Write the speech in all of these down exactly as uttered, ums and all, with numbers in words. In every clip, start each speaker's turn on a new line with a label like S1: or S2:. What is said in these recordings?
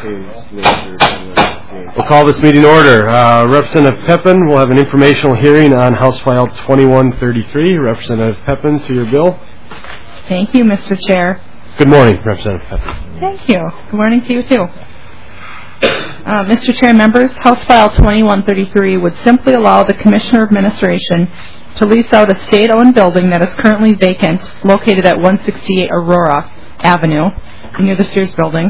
S1: We'll call this meeting order. Uh, Representative Pepin will have an informational hearing on House File twenty-one thirty-three. Representative Pepin, to your bill.
S2: Thank you, Mister Chair.
S1: Good morning, Representative Pepin.
S2: Thank you. Good morning to you, too. Uh, Mister Chair, members, House File twenty-one thirty-three would simply allow the Commissioner of Administration to lease out a state-owned building that is currently vacant, located at one sixty-eight Aurora Avenue, near the Sears Building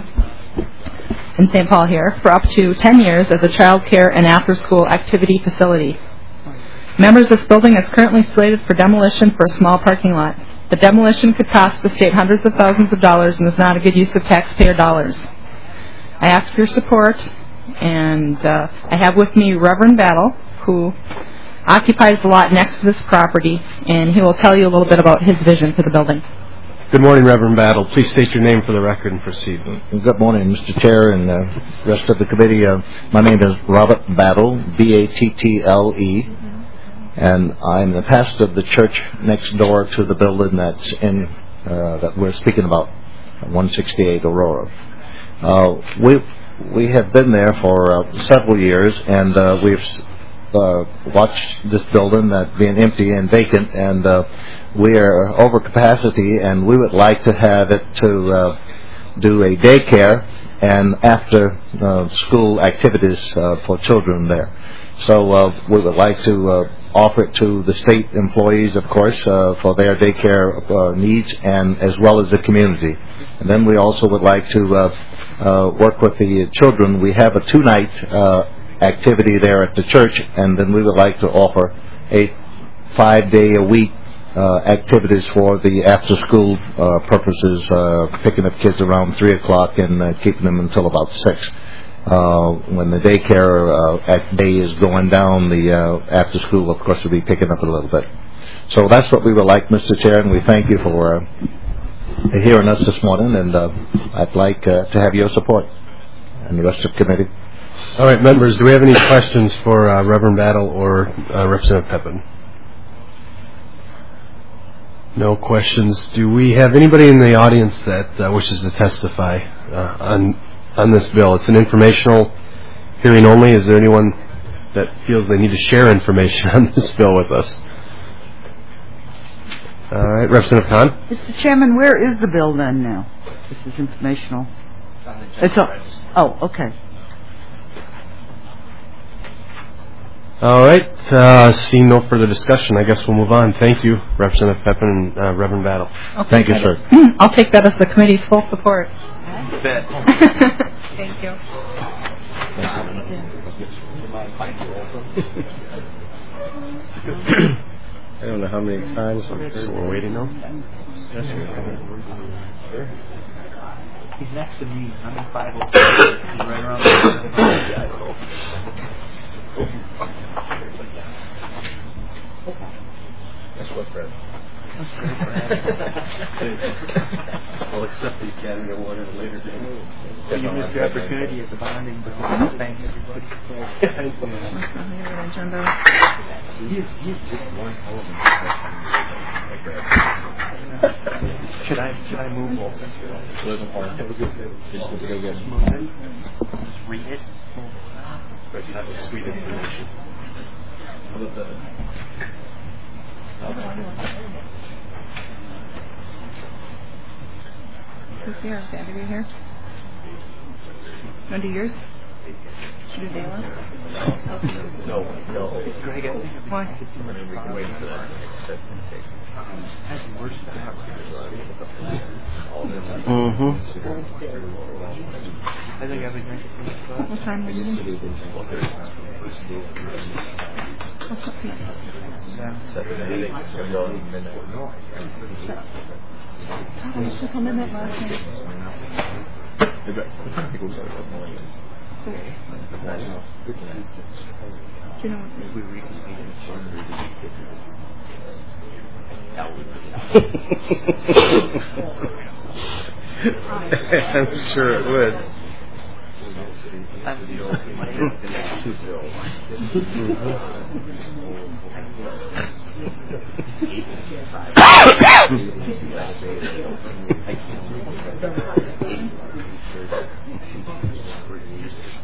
S2: in Saint Paul here, for up to ten years as a child care and after-school activity facility. Members, this building is currently slated for demolition for a small parking lot. The demolition could cost the state hundreds of thousands of dollars and is not a good use of taxpayer dollars. I ask for your support, and uh, I have with me Reverend Battle, who occupies the lot next to this property, and he will tell you a little bit about his vision for the building.
S1: Good morning, Reverend Battle. Please state your name for the record and proceed.
S3: Good morning, Mister Chair and uh, rest of the committee. Uh, my name is Robert Battle, B A T T L E, and I'm the pastor of the church next door to the building that's in uh, that we're speaking about, one sixty-eight Aurora. Uh, we we have been there for uh, several years, and uh, we've uh, watched this building that being empty and vacant, and uh, we are over capacity, and we would like to have it to uh, do a daycare and after uh, school activities uh, for children there. So uh, we would like to uh, offer it to the state employees, of course, uh, for their daycare uh, needs, and as well as the community. And then we also would like to uh, uh, work with the children. We have a two-night uh, activity there at the church, and then we would like to offer a five-day-a-week uh, activities for the after-school uh, purposes, uh, picking up kids around three o'clock and uh, keeping them until about six. Uh, when the daycare uh, day is going down, the uh, after school, of course, will be picking up a little bit. So that's what we would like, Mister Chair, and we thank you for uh, hearing us this morning, and uh, I'd like uh, to have your support and the rest of the committee.
S1: All right, members, do we have any questions for uh, Reverend Battle or uh, Representative Pepin? No questions. Do we have anybody in the audience that uh, wishes to testify uh, on on this bill? It's an informational hearing only. Is there anyone that feels they need to share information on this bill with us? All right, Representative Khan.
S4: Mister Chairman, where is the bill then now? This is informational. It's a, oh, okay.
S1: All right, uh, seeing no further discussion, I guess we'll move on. Thank you, Representative Pepin and uh, Reverend Battle.
S2: Okay,
S3: Thank you, sir.
S2: I'll take that as the committee's full support.
S1: You bet.
S2: Thank you.
S1: I don't know how many times so we're waiting now.
S5: He's next to me. I'm in five. He's right around there.
S1: That's what, Fred. I'll accept the Academy Award at a later date.
S5: You missed the opportunity at the bonding. Thank everybody.
S1: He's, he's just one hell of a
S5: Should I should I move over?
S1: Have a good day. Just
S5: read it.
S1: But you have a sweet information. How about that?
S2: Who's here? Is Andy here? Want to do yours? Should we do Dayla?
S1: No, no.
S5: Greg, I think
S2: Why?
S1: We can wait for that.
S3: Mm-hmm.
S5: I think I've been drinking too much.
S2: What time are you doing? What's up here? Oh, we should come in that last night. Do you know what
S5: We read this meeting.
S1: I'm sure it would.
S5: I'm the old money.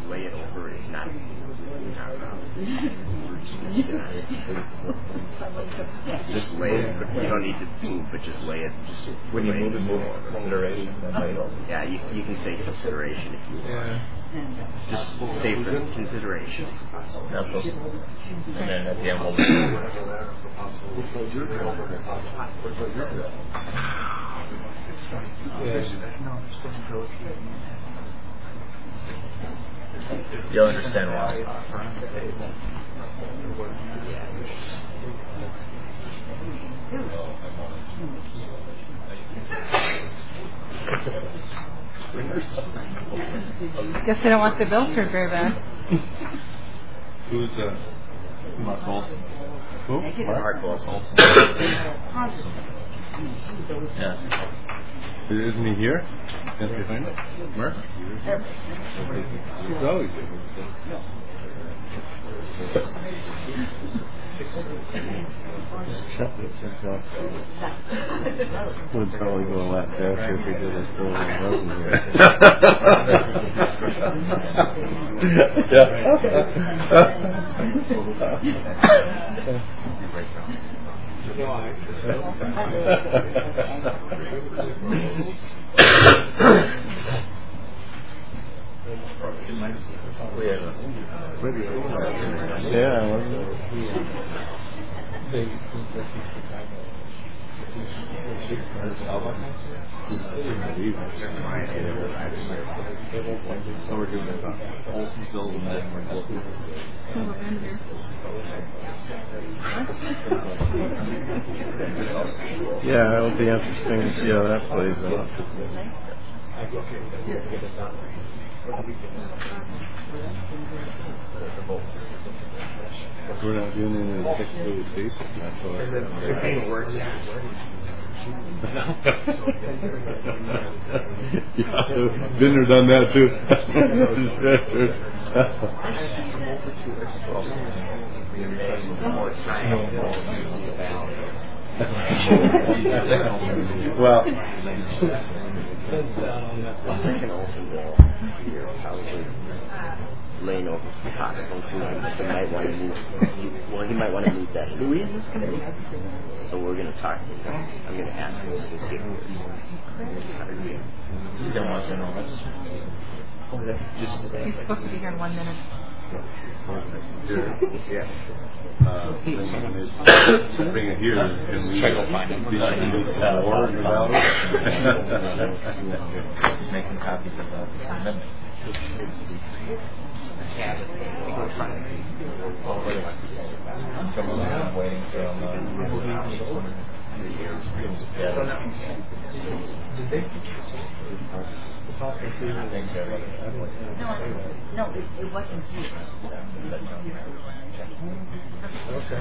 S6: lay it over. It's not. Just lay it, but you don't need to move, but just lay it. Just
S7: when you move it, move
S6: it.
S7: consideration.
S6: Yeah, you, you can say consideration if you want.
S7: Yeah.
S6: Just say for consideration.
S7: And then at the end, we'll. You'll understand why.
S2: Guess they don't want the bill turned very bad.
S8: Who's uh?
S7: Mark Olson.
S8: Who?
S6: Mark Olson.
S7: Yeah.
S8: Isn't he here? Can't you find it? Mark? He's always here. Would probably go a lot faster if he did his full wasn't here. Yeah, wasn't it?
S7: So we're doing Olson's Bill and then we're
S8: Yeah, it'll be interesting to see how that plays out. We're not doing any of the technical seats. That's all.
S6: It didn't work.
S8: Yeah, been there, done that too. Well,
S6: laying over the top. He might want to move. Well, he might want to move that. Who is this going to be? So we're going to talk to him. I'm going to ask him to see if we're.
S7: He's going to want to know this.
S6: Just.
S2: He's supposed to be here in one minute.
S8: yeah. Uh, bring it here and we
S7: try to go find him.
S8: Did you do the war about it?
S7: He's making copies of the amendment. Some of them I'm waiting for them.
S4: No, it, it wasn't here.
S8: Okay.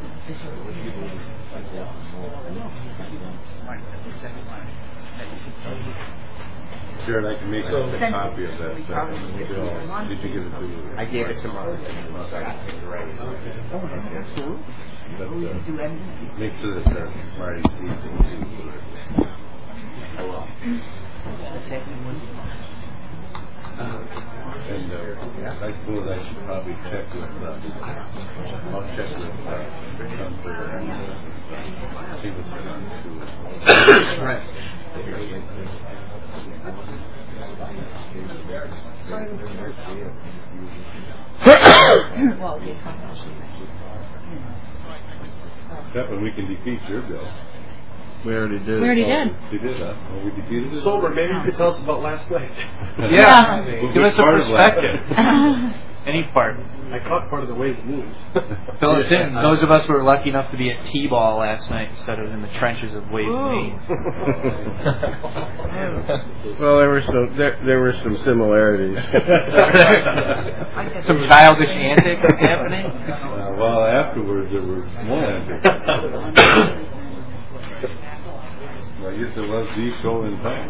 S8: Jared, I can make a, a copy of that. Uh, bill. Did you give it to me?
S6: I gave it to Mark. So I got it right.
S8: But, uh, make sure that uh, Marty sees it.
S6: I will.
S8: And uh, I suppose I should probably check with, uh, I'll check with uh, Gunther and uh, see what's going on too.
S6: Right.
S8: That one we can defeat your bill. We already did.
S2: We already
S8: oh,
S2: did.
S8: We did, huh? Oh, we defeated it?
S5: Sober, maybe you could tell us about last night.
S2: Yeah.
S5: Well,
S7: Give us a perspective. Any part.
S5: I caught part of the way it moves.
S7: Fill us in. Those of us who were lucky enough to be at T-ball last night instead of in the trenches of Ways and Means.
S8: Well, there were some there, there were some similarities.
S7: Some childish antics happening.
S8: Uh, well, afterwards there was more antics. Well, I guess it was the show in time.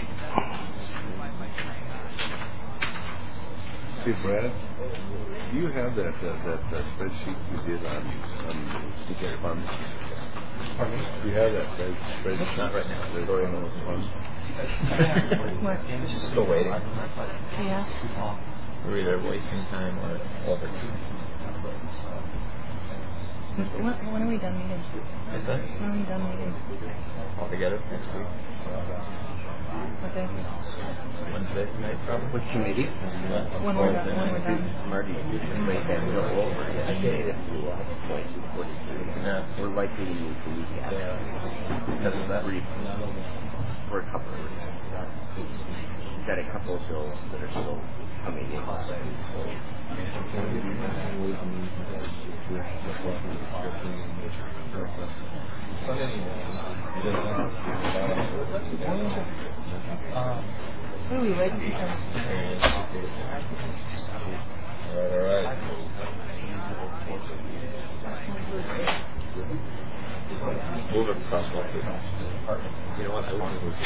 S8: Hey, Brad, do you have that uh, that, that spreadsheet you did on on the funds? Pardon me? Do you have that spreadsheet?
S7: Not right now.
S8: They're going on those funds.
S7: Still waiting.
S2: Yes.
S5: We're either wasting time or over.
S2: When, when are we done meeting?
S5: Is that
S2: When are we done meeting?
S5: all together next week?
S2: What day?
S5: Wednesday night, probably.
S6: What committee?
S2: When we're done. When we're done.
S6: Marty, you can wait that go over. I gave it to uh, twenty-two forty-three.
S5: Yeah.
S6: We're likely to move the week after.
S5: Because of that.
S6: Brief. For a couple of reasons. We've got a couple of bills that are still coming in.
S2: What are we waiting for?
S8: All right.
S5: Move it across one foot. You know what? I want to move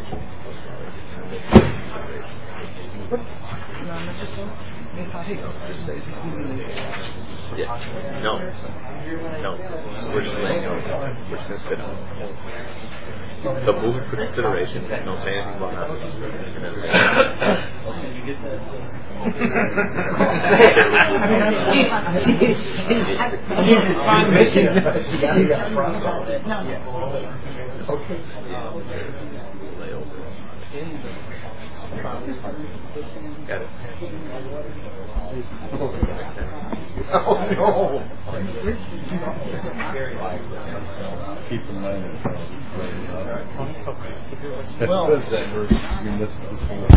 S5: Yeah. No. No. We're just laying out. We're just going to sit on it. So move it for consideration. Don't say anything about that. And lay over. Got it.
S8: Oh no! Keep in mind that well, it says that we're, you missed this one.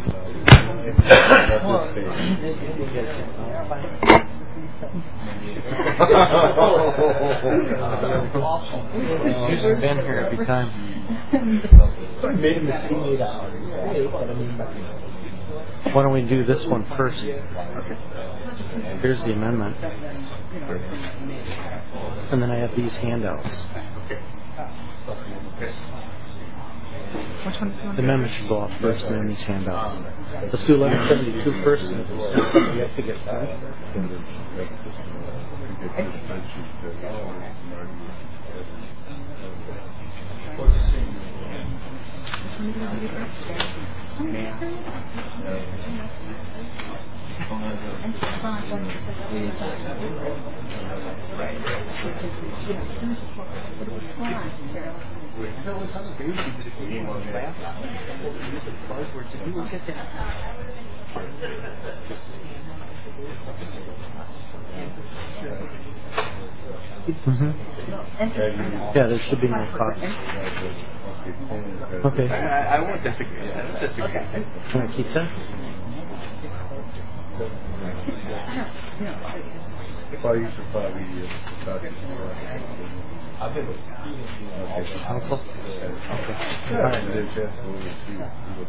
S5: You've been here every time.
S9: I made a mistake.
S5: Why don't we do this one first? Here's the amendment. And then I have these handouts.
S2: Which one is
S5: The amendment should go off first and then these handouts. Let's do eleven seventy-two first. And we have to get started. Mm-hmm. Yeah, there should be no cost. Okay.
S7: I, I won't disagree. I won't disagree.
S5: Can I keep that?
S8: Well, you should probably uh, start it.
S5: I've been with council. Okay.
S8: All right. Then just we'll see what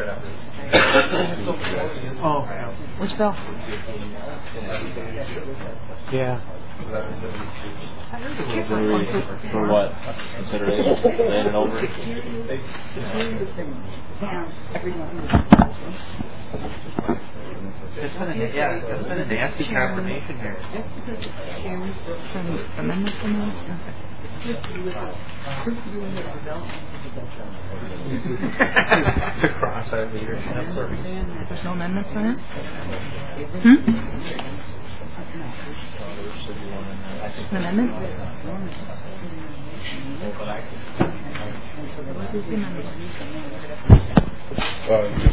S8: the
S5: Oh.
S2: Which bill?
S5: Yeah.
S7: For what? Consideration? Laying it over? It's been a, yeah, it's been a nasty confirmation here.
S2: Some amendments in this?
S7: To cross our leadership.
S2: There's no amendments in it? Hmm? An amendment? What is the amendment?
S8: Well, just,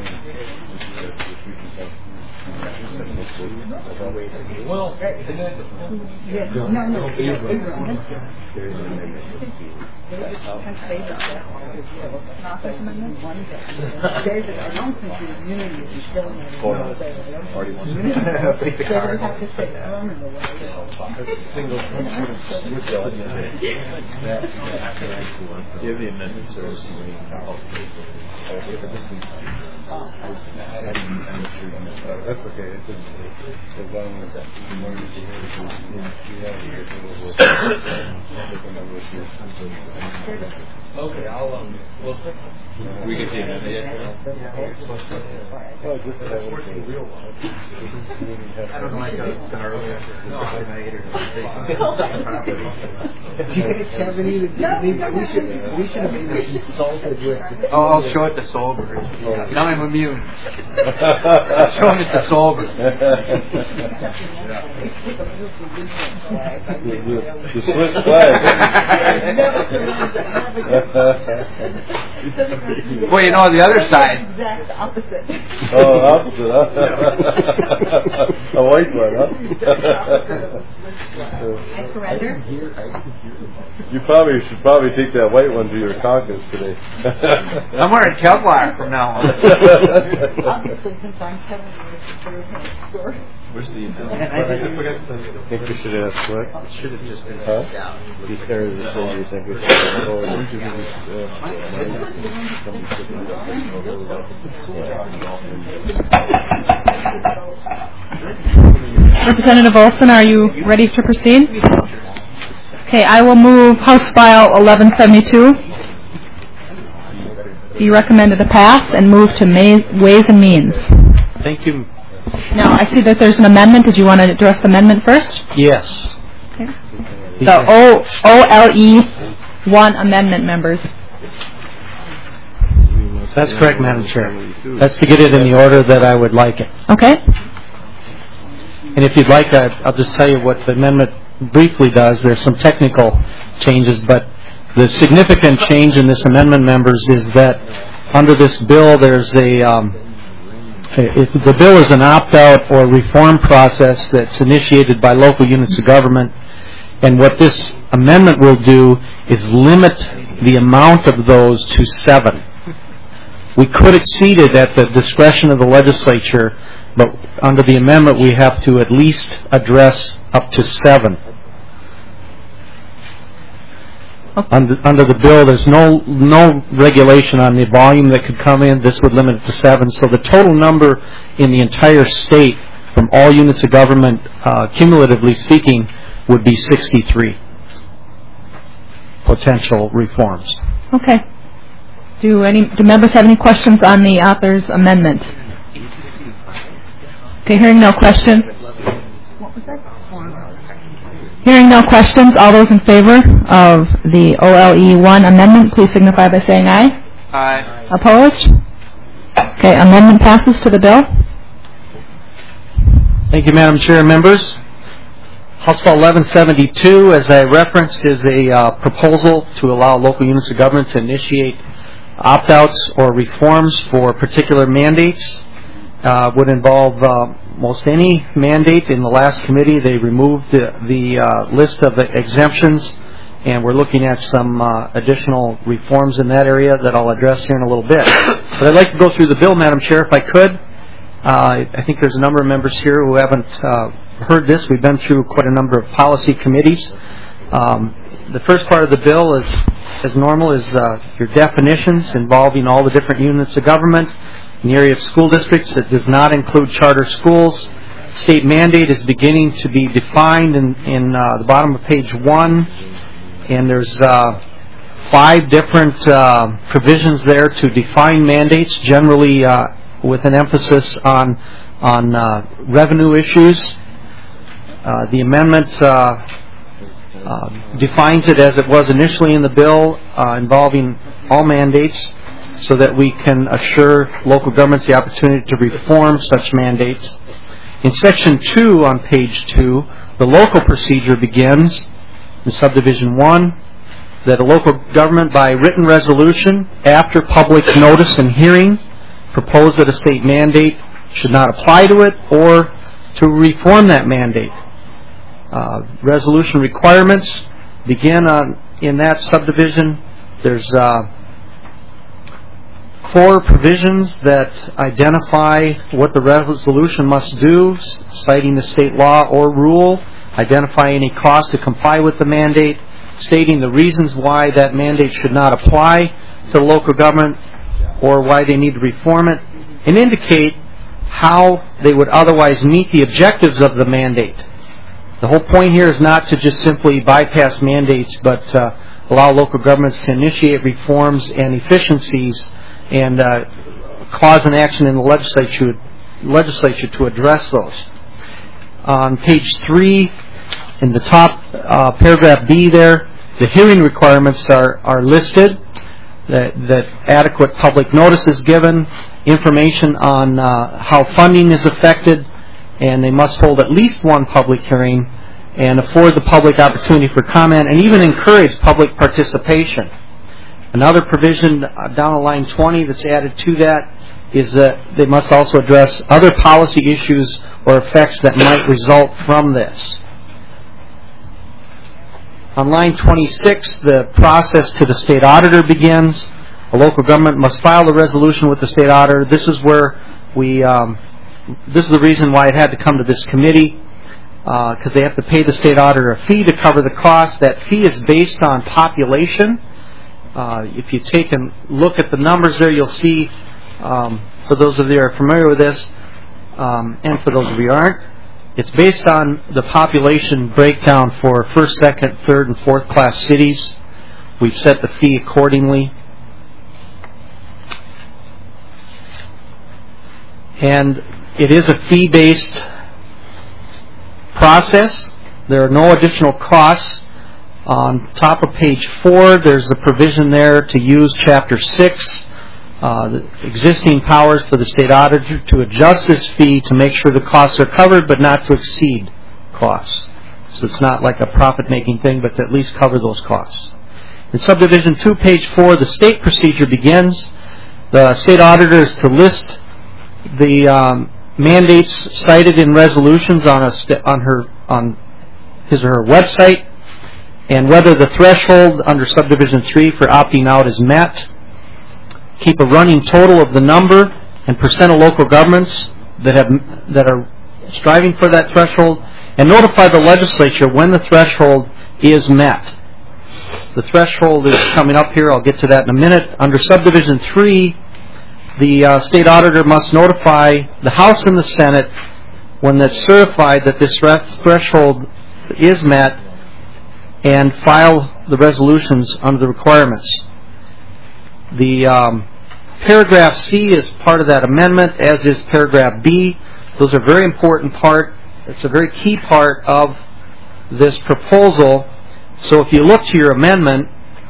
S9: Well,
S4: No, no.
S6: There's an amendment.
S2: Office amendment?
S4: David, I don't think the immunity is still in the
S6: Hold on. Marty wants to.
S4: They would have to say permanently.
S6: Single.
S5: Do you have the amendments or
S8: that's okay. It didn't. As long as the morning is here,
S9: okay, I'll um, we'll
S8: We can see that. Oh, just that one.
S7: I don't know, I got earlier.
S9: Do you guys have any that we should we should have been consulted with?
S7: Oh, I'll show it to Solberg. Now I'm immune. Showing it to Solberg.
S8: The, the, the Swiss flag.
S7: Well, you know, the other side.
S4: Exact opposite.
S8: Oh, opposite, huh? A white one, huh?
S4: I surrender.
S8: You probably should probably take that white one to your caucus today.
S7: I'm wearing Kevlar from now on.
S4: Obviously, since I'm seven years third hand score.
S5: Where's the
S8: I think we should ask what?
S5: Should have just been
S8: Huh?
S5: down.
S8: These guys are saying you think we should go into
S2: Representative Olson, are you ready to proceed? Okay, I will move House File eleven seventy-two. Be recommended to pass and move to May- Ways and Means.
S10: Thank you.
S2: Now, I see that there's an amendment. Did you want to address the amendment first?
S10: Yes.
S2: Okay. The O O L E one amendment, members.
S10: That's correct, Madam Chair. That's to get it in the order that I would like it.
S2: Okay.
S10: And if you'd like, I- I'll just tell you what the amendment briefly does. There's some technical changes, but the significant change in this amendment, members, is that under this bill, there's a um, if the bill is an opt-out or reform process that's initiated by local units of government, and what this amendment will do is limit the amount of those to seven. We could exceed it at the discretion of the legislature, but under the amendment we have to at least address up to seven.
S2: Okay.
S10: Under, under the bill, there's no no regulation on the volume that could come in. This would limit it to seven. So the total number in the entire state from all units of government, uh, cumulatively speaking, would be sixty-three potential reforms.
S2: Okay. Do any do members have any questions on the author's amendment? Okay, hearing no questions. What was that? Hearing no questions, all those in favor of the O L E one amendment, please signify by saying aye.
S7: Aye.
S2: Opposed? Okay, amendment passes to the bill.
S10: Thank you, Madam Chair. Members, House File eleven seventy-two, as I referenced, is a uh, proposal to allow local units of government to initiate opt-outs or reforms for particular mandates. Uh, would involve uh, most any mandate. In the last committee, they removed the, the uh, list of exemptions, and we're looking at some uh, additional reforms in that area that I'll address here in a little bit. But I'd like to go through the bill, Madam Chair, if I could. Uh, I think there's a number of members here who haven't uh, heard this. We've been through quite a number of policy committees. Um, the first part of the bill is, as normal, is uh, your definitions involving all the different units of government. In the area of school districts, it does not include charter schools. State mandate is beginning to be defined in, in uh, the bottom of page one, and there's uh, five different uh, provisions there to define mandates, generally uh, with an emphasis on on uh, revenue issues. Uh, the amendment uh, uh, defines it as it was initially in the bill, uh, involving all mandates, so that we can assure local governments the opportunity to reform such mandates. In Section two on page two, the local procedure begins in Subdivision one, that a local government by written resolution after public notice and hearing propose that a state mandate should not apply to it or to reform that mandate. Uh, resolution requirements begin on, in that subdivision. There's uh, four provisions that identify what the resolution must do, citing the state law or rule, identify any cost to comply with the mandate, stating the reasons why that mandate should not apply to the local government or why they need to reform it, and indicate how they would otherwise meet the objectives of the mandate. The whole point here is not to just simply bypass mandates, but uh, allow local governments to initiate reforms and efficiencies and uh, cause an action in the legislature, legislature to address those. On page three, in the top uh, paragraph B there, the hearing requirements are, are listed, that, that adequate public notice is given, information on uh, how funding is affected, and they must hold at least one public hearing and afford the public opportunity for comment and even encourage public participation. Another provision uh, down on line twenty that's added to that is that they must also address other policy issues or effects that might result from this. On line twenty-six, the process to the state auditor begins. A local government must file a resolution with the state auditor. This is where we, um, this is the reason why it had to come to this committee, because uh, they have to pay the state auditor a fee to cover the cost. That fee is based on population. Uh, if you take a look at the numbers there, you'll see, um, for those of you who are familiar with this, um, and for those of you who aren't, it's based on the population breakdown for first, second, third, and fourth class cities. We've set the fee accordingly. And it is a fee-based process. There are no additional costs. On top of page four, there's a provision there to use Chapter six, uh, the existing powers for the state auditor to adjust this fee to make sure the costs are covered but not to exceed costs. So it's not like a profit-making thing, but to at least cover those costs. In subdivision two, page four, the state procedure begins. The state auditor is to list the um, mandates cited in resolutions on a st- on her on his or her website, and whether the threshold under subdivision three for opting out is met. Keep a running total of the number and percent of local governments that have that are striving for that threshold, and notify the legislature when the threshold is met. The threshold is coming up here. I'll get to that in a minute. Under subdivision three, the uh, state auditor must notify the House and the Senate when it's certified that this threshold is met, and file the resolutions under the requirements. The um, paragraph C is part of that amendment, as is paragraph B. Those are very important part. It's a very key part of this proposal. So if you look to your amendment,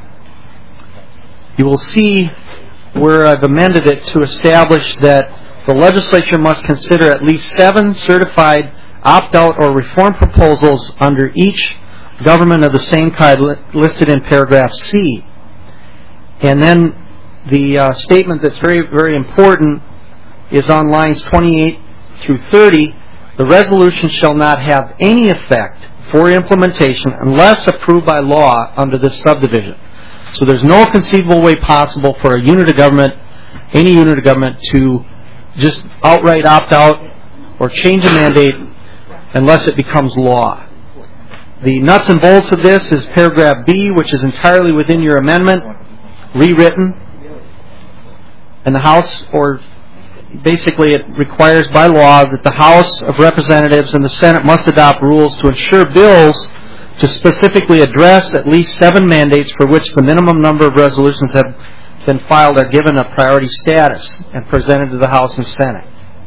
S10: you will see where I've amended it to establish that the legislature must consider at least seven certified opt-out or reform proposals under each government of the same kind li- listed in paragraph C. And then the uh, statement that's very, very important is on lines twenty-eight through thirty. The resolution shall not have any effect for implementation unless approved by law under this subdivision. So there's no conceivable way possible for a unit of government, any unit of government, to just outright opt out or change a mandate unless it becomes law. The nuts and bolts of this is paragraph B, which is entirely within your amendment, rewritten. And the House, or basically it requires by law that the House of Representatives and the Senate must adopt rules to ensure bills to specifically address at least seven mandates for which the minimum number of resolutions have been filed are given a priority status and presented to the House and Senate.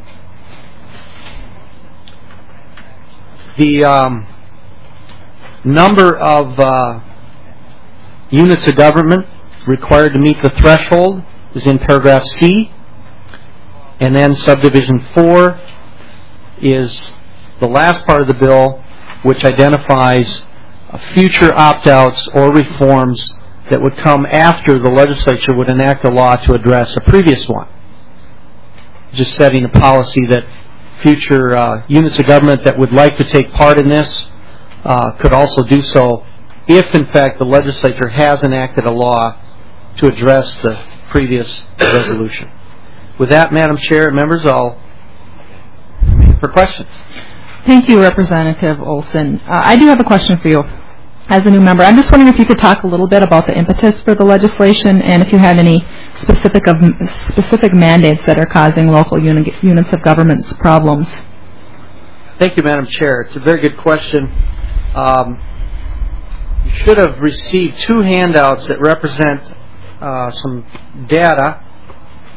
S10: The um, number of uh, units of government required to meet the threshold is in paragraph C. And then subdivision four is the last part of the bill, which identifies future opt-outs or reforms that would come after the legislature would enact a law to address a previous one. Just setting a policy that future uh, units of government that would like to take part in this uh, could also do so if, in fact, the legislature has enacted a law to address the previous resolution. With that, Madam Chair and members, I'll for questions.
S2: Thank you, Representative Olson. Uh, I do have a question for you as a new member. I'm just wondering if you could talk a little bit about the impetus for the legislation and if you have any specific of specific mandates that are causing local uni- units of government's problems.
S10: Thank you, Madam Chair. It's a very good question. Um, you should have received two handouts that represent uh, some data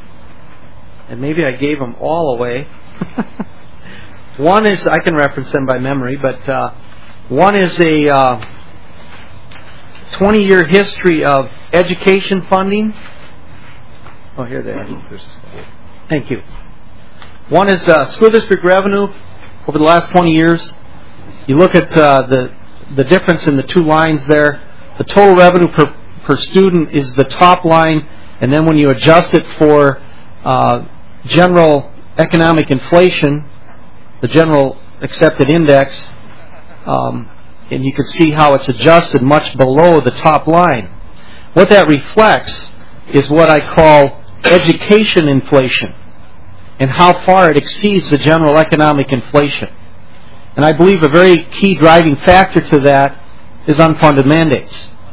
S10: and maybe I gave them all away. One is, I can reference them by memory, but uh, one is a uh, twenty-year history of education funding. Oh, here they are. Thank you. One is uh, school district revenue over the last twenty years. You look at uh, the the difference in the two lines there. The total revenue per, per student is the top line, and then when you adjust it for uh, general economic inflation, the general accepted index, um, and you can see how it's adjusted much below the top line. What that reflects is what I call education inflation, and how far it exceeds the general economic inflation. And I believe a very key driving factor to that is unfunded mandates.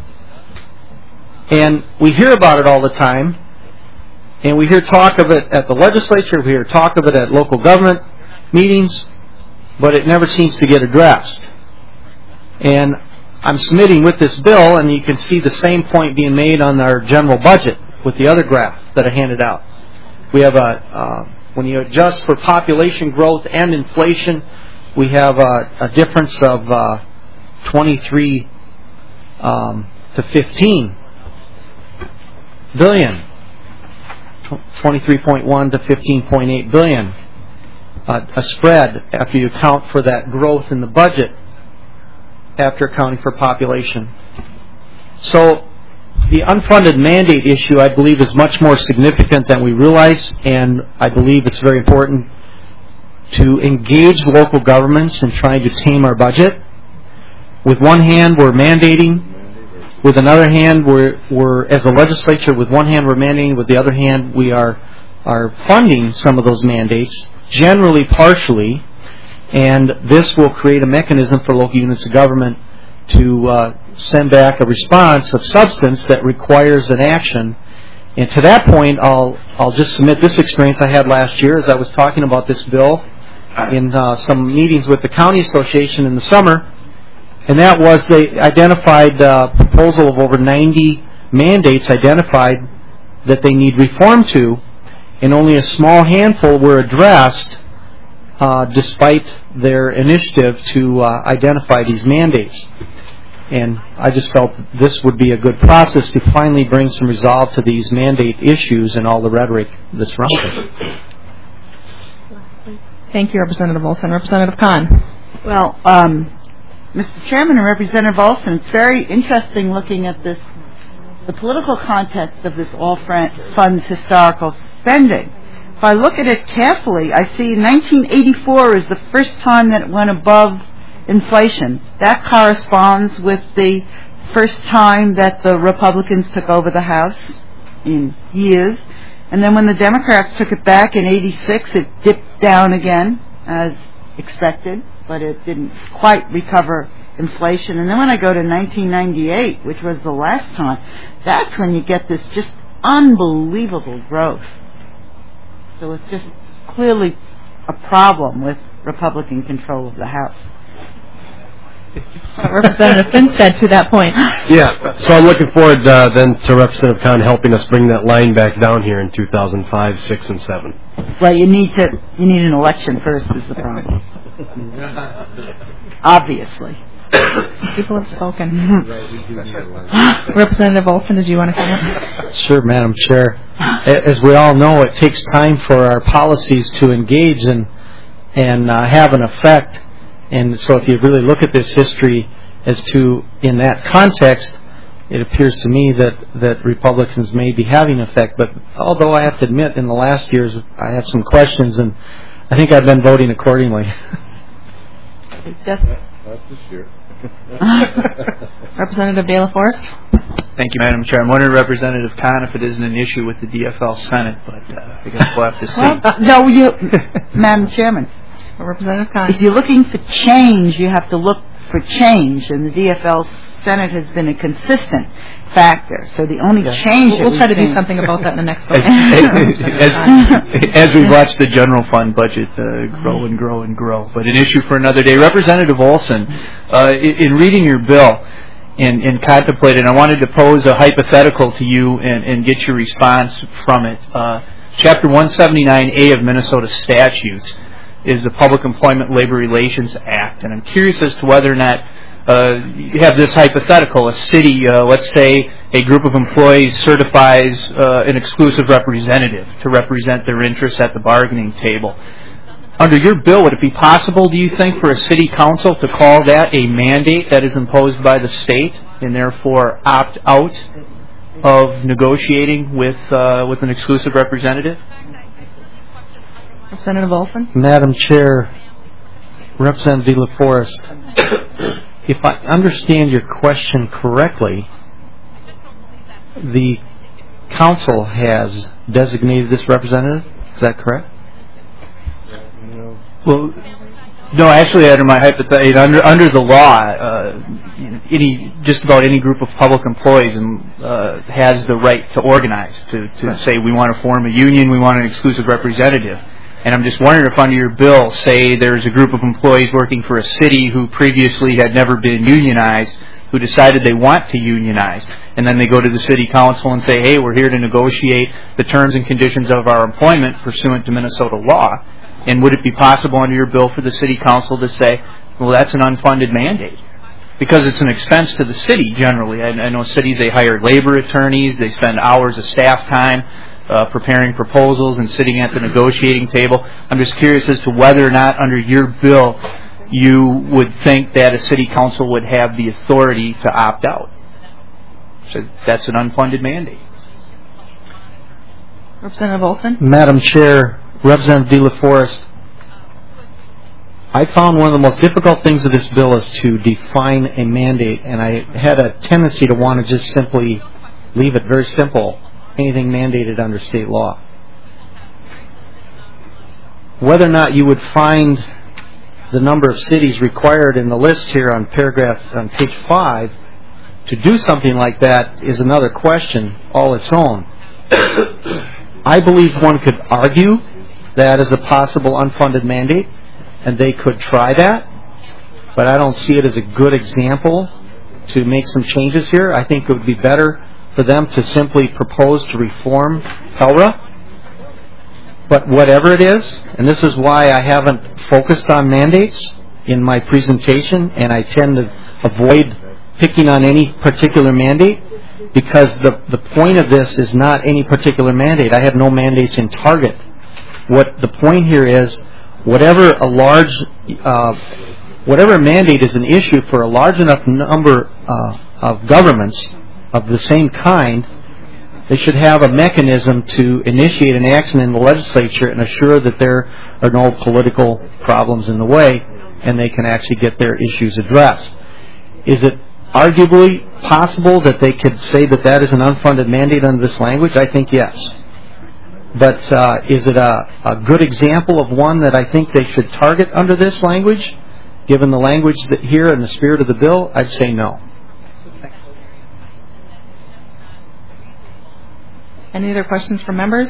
S10: And we hear about it all the time, and we hear talk of it at the legislature, we hear talk of it at local government meetings, but it never seems to get addressed. And I'm submitting with this bill, and you can see the same point being made on our general budget with the other graph that I handed out. We have a, uh, when you adjust for population growth and inflation, we have a, a difference of uh, twenty-three um, to fifteen billion, twenty-three point one to fifteen point eight billion. Uh, a spread after you account for that growth in the budget, after accounting for population. So the unfunded mandate issue, I believe, is much more significant than we realize, and I believe it's very important to engage local governments in trying to tame our budget. With one hand, we're mandating. With another hand, we're, we're as a legislature, with one hand we're mandating, with the other hand we are are funding some of those mandates, generally partially, and this will create a mechanism for local units of government to uh, send back a response of substance that requires an action. And to that point, I'll I'll just submit this experience I had last year as I was talking about this bill in uh, some meetings with the county association in the summer, and that was they identified a proposal of over ninety mandates identified that they need reform to, and only a small handful were addressed uh, despite their initiative to uh, identify these mandates. And I just felt this would be a good process to finally bring some resolve to these mandate issues and all the rhetoric that's around it.
S2: Thank you, Representative Olson. Representative Kahn.
S4: Well, um, Mister Chairman and Representative Olson, it's very interesting looking at this, the political context of this all funds historical spending. If I look at it carefully, I see nineteen eighty-four is the first time that it went above inflation. That corresponds with the first time that the Republicans took over the House in years. And then when the Democrats took it back in eighty-six, it dipped down again, as expected, but it didn't quite recover inflation. And then when I go to nineteen ninety-eight, which was the last time, that's when you get this just unbelievable growth. So it's just clearly a problem with Republican control of the House.
S2: Representative Finstead, to that point.
S1: Yeah, so I'm looking forward uh, then to Representative Kahn helping us bring that line back down here in two thousand five, six, and seven.
S4: Well, you need to you need an election first is the problem. Obviously.
S2: People have spoken. Representative Olson, did you want to comment?
S10: Sure, Madam Chair. As we all know, it takes time for our policies to engage and and uh, have an effect. And so if you really look at this history as to, in that context, it appears to me that, that Republicans may be having an effect. But although I have to admit, in the last years, I have some questions, and I think I've been voting accordingly.
S8: Not this year.
S2: Representative De La Forest.
S7: Thank you, Madam Chair. I'm wondering, Representative Kahn, if it isn't an issue with the D F L Senate, but uh, I guess we'll have to see.
S4: Well, no, you, Madam Chairman.
S2: Representative Kahn.
S4: If you're looking for change, you have to look for change, and the D F L Senate has been a consistent factor. So the only yeah. change
S2: we'll,
S4: that
S2: we'll try to
S4: seen,
S2: do something about that in the next
S7: one. As, as, as we watch the general fund budget uh, grow and grow and grow, but an issue for another day. Representative Olson, uh, in, in reading your bill and, and contemplating, I wanted to pose a hypothetical to you and, and get your response from it. Uh, Chapter one seventy-nine A of Minnesota statutes is the Public Employment Labor Relations Act, and I'm curious as to whether or not uh, you have this hypothetical. A city, uh, let's say a group of employees certifies uh, an exclusive representative to represent their interests at the bargaining table. Under your bill, would it be possible, do you think, for a city council to call that a mandate that is imposed by the state and therefore opt out of negotiating with uh, with an exclusive representative?
S2: Representative Olson?
S10: Madam Chair, Representative De La Forest, if I understand your question correctly, the council has designated this representative. Is that correct?
S7: Well, no, actually, under my hypothetical, under under the law, uh, any just about any group of public employees uh, has the right to organize, to, to right. say we want to form a union, we want an exclusive representative. And I'm just wondering if under your bill, say there's a group of employees working for a city who previously had never been unionized, who decided they want to unionize, and then they go to the city council and say, hey, we're here to negotiate the terms and conditions of our employment pursuant to Minnesota law. And would it be possible under your bill for the city council to say, well, that's an unfunded mandate? Because it's an expense to the city generally. I, I know cities, they hire labor attorneys, they spend hours of staff time uh, preparing proposals and sitting at the negotiating table. I'm just curious as to whether or not under your bill you would think that a city council would have the authority to opt out. So that's an unfunded mandate.
S2: Representative Olson?
S10: Madam Chair, Representative De La Forest, I found one of the most difficult things of this bill is to define a mandate, and I had a tendency to want to just simply leave it very simple, anything mandated under state law. Whether or not you would find the number of cities required in the list here on paragraph on page five to do something like that is another question all its own. I believe one could argue that is a possible unfunded mandate, and they could try that, but I don't see it as a good example to make some changes here. I think it would be better for them to simply propose to reform P E L R A. But whatever it is, and this is why I haven't focused on mandates in my presentation, and I tend to avoid picking on any particular mandate, because the, the point of this is not any particular mandate. I have no mandates in target. What the point here is, whatever a large, uh, whatever mandate is an issue for a large enough number uh, of governments of the same kind, they should have a mechanism to initiate an action in the legislature and assure that there are no political problems in the way, and they can actually get their issues addressed. Is it arguably possible that they could say that that is an unfunded mandate under this language? I think yes. But uh, is it a, a good example of one that I think they should target under this language, given the language that here and the spirit of the bill? I'd say no.
S2: Any other questions from members?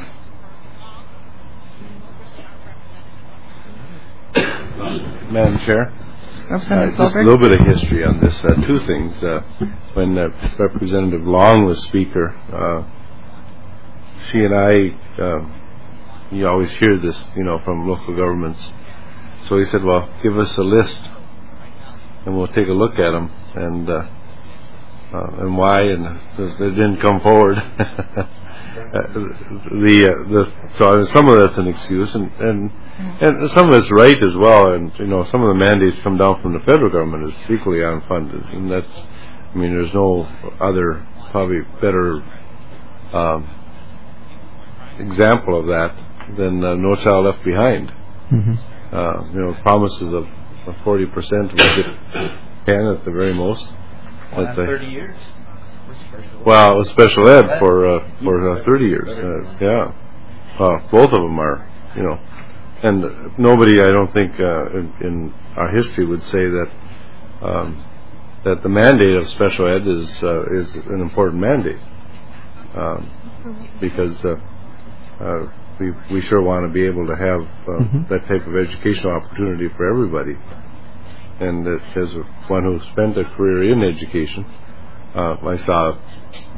S8: Madam Chair?
S2: Representative
S8: Uh, just a little bit of history on this. Uh, two things. Uh, when uh, Representative Long was Speaker, uh, she and I, uh, you always hear this, you know, from local governments. So he said, well, give us a list, and we'll take a look at them, and uh, uh, and why, and they didn't come forward. Uh, the uh, the so some of that's an excuse, and, and and some of it's right as well. And you know, some of the mandates come down from the federal government is equally unfunded, and that's, I mean, there's no other probably better um, example of that than uh, No Child Left Behind.
S10: Mm-hmm.
S8: Uh, you know, promises of forty percent we get ten at the very most.
S7: Well, thirty years.
S8: Well, it was special ed for uh, for uh, thirty years. Uh, yeah, uh, both of them are, you know, and nobody, I don't think, uh, in, in our history would say that um, that the mandate of special ed is uh, is an important mandate, um, because uh, uh, we we sure want to be able to have uh, mm-hmm. that type of educational opportunity for everybody. And as one who spent a career in education, Uh, I saw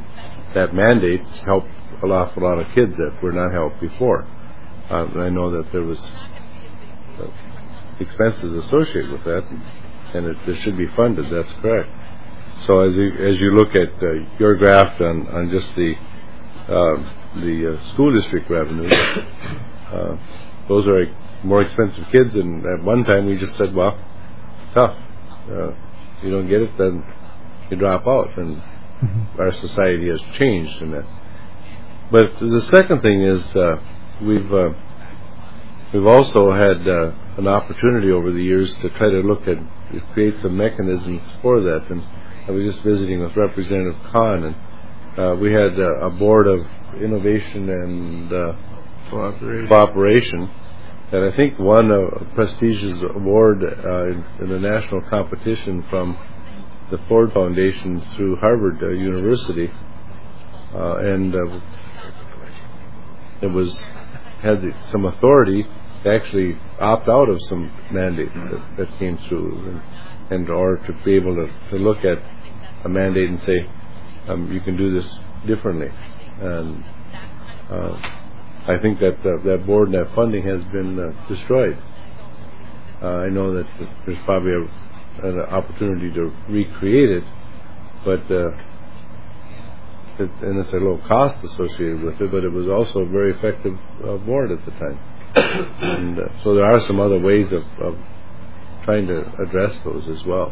S8: that mandate helped an awful lot of kids that were not helped before. Uh, and I know that there was uh, expenses associated with that, and it, it should be funded. That's correct. So as you as you look at uh, your graph on, on just the uh, the uh, school district revenues, uh, those are more expensive kids. And at one time we just said, well, tough. Uh, you don't get it, then you drop out. And mm-hmm. our society has changed in that. But the second thing is uh, we've uh, we've also had uh, an opportunity over the years to try to look at create some mechanisms for that. And I was just visiting with Representative Khan, and uh, we had uh, a board of innovation and uh, cooperation. cooperation that I think won a prestigious award uh, in, in the national competition from the Ford Foundation through Harvard uh, University, uh, and uh, it was had the, some authority to actually opt out of some mandates that, that came through, and, and or to be able to, to look at a mandate and say, um, you can do this differently. And uh, I think that uh, that board and that funding has been uh, destroyed. Uh, I know that there's probably a, an opportunity to recreate it, but uh, it, and there's a little cost associated with it, but it was also a very effective uh, board at the time. And uh, so there are some other ways of, of trying to address those as well.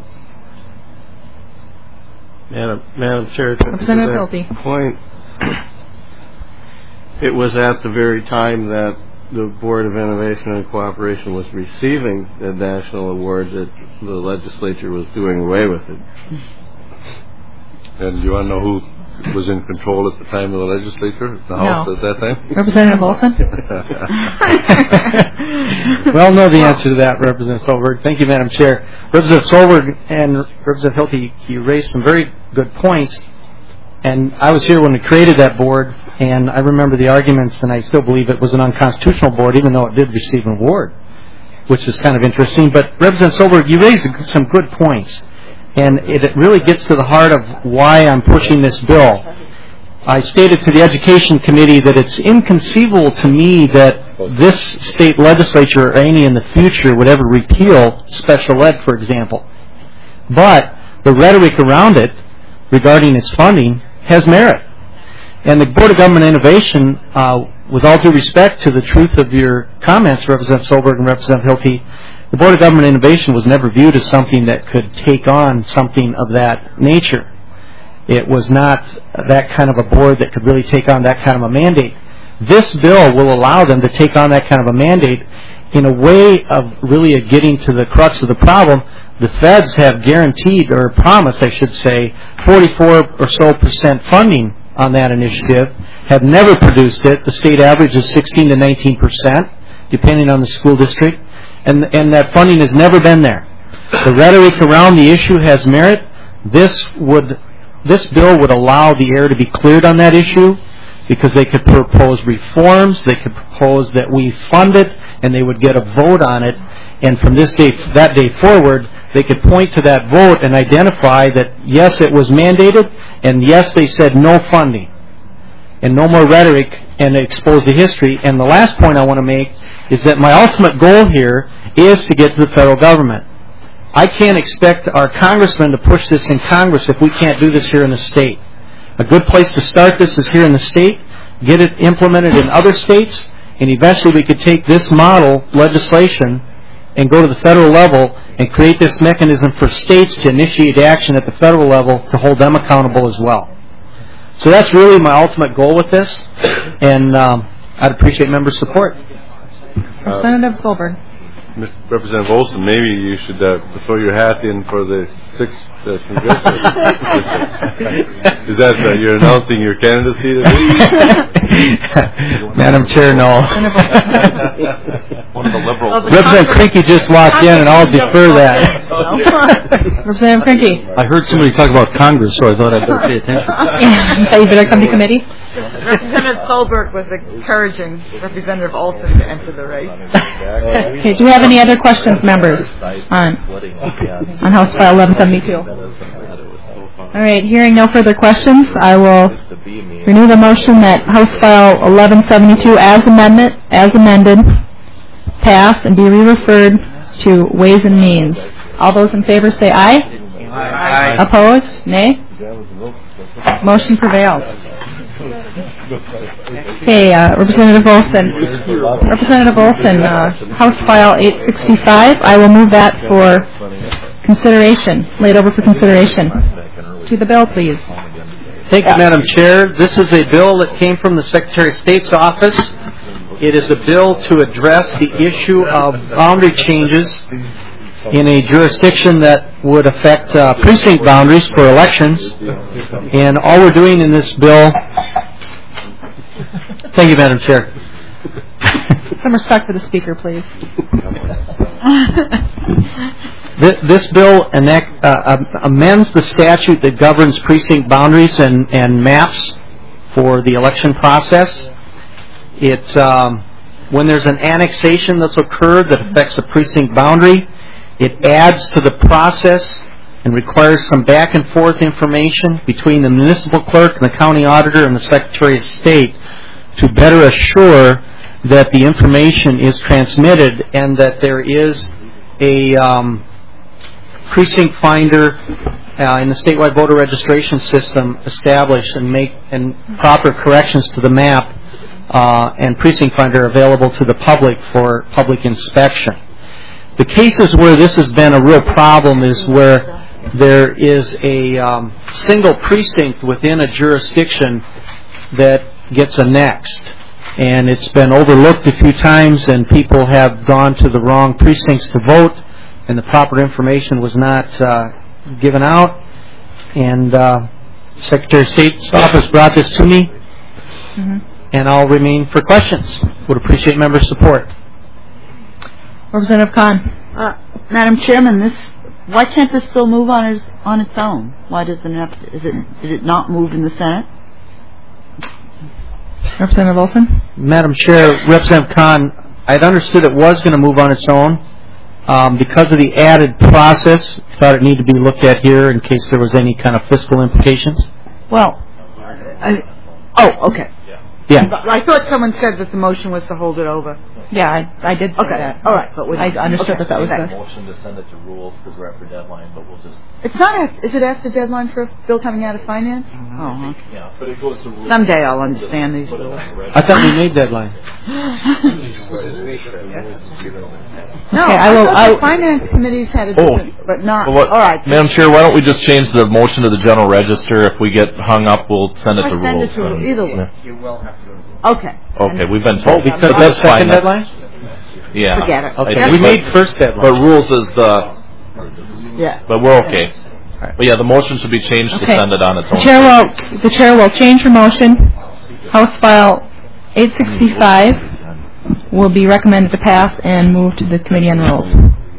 S11: Madam, Madam Chair, to, to that point, it was at the very time that the Board of Innovation and Cooperation was receiving the national award that the legislature was doing away with it.
S8: And do you want to know who was in control at the time of the legislature, the House
S2: no.
S8: at that time?
S2: Representative Olson?
S10: Well, know the answer to that, Representative Solberg. Thank you, Madam Chair. Representative Solberg and Representative Hilty, you raised some very good points. And I was here when we created that board, and I remember the arguments, and I still believe it was an unconstitutional board, even though it did receive an award, which is kind of interesting. But Representative Solberg, you raised some good points. And it really gets to the heart of why I'm pushing this bill. I stated to the Education Committee that it's inconceivable to me that this state legislature or any in the future would ever repeal special ed, for example. But the rhetoric around it regarding its funding has merit. And the Board of Government Innovation, uh, with all due respect to the truth of your comments, Representative Solberg and Representative Hilty, the Board of Government Innovation was never viewed as something that could take on something of that nature. It was not that kind of a board that could really take on that kind of a mandate. This bill will allow them to take on that kind of a mandate in a way of really getting to the crux of the problem. The feds have guaranteed, or promised, I should say, forty-four or so percent funding on that initiative, have never produced it. The state average is sixteen to nineteen percent, depending on the school district. And, and that funding has never been there. The rhetoric around the issue has merit. This would, this bill would allow the air to be cleared on that issue, because they could propose reforms, they could propose that we fund it, and they would get a vote on it. And from this day, that day forward, they could point to that vote and identify that yes, it was mandated, and yes, they said no funding, and no more rhetoric, and expose the history. And the last point I want to make is that my ultimate goal here is to get to the federal government. I can't expect our congressmen to push this in Congress if we can't do this here in the state. A good place to start this is here in the state, get it implemented in other states, and eventually we could take this model legislation and go to the federal level and create this mechanism for states to initiate action at the federal level to hold them accountable as well. So that's really my ultimate goal with this, and um, I'd appreciate members' support.
S2: Representative Solberg.
S8: Representative Olson, maybe you should uh, throw your hat in for the sixth uh, congressional. Is that uh, you're announcing your candidacy today?
S10: Madam Chair, no.
S11: One of the liberals.
S10: Representative Krinky just walked in, and I'll defer that.
S2: Representative Krinky.
S12: I heard somebody talk about Congress, so I thought I'd better pay attention.
S2: Yeah, you better come to committee.
S4: Representative Solberg was encouraging Representative Olson to enter the race.
S2: Okay, do we have any other questions, members, on, on House File eleven seventy-two? All right, hearing no further questions, I will renew the motion that House File eleven seventy-two as amendment, as amended, pass and be re-referred to Ways and Means. All those in favor say aye.
S7: Aye.
S2: Opposed? Nay? Motion prevails. Okay, uh, Representative Olson. Representative Olson, uh, House File eight sixty-five. I will move that for consideration, laid over for consideration. To the bill, please.
S10: Thank you, Madam Chair. This is a bill that came from the Secretary of State's office. It is a bill to address the issue of boundary changes in a jurisdiction that would affect uh, precinct boundaries for elections. And all we're doing in this bill... Thank you, Madam Chair.
S2: Some respect for the speaker, please.
S10: This bill enact, uh, amends the statute that governs precinct boundaries and, and maps for the election process. It, um, when there's an annexation that's occurred that affects a precinct boundary, it adds to the process and requires some back and forth information between the municipal clerk and the county auditor and the Secretary of State to better assure that the information is transmitted and that there is a um, precinct finder uh, in the statewide voter registration system established and make and proper corrections to the map uh, and precinct finder available to the public for public inspection. The cases where this has been a real problem is where there is a um, single precinct within a jurisdiction that gets annexed. And it's been overlooked a few times, and people have gone to the wrong precincts to vote, and the proper information was not uh, given out. And uh, Secretary of State's office brought this to me, mm-hmm. and I'll remain for questions. Would appreciate member support.
S2: Representative Khan.
S4: Uh, Madam Chairman, this why can't this bill move on its, on its own? Why doesn't it have to, is it, did it not move in the Senate?
S2: Representative Olson?
S10: Madam Chair, Representative Khan, I'd understood it was going to move on its own. Um, because of the added process, thought it needed to be looked at here in case there was any kind of fiscal implications.
S4: Well, I, oh, okay.
S10: Yeah.
S4: I thought someone said that the motion was to hold it over.
S2: Yeah, I, I did say
S4: okay.
S2: that.
S4: All right, but we,
S2: I understood
S4: okay.
S2: that that was
S5: a
S2: the
S5: motion to send it to rules because we're after deadline, but we'll just.
S4: It's not. After, is it after deadline for a bill coming out of finance? Mm-hmm. Oh, okay.
S5: Yeah, but it goes to rules.
S4: Someday I'll understand these rules.
S10: I thought we made deadline.
S4: No,
S2: okay,
S4: I,
S2: I will.
S4: thought
S2: I
S4: the finance committees had a different, oh, but not.
S5: Well, what,
S4: all right,
S5: Madam Chair, why don't we just change the motion to the general register? If we get hung up, we'll send it
S4: or
S5: to
S4: send
S5: rules.
S4: it to either way.
S5: Yeah.
S4: You will have to. Okay.
S5: Okay, we've been told.
S10: Oh, because
S5: but that's fine.
S10: Second deadline?
S5: Yeah.
S4: Forget it.
S10: Okay. We made first deadline.
S5: But rules is the.
S4: Yeah.
S5: But we're okay. Right. But yeah, the motion should be changed
S2: okay.
S5: to send it on its own.
S2: The chair will. The chair will change her motion. House File eight sixty-five will be recommended to pass and move to the Committee on Rules.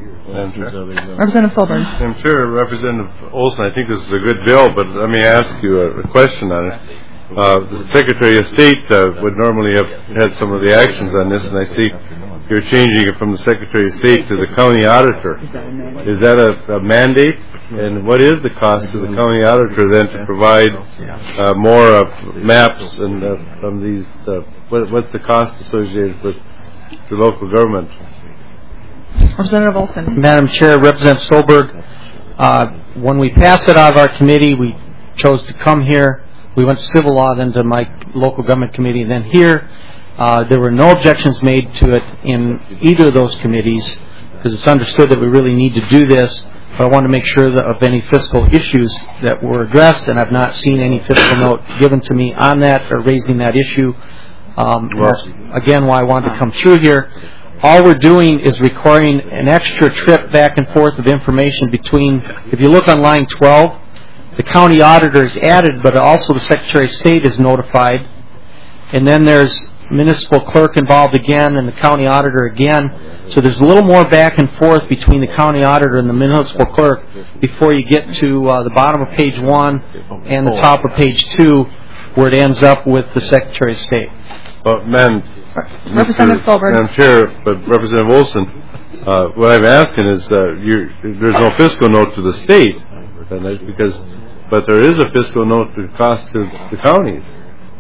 S2: Representative Solberg.
S8: I'm sure Representative Olson, I think this is a good bill, but let me ask you a, a question on it. Uh, the Secretary of State uh, would normally have had some of the actions on this, and I see you're changing it from the Secretary of State to the County Auditor. Is that a, a mandate? And what is the cost to the County Auditor then to provide uh, more uh, maps and uh, from these? Uh, what, what's the cost associated with the local government?
S2: Representative Olson.
S10: Madam Chair, Representative Solberg, uh, when we passed it out of our committee, we chose to come here. We went to civil law, then to my local government committee, then here. Uh, there were no objections made to it in either of those committees because it's understood that we really need to do this. But I want to make sure that of any fiscal issues that were addressed, and I've not seen any fiscal note given to me on that or raising that issue. Um, that's, again, why I wanted to come through here. All we're doing is requiring an extra trip back and forth of information between, if you look on line twelve, the county auditor is added, but also the Secretary of State is notified. And then there's municipal clerk involved again and the county auditor again. So there's a little more back and forth between the county auditor and the municipal clerk before you get to uh, the bottom of page one and the top of page two where it ends up with the Secretary of State.
S8: Well, man,
S2: Representative Solberg.
S8: Madam Chair, but Representative Olson, uh, what I'm asking is uh, you're, there's no fiscal note to the state, because, but there is a fiscal note to cost to the counties.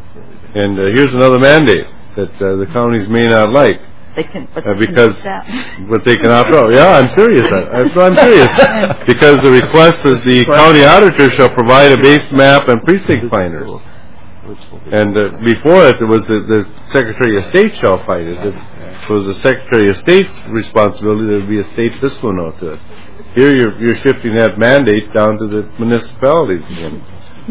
S8: And uh, here's another mandate that uh, the counties may not like.
S4: They can, but
S8: uh,
S4: they
S8: because,
S4: can
S8: but they can opt out. Yeah, I'm serious. I, I'm serious. Because the request is the county auditor shall provide a base map and precinct finders. And uh, before it, it was the, the Secretary of State shall find it. If it was the Secretary of State's responsibility, there would be a state fiscal note to it. Here you're, you're shifting that mandate down to the municipalities again.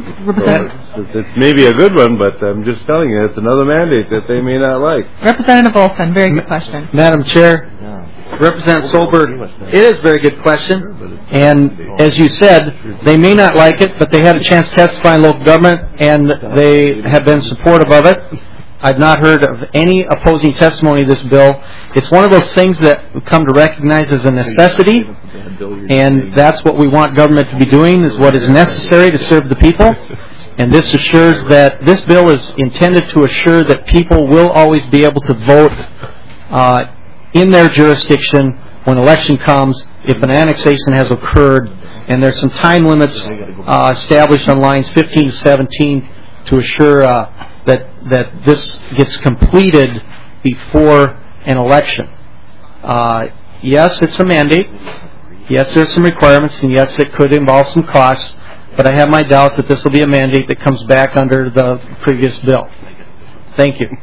S8: So it, it may be a good one, but I'm just telling you, it's another mandate that they may not like.
S2: Representative Olson, very good question.
S10: Madam Chair, Representative Solberg, it is a very good question. And as you said, they may not like it, but they had a chance to testify in local government, and they have been supportive of it. I've not heard of any opposing testimony to this bill. It's one of those things that we've come to recognize as a necessity, and that's what we want government to be doing, is what is necessary to serve the people. And this assures that this bill is intended to assure that people will always be able to vote uh, in their jurisdiction when election comes, if an annexation has occurred, and there's some time limits uh, established on lines fifteen to seventeen to assure uh, that that this gets completed before an election. Uh, yes, it's a mandate. Yes, there's some requirements, and yes, it could involve some costs, but I have my doubts that this will be a mandate that comes back under the previous bill. Thank you.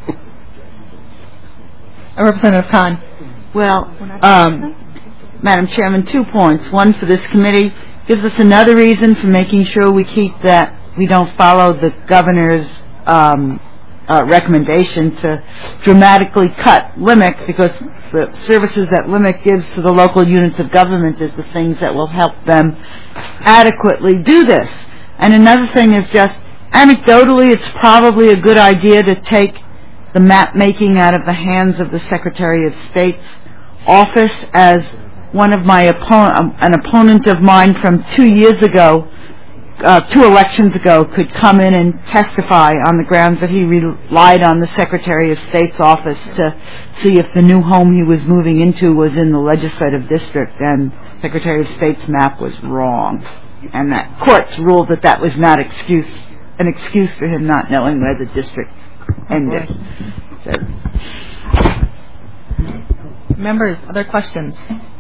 S2: Representative Khan.
S4: Well, um, Madam Chairman, two points. One for this committee gives us another reason for making sure we keep that we don't follow the governor's um, uh, recommendation to dramatically cut L M I C, because the services that L M I C gives to the local units of government is the things that will help them adequately do this. And another thing is just, anecdotally, it's probably a good idea to take the map making out of the hands of the Secretary of State's office. As one of my opponent, an opponent of mine from two years ago, uh, two elections ago, could come in and testify on the grounds that he relied on the Secretary of State's office to see if the new home he was moving into was in the legislative district, and Secretary of State's map was wrong, and that courts ruled that that was not excuse, an excuse for him not knowing where the district ended. So.
S2: Members, other questions?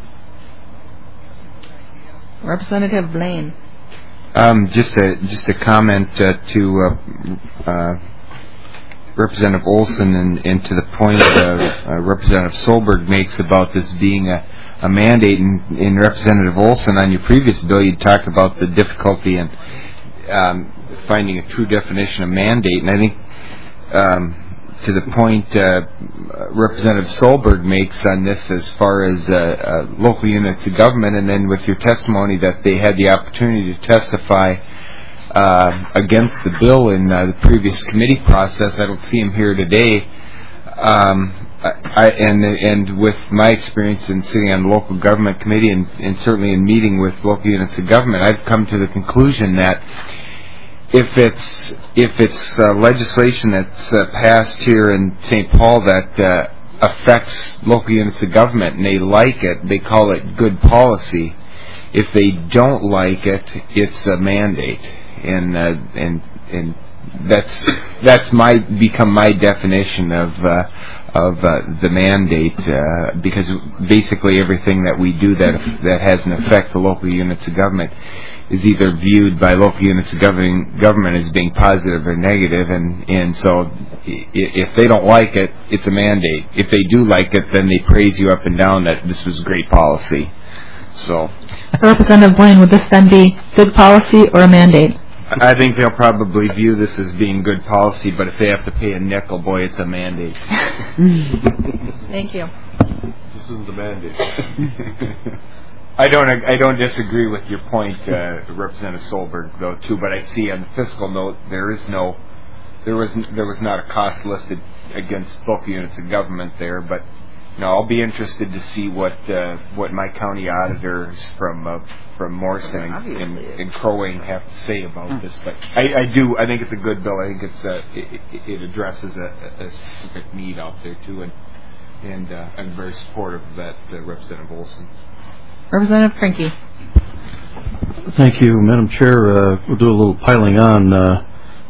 S2: Representative Blaine.
S13: Um, just a just a comment uh, to uh, uh, Representative Olson and, and to the point uh, uh, Representative Solberg makes about this being a, a mandate. And in Representative Olson, on your previous bill, you talked about the difficulty in um, finding a true definition of mandate, and I think. Um, to the point uh, Representative Solberg makes on this as far as uh, uh, local units of government, and then with your testimony that they had the opportunity to testify uh, against the bill in uh, the previous committee process. I don't see him here today. Um, I, and and with my experience in sitting on the local government committee and, and certainly in meeting with local units of government, I've come to the conclusion that If it's if it's uh, legislation that's uh, passed here in Saint Paul that uh, affects local units of government and they like it, they call it good policy. If they don't like it, it's a mandate, and uh, and and that's that's my become my definition of uh, of uh, the mandate, uh, because basically everything that we do that that has an effect to local units of government is either viewed by local units of government, government as being positive or negative, and, and so if they don't like it, it's a mandate. If they do like it, then they praise you up and down that this was great policy. So,
S2: Representative Blaine, would this then be good policy or a mandate?
S13: I think they'll probably view this as being good policy, but if they have to pay a nickel, boy, it's a mandate.
S2: Thank you.
S8: This isn't the mandate.
S13: I don't. I don't disagree with your point, uh, Representative Solberg, though, too. But I see on the fiscal note there is no, there was there was not a cost listed against local units of government there. But you know, I'll be interested to see what uh, what my county auditors from uh, from Morrison and, and, and Crow-Wing have to say about this. But I, I do. I think it's a good bill. I think it's uh, it, it addresses a, a specific need out there too, and and uh, I'm very supportive of that, uh, Representative Olson.
S2: Representative Frankie.
S12: Thank you, Madam Chair. Uh, we'll do a little piling on. Uh,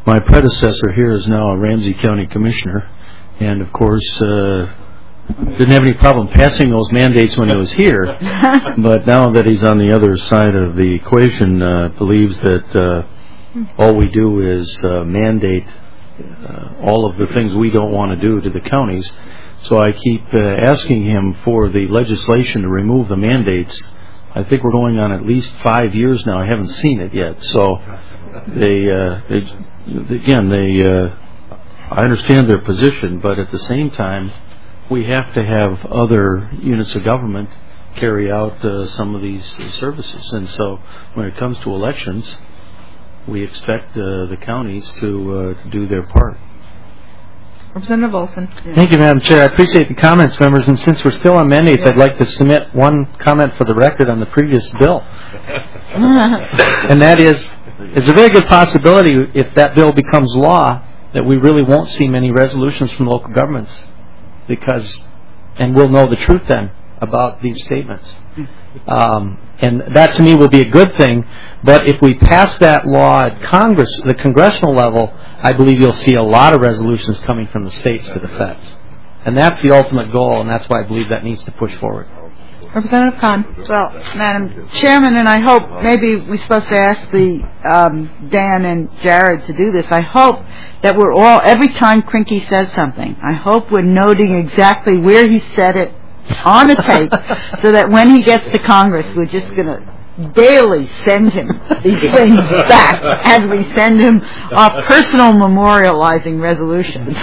S12: my predecessor here is now a Ramsey County Commissioner, and of course uh, didn't have any problem passing those mandates when he was here, but now that he's on the other side of the equation, uh, believes that uh, all we do is uh, mandate uh, all of the things we don't want to do to the counties. So I keep uh, asking him for the legislation to remove the mandates. I think we're going on at least five years now. I haven't seen it yet. So they, uh, they again, they, uh, I understand their position, but at the same time, we have to have other units of government carry out uh, some of these uh, services. And so when it comes to elections, we expect uh, the counties to, uh, to do their part.
S2: Representative Olson.
S10: Thank you, Madam Chair. I appreciate the comments, members. And since we're still on mandates, I'd like to submit one comment for the record on the previous bill. And that is, there's a very good possibility if that bill becomes law that we really won't see many resolutions from local governments, because, and we'll know the truth then about these statements. Um, and that to me will be a good thing. But if we pass that law at Congress, the congressional level, I believe you'll see a lot of resolutions coming from the states to the feds. And that's the ultimate goal, and that's why I believe that needs to push forward.
S2: Representative Khan.
S4: Well, Madam Chairman, and I hope maybe we're supposed to ask the um, Dan and Jared to do this. I hope that we're all, every time Krinky says something, I hope we're noting exactly where he said it on a tape, so that when he gets to Congress, we're just going to daily send him these things back as we send him our personal memorializing resolutions.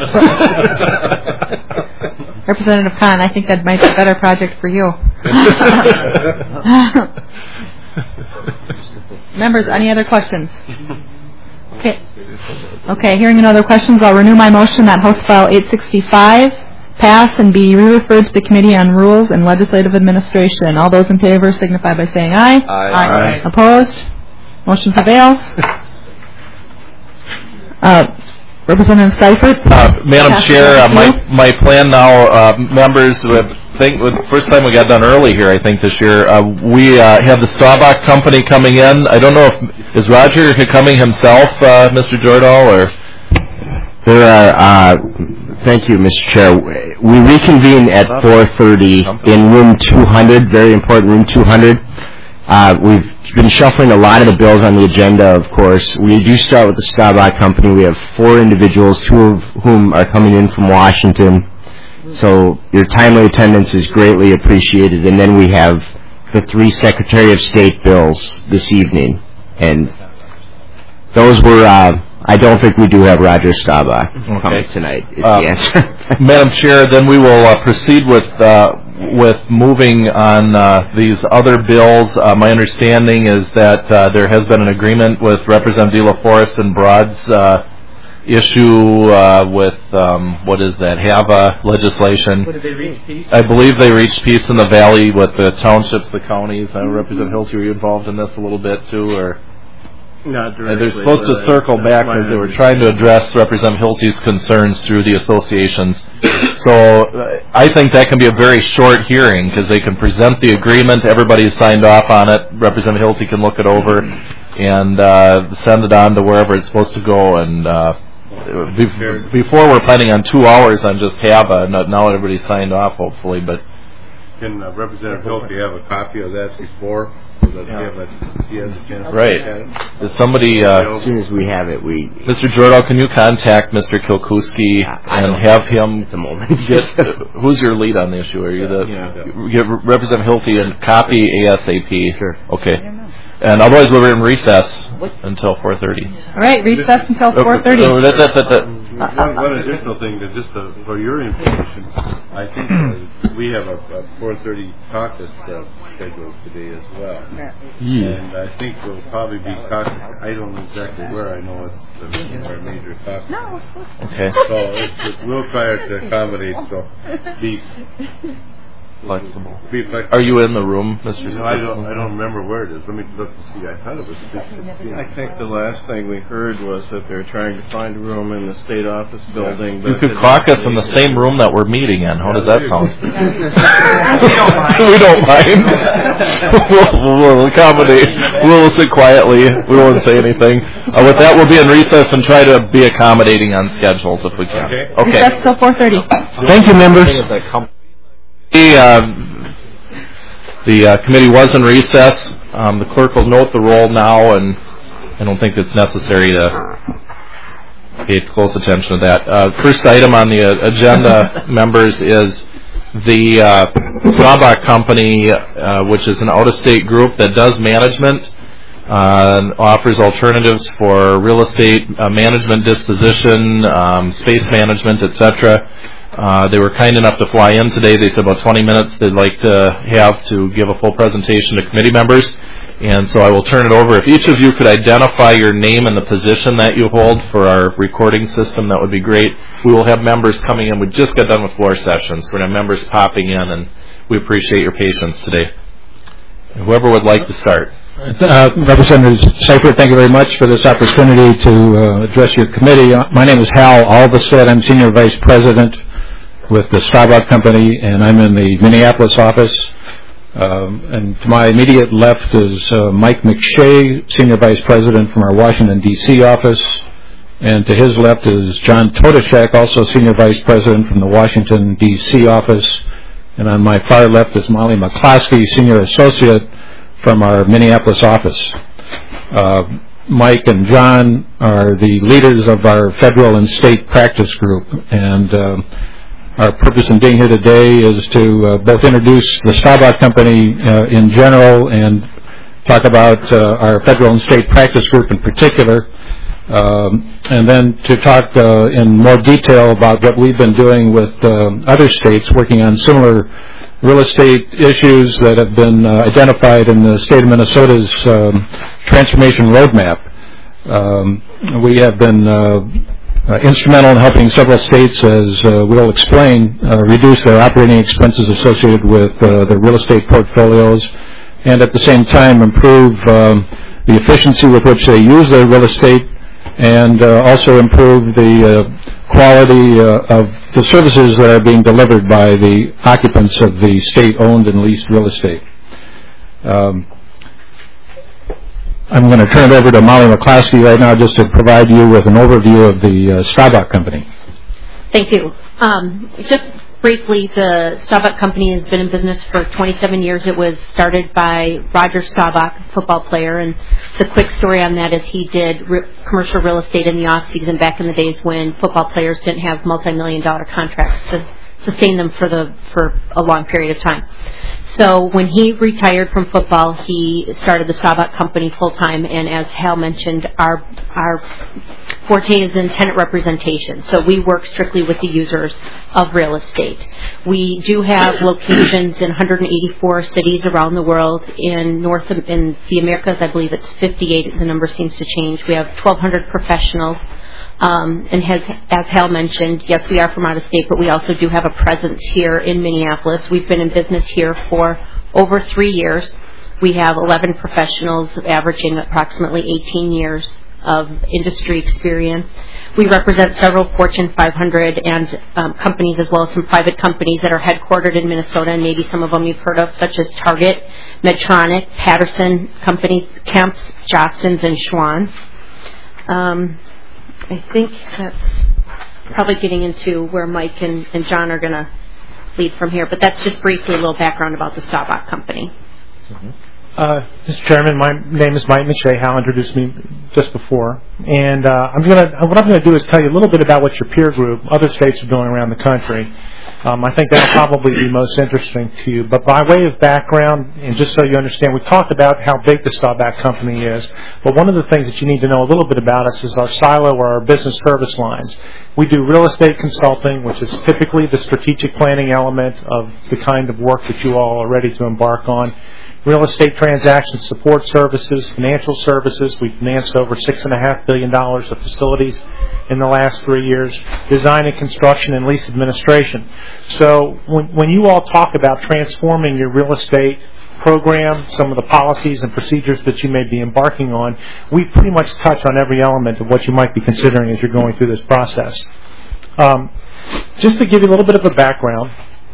S2: Representative Khan, I think that might be a better project for you. Members, any other questions? Okay. Okay, hearing no other questions, I'll renew my motion that House File eight sixty-five pass and be re-referred to the Committee on Rules and Legislative Administration. All those in favor signify by saying aye.
S5: Aye.
S2: Aye.
S5: Aye.
S2: Opposed? Motion prevails. Uh, Representative Seifert.
S14: Uh, Madam Chair, uh, my my plan now, uh, members, I think the first time we got done early here, I think this year, uh, we uh, have the Staubach Company coming in. I don't know if, is Roger coming himself, uh, Mister Jordahl, or?
S15: There are, uh, thank you, Mister Chair. We reconvene at four thirty in room two hundred, very important room two hundred. Uh, we've been shuffling a lot of the bills on the agenda, of course. We do start with the Staubach Company. We have four individuals, two of whom are coming in from Washington. So your timely attendance is greatly appreciated. And then we have the three Secretary of State bills this evening. And those were, uh, I don't think we do have Roger Staubach
S14: okay.
S15: coming tonight, is
S14: uh,
S15: the answer.
S14: Madam Chair, then we will uh, proceed with uh, with moving on uh, these other bills. Uh, my understanding is that uh, there has been an agreement with Representative De La Forest and Broad's uh, issue uh, with, um, what is that, HAVA legislation.
S10: What, did they reach peace?
S14: I believe they reached peace in the valley with the townships, the counties. Uh, Representative Hilty, were you involved in this a little bit too, or?
S11: Not
S14: They're
S11: directly.
S14: supposed to circle back because they were trying to address Representative Hilty's concerns through the associations. So uh, I think that can be a very short hearing because they can present the agreement, everybody's signed off on it, Representative Hilty can look it over and uh, send it on to wherever it's supposed to go. And uh, be- before we're planning on two hours on just HAVA, now everybody's signed off hopefully. But
S8: can uh, Representative Hilty have a copy of that before? So that yeah. we have a, he has a chance
S14: right.
S8: to look at it?
S14: Is somebody, uh,
S15: as soon as we have it, we...
S14: Mister Jordahl, can you contact Mister Kilkuski
S15: yeah,
S14: and have him...
S15: At the moment.
S14: get, who's your lead on the issue? Are you the...
S8: Yeah.
S14: Get Representative Hilty and copy ASAP.
S15: Sure.
S14: Okay. And otherwise we're in recess until four thirty.
S2: All right, recess until four thirty.
S14: Oh, that, that, that, that.
S8: One, one additional thing, that just uh, for your information, I think uh, we have a, a four thirty caucus uh, scheduled today as well.
S14: Yeah.
S8: And I think we'll probably be caucus, I don't know exactly where, I know it's uh, our major caucus.
S2: No, of course.
S14: Okay.
S8: So it's, it, we'll try to accommodate, so be
S14: Flexible.
S8: Be flexible.
S14: Are you in the room, Mister
S8: No, I don't. I don't remember where it is. Let me look and see. I thought it was six sixteen.
S11: I think the last thing we heard was that they're trying to find a room in the state office building.
S14: You
S11: but
S14: could
S11: it
S14: caucus
S11: is-
S14: in the same room that we're meeting in. How does that sound?
S11: We don't mind.
S14: We don't mind. we'll, we'll accommodate. We'll sit quietly. We won't say anything. Uh, with that, we'll be in recess and try to be accommodating on schedules if we can.
S8: Okay.
S14: Okay.
S2: Recess till four thirty.
S15: Thank you, members.
S14: The, uh, the uh, committee was in recess. Um, the clerk will note the roll now, and I don't think it's necessary to pay close attention to that. Uh, first item on the uh, agenda, members, is the uh, Staubach Company, uh, which is an out-of-state group that does management uh, and offers alternatives for real estate uh, management, disposition, um, space management, et cetera. Uh, they were kind enough to fly in today. They said about twenty minutes they'd like to have to give a full presentation to committee members. And so I will turn it over. If each of you could identify your name and the position that you hold for our recording system, that would be great. We will have members coming in. We just got done with floor sessions. We're going to have members popping in, and we appreciate your patience today. Whoever would like to start.
S16: Uh, Representative Seifert, thank you very much for this opportunity to uh, address your committee. Uh, my name is Hal Alvestead. I'm Senior Vice President with the Staubach Company, and I'm in the Minneapolis office. Um, and to my immediate left is uh, Mike McShay, Senior Vice President from our Washington, D C office. And to his left is John Todashek, also Senior Vice President from the Washington, D C office. And on my far left is Molly McCloskey, Senior Associate from our Minneapolis office. Uh, Mike and John are the leaders of our federal and state practice group. And uh, our purpose in being here today is to uh, both introduce the Staubach Company uh, in general and talk about uh, our federal and state practice group in particular, um, and then to talk uh, in more detail about what we've been doing with uh, other states working on similar real estate issues that have been uh, identified in the state of Minnesota's um, transformation roadmap. Um, we have been uh, Uh, instrumental in helping several states, as uh, we'll explain, uh, reduce their operating expenses associated with uh, their real estate portfolios, and at the same time improve um, the efficiency with which they use their real estate, and uh, also improve the uh, quality uh, of the services that are being delivered by the occupants of the state-owned and leased real estate. Um, I'm going to turn it over to Molly McCloskey right now just to provide you with an overview of the uh, Staubach Company.
S17: Thank you. Um, just briefly, the Staubach Company has been in business for twenty-seven years. It was started by Roger Staubach, a football player, and the quick story on that is he did re- commercial real estate in the off-season back in the days when football players didn't have multi-million dollar contracts to sustain them for the for a long period of time. So when he retired from football, he started the Staubach Company full-time, and as Hal mentioned, our our forte is in tenant representation. So we work strictly with the users of real estate. We do have locations in one hundred eighty-four cities around the world. In North in the Americas, I believe it's fifty-eight. The number seems to change. We have twelve hundred professionals. Um, and has, as Hal mentioned, yes, we are from out of state, but we also do have a presence here in Minneapolis. We've been in business here for over three years. We have eleven professionals averaging approximately eighteen years of industry experience. We represent several Fortune five hundred and um, companies, as well as some private companies that are headquartered in Minnesota, and maybe some of them you've heard of, such as Target, Medtronic, Patterson Companies, Kemps, Jostens, and Schwann's. Um, I think that's probably getting into where Mike and, and John are going to lead from here, but that's just briefly a little background about the Staubach Company.
S18: Uh, Mister Chairman, my name is Mike McShay. Hal introduced me just before, and uh, I'm going to what I'm going to do is tell you a little bit about what your peer group, other states, are doing around the country. Um, I think that'll probably be most interesting to you. But by way of background, and just so you understand, we talked about how big the Staubach Company is. But one of the things that you need to know a little bit about us is our silo or our business service lines. We do real estate consulting, which is typically the strategic planning element of the kind of work that you all are ready to embark on. Real estate transaction support services, financial services. We financed over six and a half billion dollars of facilities in the last three years, design and construction and lease administration. So when, when you all talk about transforming your real estate program, some of the policies and procedures that you may be embarking on, we pretty much touch on every element of what you might be considering as you're going through this process. Um, just to give you a little bit of a background,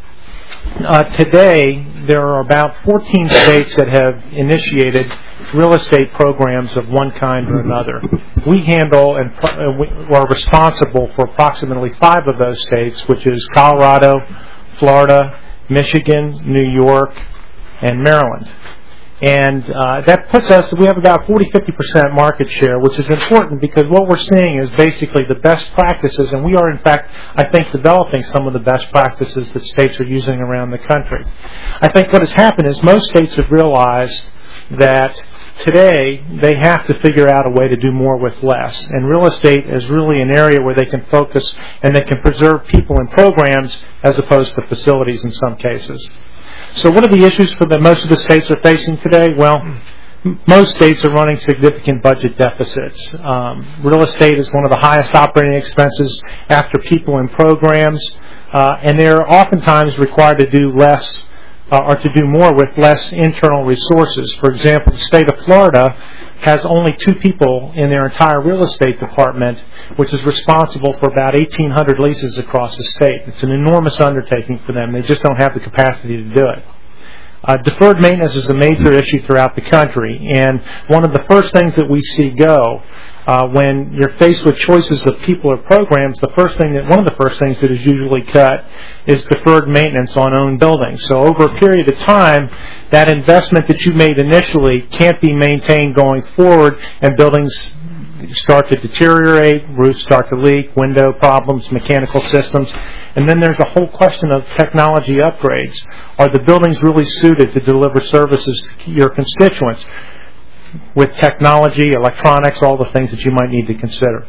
S18: uh, today there are about fourteen states that have initiated real estate programs of one kind or another. We handle and uh, we are responsible for approximately five of those states, which is Colorado, Florida, Michigan, New York, and Maryland. And uh, that puts us, we have about forty to fifty percent market share, which is important because what we're seeing is basically the best practices, and we are in fact, I think, developing some of the best practices that states are using around the country. I think what has happened is most states have realized that today they have to figure out a way to do more with less. And real estate is really an area where they can focus and they can preserve people and programs as opposed to facilities in some cases. So what are the issues for that most of the states are facing today? Well, m- most states are running significant budget deficits. Um, real estate is one of the highest operating expenses after people and programs, uh, and they're oftentimes required to do less uh, or to do more with less internal resources. For example, the state of Florida has only two people in their entire real estate department, which is responsible for about eighteen hundred leases across the state. It's an enormous undertaking for them. They just don't have the capacity to do it. Uh, deferred maintenance is a major issue throughout the country, and one of the first things that we see go uh, when you're faced with choices of people or programs, the first thing that one of the first things that is usually cut is deferred maintenance on owned buildings. So over a period of time, that investment that you made initially can't be maintained going forward, and buildings start to deteriorate, roofs start to leak, window problems, mechanical systems. And then there's a whole question of technology upgrades. Are the buildings really suited to deliver services to your constituents with technology, electronics, all the things that you might need to consider?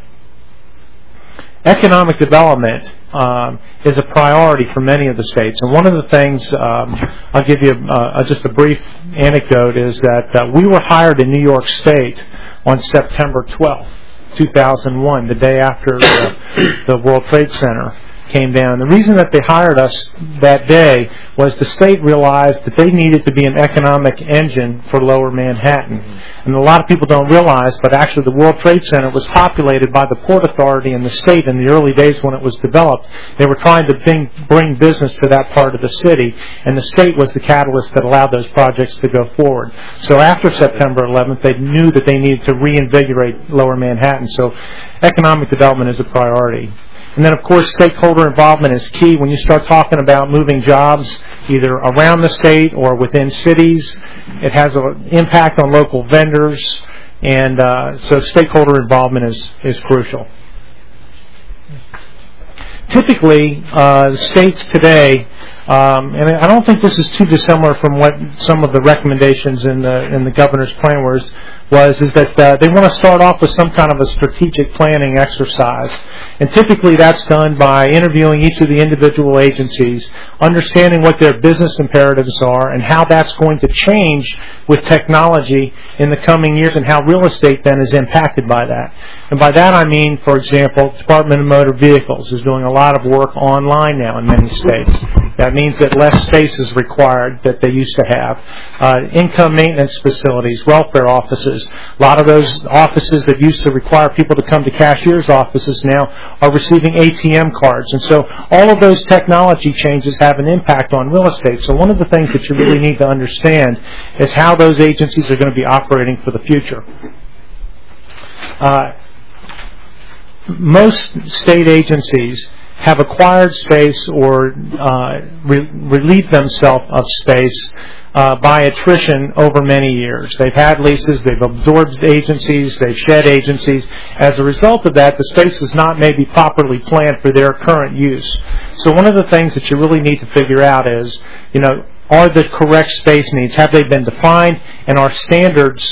S18: Economic development um, is a priority for many of the states. And one of the things, um, I'll give you uh, just a brief anecdote, is that uh, we were hired in New York State on September twelfth, two thousand one, the day after the, the World Trade Center came down. The reason that they hired us that day was the state realized that they needed to be an economic engine for Lower Manhattan. Mm-hmm. And a lot of people don't realize, but actually the World Trade Center was populated by the Port Authority in the state in the early days when it was developed. They were trying to bring, bring business to that part of the city, and the state was the catalyst that allowed those projects to go forward. So after September eleventh, they knew that they needed to reinvigorate Lower Manhattan. So economic development is a priority. And then, of course, stakeholder involvement is key. When you start talking about moving jobs either around the state or within cities, it has an impact on local vendors, and uh, so stakeholder involvement is, is crucial. Typically, uh, states today, um, and I don't think this is too dissimilar from what some of the recommendations in the in the governor's plan was, was is that uh, they want to start off with some kind of a strategic planning exercise. And typically that's done by interviewing each of the individual agencies, understanding what their business imperatives are and how that's going to change with technology in the coming years and how real estate then is impacted by that. And by that I mean, for example, Department of Motor Vehicles is doing a lot of work online now in many states. That means that less space is required that they used to have. Uh, income maintenance facilities, welfare offices, a lot of those offices that used to require people to come to cashier's offices now are receiving A T M cards. And so all of those technology changes have an impact on real estate. So one of the things that you really need to understand is how those agencies are going to be operating for the future. Uh, most state agencies have acquired space or uh, re- relieved themselves of space uh, by attrition over many years. They've had leases, they've absorbed agencies, they've shed agencies. As a result of that, the space was not maybe properly planned for their current use. So one of the things that you really need to figure out is, you know, are the correct space needs, have they been defined, and are standards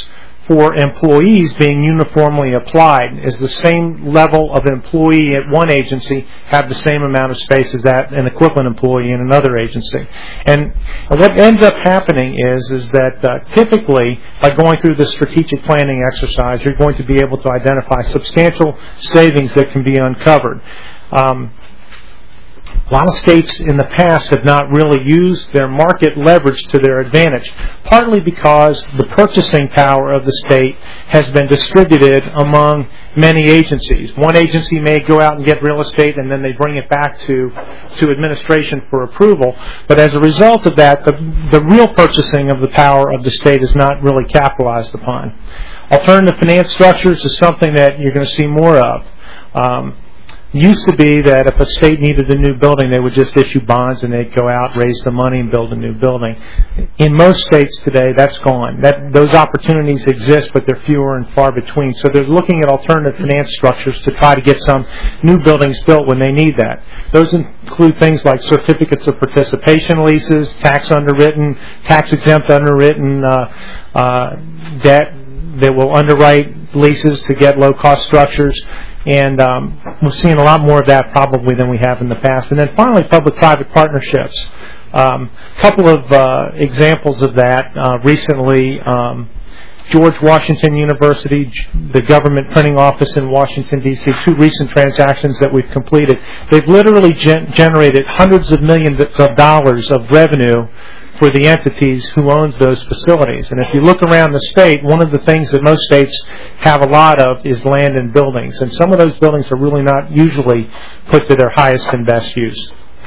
S18: for employees being uniformly applied. Is the same level of employee at one agency have the same amount of space as that an equivalent employee in another agency? And what ends up happening is is that uh, typically by going through this strategic planning exercise, you're going to be able to identify substantial savings that can be uncovered. Um, A lot of states in the past have not really used their market leverage to their advantage, partly because the purchasing power of the state has been distributed among many agencies. One agency may go out and get real estate and then they bring it back to, to administration for approval, but as a result of that, the, the real purchasing of the power of the state is not really capitalized upon. Alternative finance structures is something that you're going to see more of. Um, Used to be that if a state needed a new building, they would just issue bonds and they'd go out, raise the money, and build a new building. In most states today, that's gone. That those opportunities exist, but they're fewer and far between. So they're looking at alternative finance structures to try to get some new buildings built when they need that. Those include things like certificates of participation leases, tax underwritten, tax exempt underwritten uh, uh, debt that will underwrite leases to get low cost structures. And um, we're seeing a lot more of that probably than we have in the past. And then finally, public-private partnerships. A um, couple of uh, examples of that. Uh, recently, um, George Washington University, the government printing office in Washington, D C, two recent transactions that we've completed. They've literally gen- generated hundreds of millions of dollars of revenue for the entities who owns those facilities. And if you look around the state, one of the things that most states have a lot of is land and buildings. And some of those buildings are really not usually put to their highest and best use.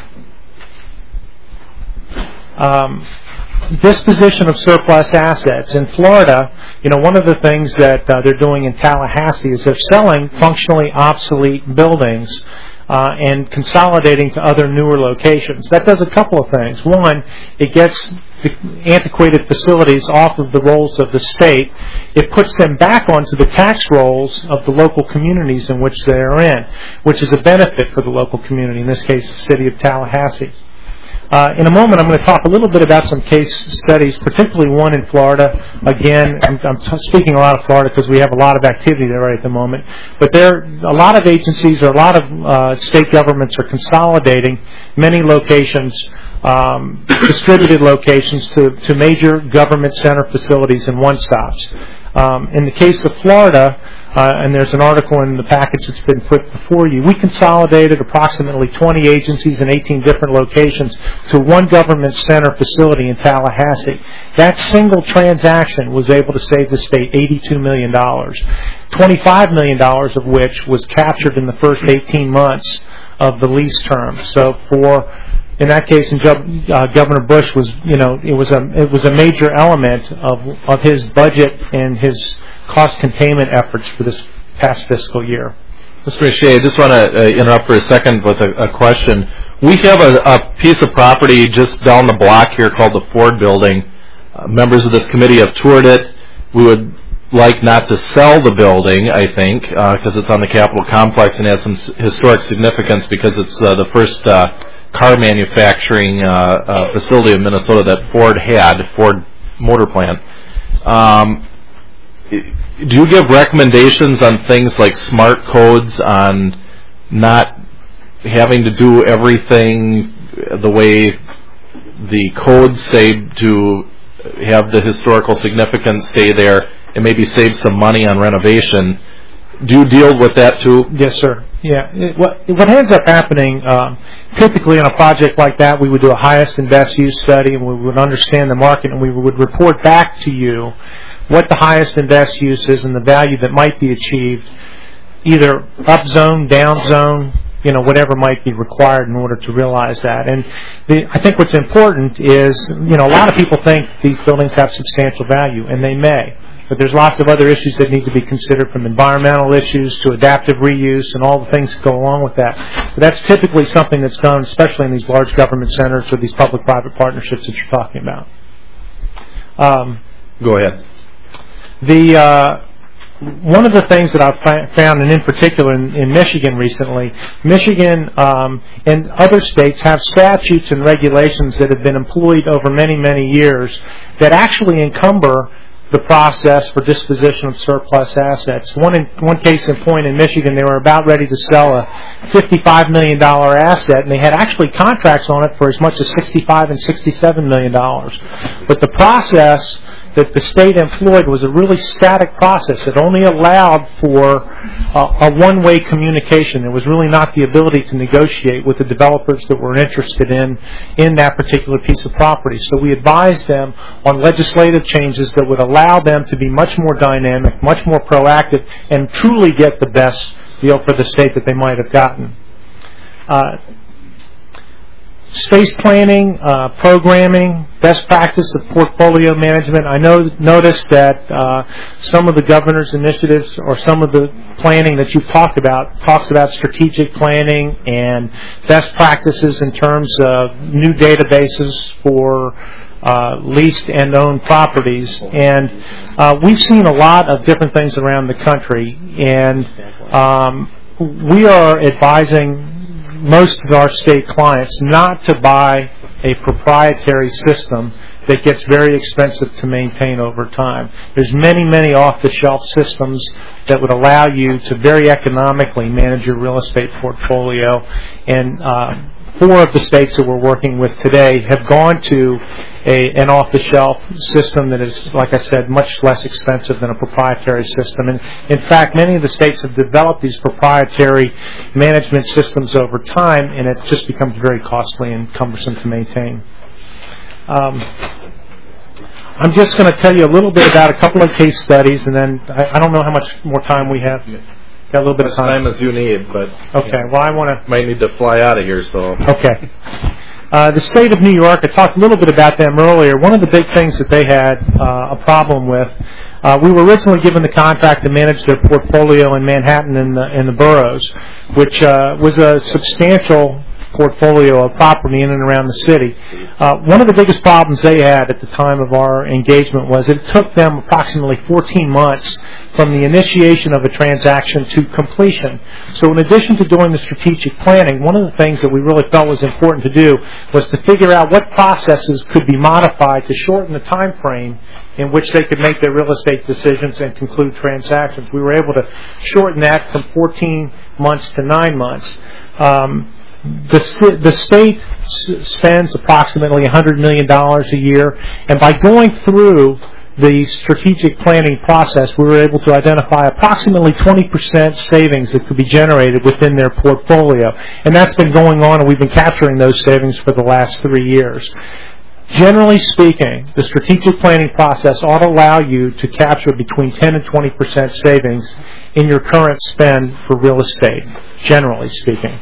S18: Um, disposition of surplus assets. In Florida, you know, one of the things that uh, they're doing in Tallahassee is they're selling functionally obsolete buildings Uh, and consolidating to other newer locations. That does a couple of things. One, it gets the antiquated facilities off of the rolls of the state. It puts them back onto the tax rolls of the local communities in which they are in, which is a benefit for the local community, in this case the city of Tallahassee. Uh, in a moment, I'm going to talk a little bit about some case studies, particularly one in Florida. Again, I'm, I'm t- speaking a lot of Florida because we have a lot of activity there right at the moment. But there, a lot of agencies or a lot of uh, state governments are consolidating many locations, um, distributed locations, to, to major government center facilities and one-stops. Um, in the case of Florida, uh, and there's an article in the package that's been put before you, we consolidated approximately twenty agencies in eighteen different locations to one government center facility in Tallahassee. That single transaction was able to save the state eighty-two million dollars, twenty-five million dollars of which was captured in the first eighteen months of the lease term. So for in that case, in uh, Governor Bush was, you know, it was a it was a major element of of his budget and his cost containment efforts for this past fiscal year.
S14: Mister Richer, I just want to uh, interrupt for a second with a, a question. We have a, a piece of property just down the block here called the Ford Building. Uh, members of this committee have toured it. We would like not to sell the building, I think, because uh, it's on the Capitol complex and has some historic significance because it's uh, the first uh, car manufacturing uh, uh, facility in Minnesota that Ford had, Ford Motor Plant. Um, do you give recommendations on things like smart codes on not having to do everything the way the codes say to have the historical significance stay there and maybe save some money on renovation? Do you deal with that too?
S18: Yes, sir. Yeah. It, what, what ends up happening, um, typically on a project like that, we would do a highest and best use study, and we would understand the market, and we would report back to you what the highest and best use is and the value that might be achieved, either up zone, down zone, you know, whatever might be required in order to realize that. And the, I think what's important is, you know, a lot of people think these buildings have substantial value, and they may. But there's lots of other issues that need to be considered, from environmental issues to adaptive reuse and all the things that go along with that. But that's typically something that's done, especially in these large government centers or these public-private partnerships that you're talking about. Um,
S14: Go ahead.
S18: The uh, one of the things that I've found, and in particular in, in Michigan recently, Michigan um, and other states have statutes and regulations that have been employed over many, many years that actually encumber the process for disposition of surplus assets. One in, one case in point in Michigan, they were about ready to sell a fifty-five million dollars asset, and they had actually contracts on it for as much as sixty-five and sixty-seven million dollars. But the process that the state employed was a really static process. It only allowed for a, a one-way communication. There was really not the ability to negotiate with the developers that were interested in in that particular piece of property. So we advised them on legislative changes that would allow them to be much more dynamic, much more proactive, and truly get the best deal for the state that they might have gotten. Uh, Space planning, uh, programming, best practice of portfolio management. I know noticed that uh, some of the governor's initiatives or some of the planning that you've talked about talks about strategic planning and best practices in terms of new databases for uh, leased and owned properties. And uh, we've seen a lot of different things around the country, and um, we are advising most of our state clients not to buy a proprietary system that gets very expensive to maintain over time. There's many, many off-the-shelf systems that would allow you to very economically manage your real estate portfolio, and uh, four of the states that we're working with today have gone to a, an off-the-shelf system that is, like I said, much less expensive than a proprietary system. And in fact, many of the states have developed these proprietary management systems over time, and it just becomes very costly and cumbersome to maintain. Um, I'm just going to tell you a little bit about a couple of case studies, and then I, I don't know how much more time we have. Got a little bit
S14: as
S18: of time.
S14: time as you need, but
S18: okay.
S14: You know,
S18: well, I want to
S14: might need to fly out of here, so
S18: okay. Uh, the state of New York, I talked a little bit about them earlier. One of the big things that they had uh, a problem with, uh, we were originally given the contract to manage their portfolio in Manhattan and the, in the boroughs, which uh, was a substantial portfolio of property in and around the city. Uh, one of the biggest problems they had at the time of our engagement was it took them approximately fourteen months from the initiation of a transaction to completion. So in addition to doing the strategic planning, one of the things that we really felt was important to do was to figure out what processes could be modified to shorten the time frame in which they could make their real estate decisions and conclude transactions. We were able to shorten that from fourteen months to nine months. Um, The, the state spends approximately one hundred million dollars a year, and by going through the strategic planning process, we were able to identify approximately twenty percent savings that could be generated within their portfolio. And that's been going on, and we've been capturing those savings for the last three years. Generally speaking, the strategic planning process ought to allow you to capture between ten and twenty percent savings in your current spend for real estate, generally speaking.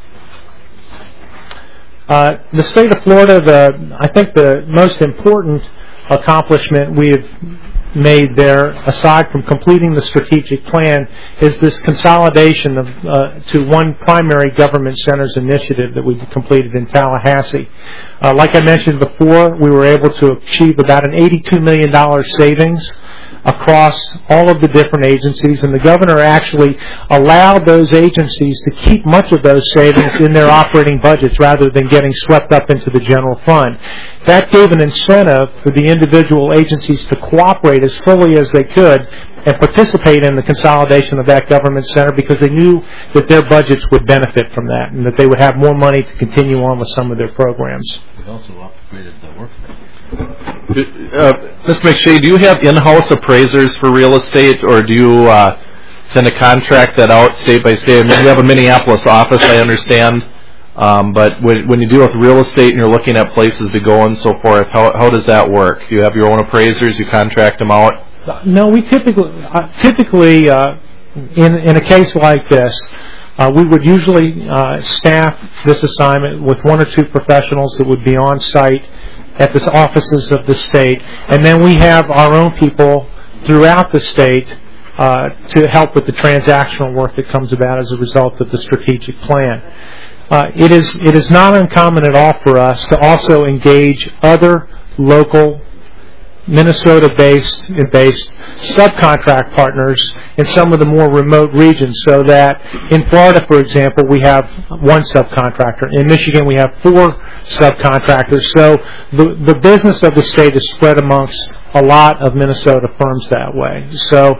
S18: Uh, the state of Florida, the, I think the most important accomplishment we have made there, aside from completing the strategic plan, is this consolidation of uh, to one primary government centers initiative that we've completed in Tallahassee. Uh, like I mentioned before, we were able to achieve about an eighty-two million dollars savings across all of the different agencies, and the governor actually allowed those agencies to keep much of those savings in their operating budgets rather than getting swept up into the general fund. That gave an incentive for the individual agencies to cooperate as fully as they could and participate in the consolidation of that government center, because they knew that their budgets would benefit from that and that they would have more money to continue on with some of their programs.
S12: It also upgraded the workforce.
S14: Uh, Mister McShay, do you have in-house appraisers for real estate, or do you uh, send a contract that out state by state? I mean, you have a Minneapolis office, I understand, um, but when, when you deal with real estate and you're looking at places to go and so forth, how, how does that work? Do you have your own appraisers? You contract them out?
S18: No, we typically, uh, typically uh, in, in a case like this, Uh, we would usually uh, staff this assignment with one or two professionals that would be on site at the offices of the state, and then we have our own people throughout the state uh, to help with the transactional work that comes about as a result of the strategic plan. Uh, it is it is not uncommon at all for us to also engage other local Minnesota-based based subcontract partners in some of the more remote regions, so that in Florida, for example, we have one subcontractor. In Michigan, we have four subcontractors. So the, the business of the state is spread amongst a lot of Minnesota firms that way. So,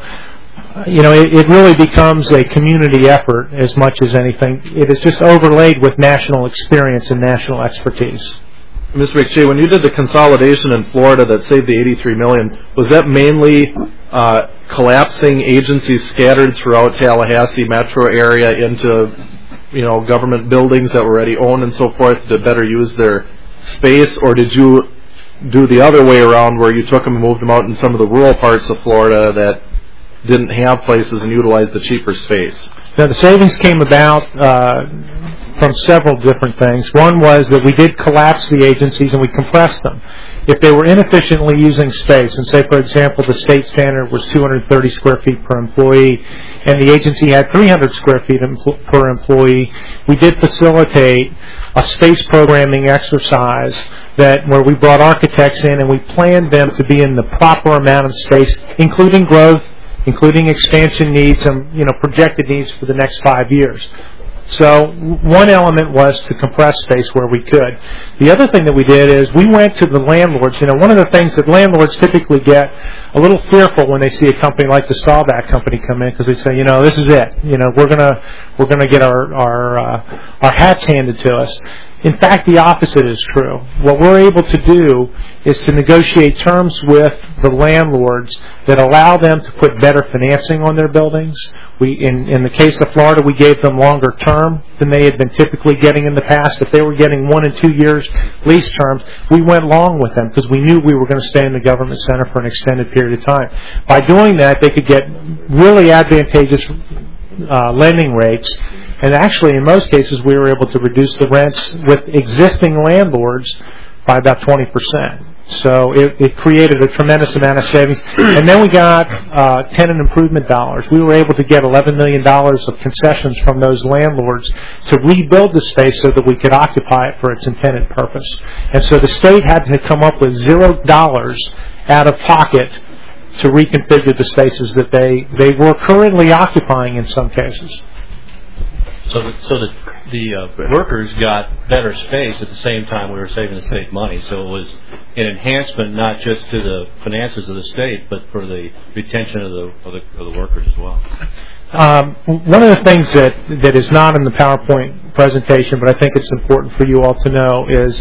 S18: you know, it, it really becomes a community effort as much as anything. It is just overlaid with national experience and national expertise.
S14: Mister McShay, when you did the consolidation in Florida that saved the eighty-three million dollars, was that mainly uh, collapsing agencies scattered throughout Tallahassee metro area into, you know, government buildings that were already owned and so forth to better use their space, or did you do the other way around where you took them and moved them out in some of the rural parts of Florida that didn't have places and utilized the cheaper space?
S18: Now, the savings came about uh, from several different things. One was that we did collapse the agencies and we compressed them. If they were inefficiently using space, and say, for example, the state standard was two hundred thirty square feet per employee, and the agency had three hundred square feet per employee, we did facilitate a space programming exercise that where we brought architects in and we planned them to be in the proper amount of space, including growth, including expansion needs and, you know, projected needs for the next five years. So one element was to compress space where we could. The other thing that we did is we went to the landlords. You know, one of the things that landlords typically get a little fearful when they see a company like the Staubach company come in, because they say, you know, this is it. You know, we're gonna we're gonna get our our uh, our hats handed to us. In fact, the opposite is true. What we're able to do is to negotiate terms with the landlords that allow them to put better financing on their buildings. We, in, in the case of Florida, we gave them longer term than they had been typically getting in the past. If they were getting one and two years lease terms, we went long with them because we knew we were going to stay in the government center for an extended period of time. By doing that, they could get really advantageous uh, lending rates. And actually, in most cases, we were able to reduce the rents with existing landlords by about twenty percent. So it, it created a tremendous amount of savings. And then we got uh, tenant improvement dollars. We were able to get eleven million dollars of concessions from those landlords to rebuild the space so that we could occupy it for its intended purpose. And so the state had to come up with zero dollars out of pocket to reconfigure the spaces that they, they were currently occupying in some cases.
S19: So, the, so the, the uh, workers got better space at the same time we were saving the state money. So it was an enhancement not just to the finances of the state, but for the retention of the of the, of the workers as well.
S18: Um, one of the things that, that is not in the PowerPoint presentation, but I think it's important for you all to know, is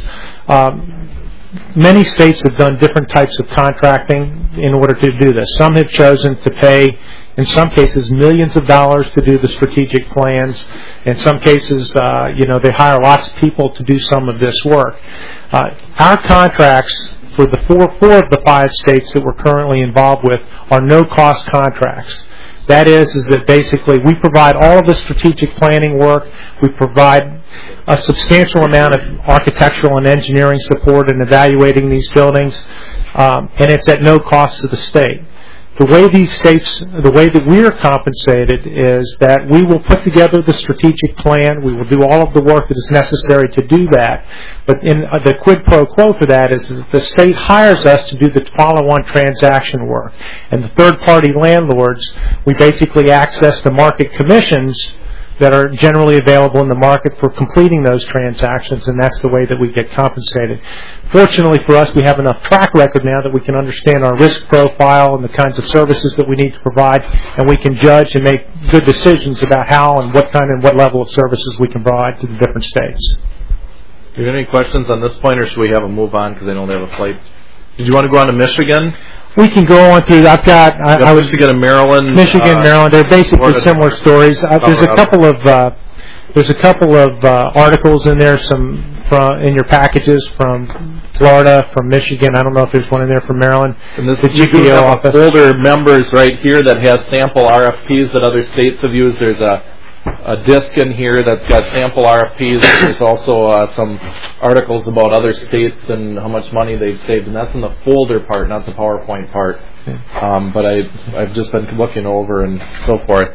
S18: um, many states have done different types of contracting in order to do this. Some have chosen to pay, in some cases, millions of dollars to do the strategic plans. In some cases, uh, you know, they hire lots of people to do some of this work. Uh, our contracts for the four, four of the five states that we're currently involved with are no-cost contracts. That is, is that basically we provide all of the strategic planning work. We provide a substantial amount of architectural and engineering support in evaluating these buildings, um, and it's at no cost to the state. The way these states, the way that we are compensated is that we will put together the strategic plan. We will do all of the work that is necessary to do that. But in uh, the quid pro quo for that is that the state hires us to do the follow-on transaction work. And the third-party landlords, we basically access the market commissions that are generally available in the market for completing those transactions, and that's the way that we get compensated. Fortunately for us, we have enough track record now that we can understand our risk profile and the kinds of services that we need to provide, and we can judge and make good decisions about how and what kind and what level of services we can provide to the different states.
S14: Do you have any questions on this point, or should we have a move on because I know they have a flight? Did you want to go on to Michigan?
S18: We can go on through. I've got. I, I was
S14: Michigan and Maryland.
S18: Michigan,
S14: uh,
S18: Maryland. They're basically
S14: Florida,
S18: similar stories. Uh, there's a couple of. Uh, there's a couple of uh, articles in there. Some from in your packages from Florida, from Michigan. I don't know if there's one in there from Maryland.
S14: And this
S18: the G P O office.
S14: Folder members right here that has sample R F Ps that other states have used. There's a. a disc in here that's got sample R F Ps. There's also uh, some articles about other states and how much money they've saved, and that's in the folder part, not the PowerPoint part. Um, but I, I've just been looking over and so forth.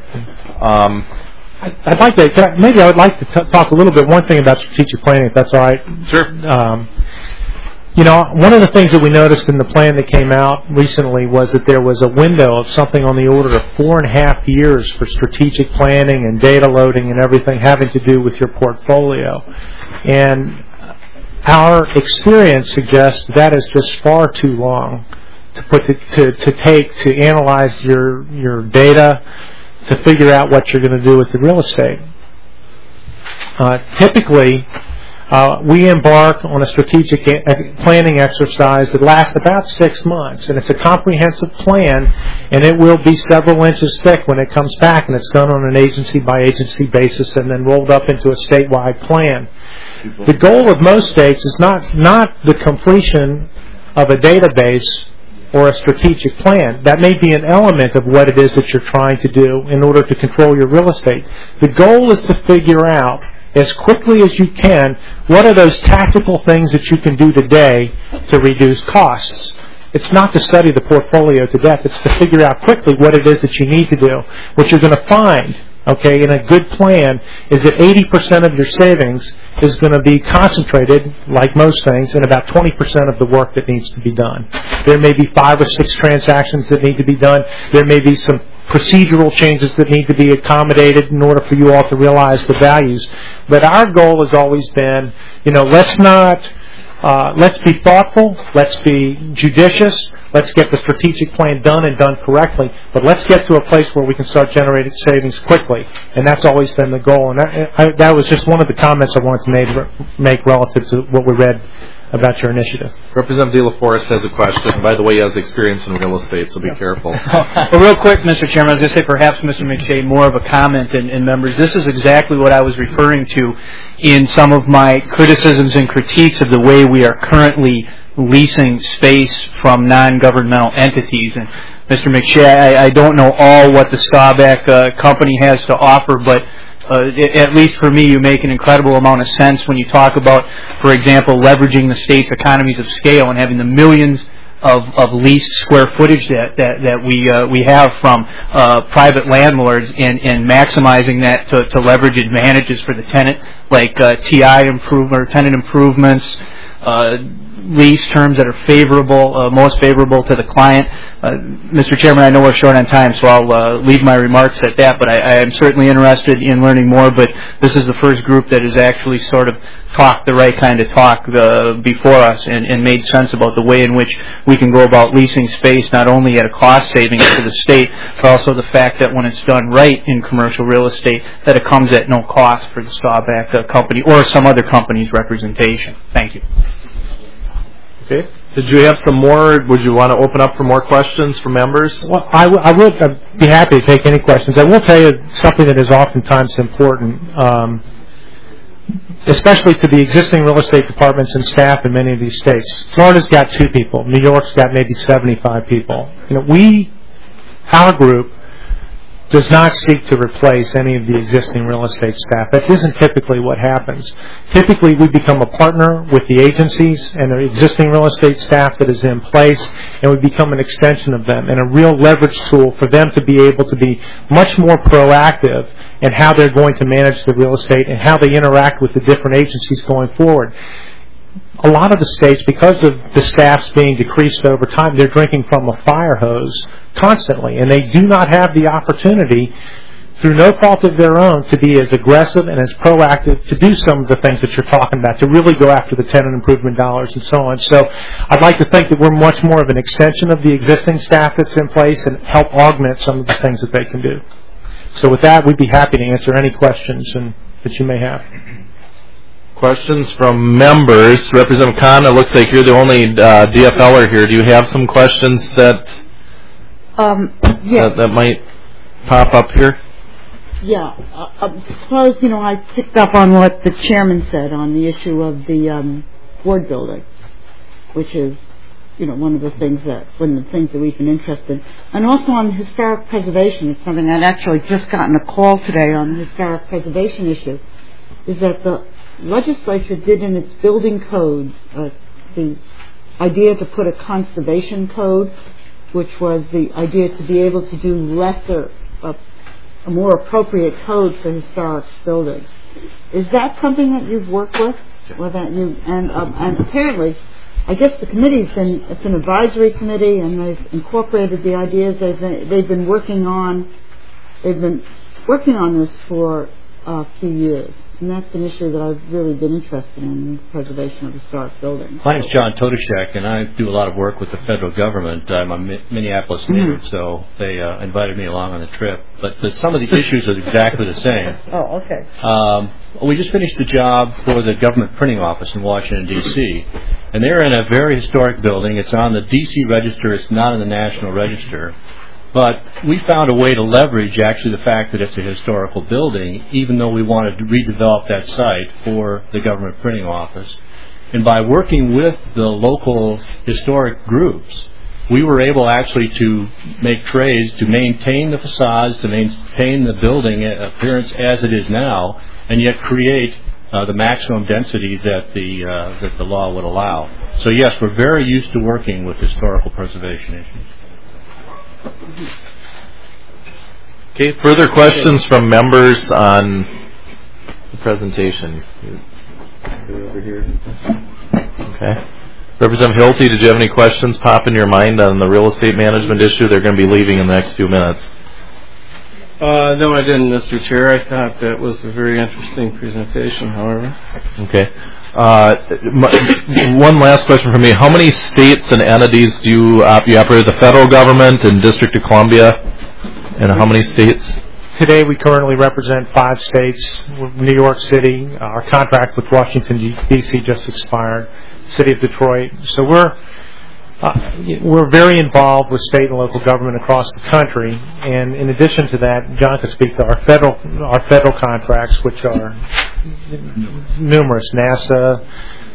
S14: Um,
S18: I'd like to, can I, maybe I would like to t- talk a little bit, one thing about strategic planning, if that's all right.
S14: Sure.
S18: Um, You know, one of the things that we noticed in the plan that came out recently was that there was a window of something on the order of four and a half years for strategic planning and data loading and everything having to do with your portfolio. And our experience suggests that is just far too long to put to, to, to take to analyze your your data to figure out what you're going to do with the real estate. Uh, typically, Uh, we embark on a strategic planning exercise that lasts about six months, and it's a comprehensive plan, and it will be several inches thick when it comes back, and it's done on an agency-by-agency basis and then rolled up into a statewide plan. The goal of most states is not, not the completion of a database or a strategic plan. That may be an element of what it is that you're trying to do in order to control your real estate. The goal is to figure out as quickly as you can, what are those tactical things that you can do today to reduce costs? It's not to study the portfolio to death. It's to figure out quickly what it is that you need to do. What you're going to find, okay, in a good plan is that eighty percent of your savings is going to be concentrated, like most things, in about twenty percent of the work that needs to be done. There may be five or six transactions that need to be done. There may be some procedural changes that need to be accommodated in order for you all to realize the values. But our goal has always been, you know, let's not, uh, let's be thoughtful, let's be judicious, let's get the strategic plan done and done correctly, but let's get to a place where we can start generating savings quickly. And that's always been the goal. And that, I, that was just one of the comments I wanted to make, make relative to what we read about your initiative.
S14: Representative De La Forest has a question. By the way, he has experience in real estate, so be careful.
S7: Well, real quick, Mister Chairman, I was going to say perhaps Mister McShay, more of a comment, and, and members, this is exactly what I was referring to in some of my criticisms and critiques of the way we are currently leasing space from non-governmental entities. And Mister McShay, I, I don't know all what the Staubach uh, company has to offer, but Uh, at least for me, you make an incredible amount of sense when you talk about, for example, leveraging the state's economies of scale and having the millions of, of leased square footage that that, that we uh, we have from uh, private landlords, and, and maximizing that to, to leverage advantages for the tenant, like uh, T I improvement or tenant improvements, uh, lease terms that are favorable, uh, most favorable to the client. Uh, Mister Chairman, I know we're short on time, so I'll uh, leave my remarks at that, but I, I am certainly interested in learning more, but this is the first group that has actually sort of talked the right kind of talk uh, before us and, and made sense about the way in which we can go about leasing space, not only at a cost savings to the state, but also the fact that when it's done right in commercial real estate, that it comes at no cost for the Staubach uh, company or some other company's representation. Thank you.
S14: Okay. Did you have some more? Would you want to open up for more questions from members?
S18: Well, I, w- I would I'd be happy to take any questions. I will tell you something that is oftentimes important, um, especially to the existing real estate departments and staff in many of these states. Florida's got two people. New York's got maybe seventy-five people. You know, we, our group, does not seek to replace any of the existing real estate staff. That isn't typically what happens. Typically, we become a partner with the agencies and the existing real estate staff that is in place, and we become an extension of them and a real leverage tool for them to be able to be much more proactive in how they're going to manage the real estate and how they interact with the different agencies going forward. A lot of the states, because of the staffs being decreased over time, they're drinking from a fire hose constantly, and they do not have the opportunity, through no fault of their own, to be as aggressive and as proactive to do some of the things that you're talking about, to really go after the tenant improvement dollars and so on. So I'd like to think that we're much more of an extension of the existing staff that's in place and help augment some of the things that they can do. So with that, we'd be happy to answer any questions and, that you may have.
S14: Questions from members. Representative Khan, it looks like you're the only uh, D F L er here. Do you have some questions that,
S4: um, yeah.
S14: that that might pop up here?
S4: Yeah. Uh, I suppose, you know, I picked up on what the chairman said on the issue of the um, board building, which is, you know, one of the things that one of the things that we've been interested in, and also on historic preservation. It's something I'd actually just gotten a call today on the historic preservation issue. Is that the legislature did in its building code uh, the idea to put a conservation code, which was the idea to be able to do lesser, uh, a more appropriate code for historic buildings. Is that something that you've worked with, or that you and um, and apparently I guess the committee's been, it's an advisory committee, and they've incorporated the ideas. They've been, they've been working on, they've been working on this for a few years. And that's an issue that I've really been interested in, the preservation of historic buildings.
S19: My name's John Todashek, and I do a lot of work with the federal government. I'm a Minneapolis native, mm-hmm. so they uh, invited me along on the trip. But the, some of the issues are exactly the same.
S4: Oh, okay.
S19: Um, we just finished a job for the government printing office in Washington, D C, and they're in a very historic building. It's on the D C register. It's not in the National Register. But we found a way to leverage actually the fact that it's a historical building, even though we wanted to redevelop that site for the government printing office. And by working with the local historic groups, we were able actually to make trades to maintain the facades, to maintain the building appearance as it is now, and yet create uh, the maximum density that the uh, that the law would allow. So yes, we're very used to working with historical preservation issues.
S14: Okay, further questions from members on the presentation? Over here. Okay. Representative Hilty, did you have any questions pop in your mind on the real estate management issue? They're going to be leaving in the next few minutes.
S11: Uh, no, I didn't, Mister Chair. I thought that was a very interesting presentation, however.
S14: Okay. Uh, one last question from me. How many states and entities do you, op- you operate? The federal government and District of Columbia? And how many states?
S18: Today we currently represent five states. New York City, our contract with Washington, D C just expired. City of Detroit. So we're uh, we're very involved with state and local government across the country. And in addition to that, John could speak to our federal our federal contracts, which are numerous. NASA.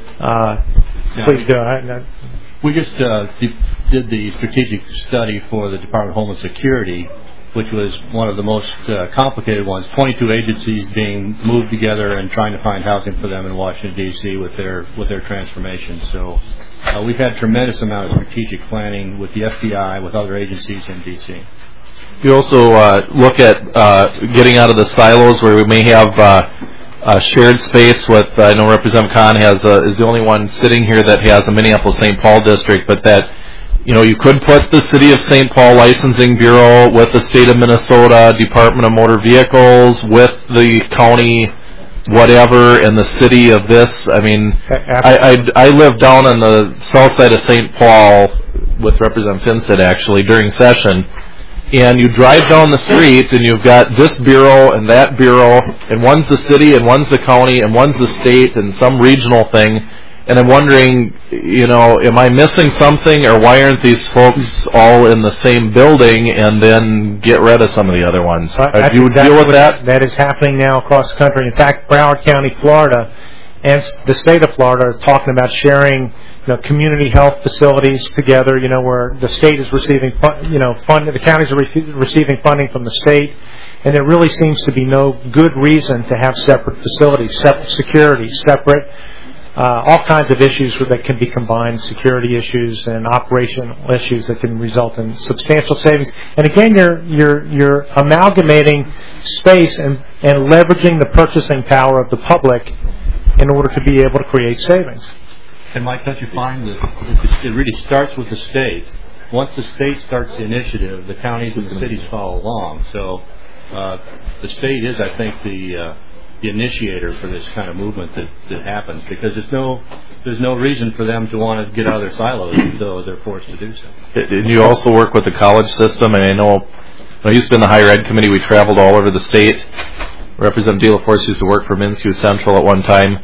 S18: Uh,
S19: yeah.
S18: Please go ahead.
S19: We just uh, did the strategic study for the Department of Homeland Security, which was one of the most uh, complicated ones. twenty-two agencies being moved together and trying to find housing for them in Washington, D C with their with their transformation. So uh, we've had a tremendous amount of strategic planning with the F B I, with other agencies in D C.
S14: You also uh, look at uh, getting out of the silos where we may have uh, a shared space with, uh, I know Representative Kahn has a, is the only one sitting here that has a Minneapolis-Saint Paul district, but that you know, you could put the City of Saint Paul Licensing Bureau with the State of Minnesota Department of Motor Vehicles, with the county whatever, and the city of this. I mean, I, I, I live down on the south side of Saint Paul with Representative Finstead, actually, during session. And you drive down the street, and you've got this bureau and that bureau, and one's the city, and one's the county, and one's the state, and some regional thing. And I'm wondering, you know, am I missing something, or why aren't these folks all in the same building, and then get rid of some of the other ones?
S18: Uh,
S14: do you
S18: exactly
S14: deal with that?
S18: That is happening now across the country. In fact, Broward County, Florida, and the state of Florida are talking about sharing, you know, community health facilities together. You know, where the state is receiving, you know, fund, the counties are re- receiving funding from the state, and there really seems to be no good reason to have separate facilities, separate security, separate. Uh, all kinds of issues that can be combined, security issues and operational issues that can result in substantial savings. And again, you're you're you're amalgamating space and, and leveraging the purchasing power of the public in order to be able to create savings.
S19: And Mike, don't you find that it really starts with the state? Once the state starts the initiative, the counties and the cities follow along. So uh, the state is, I think, the uh, the initiator for this kind of movement that, that happens, because there's no there's no reason for them to want to get out of their silos until they're forced to do so.
S14: And you also work with the college system, and I know when I used to be in the higher ed committee, we traveled all over the state. Representative De La Force used to work for Minshew Central at one time,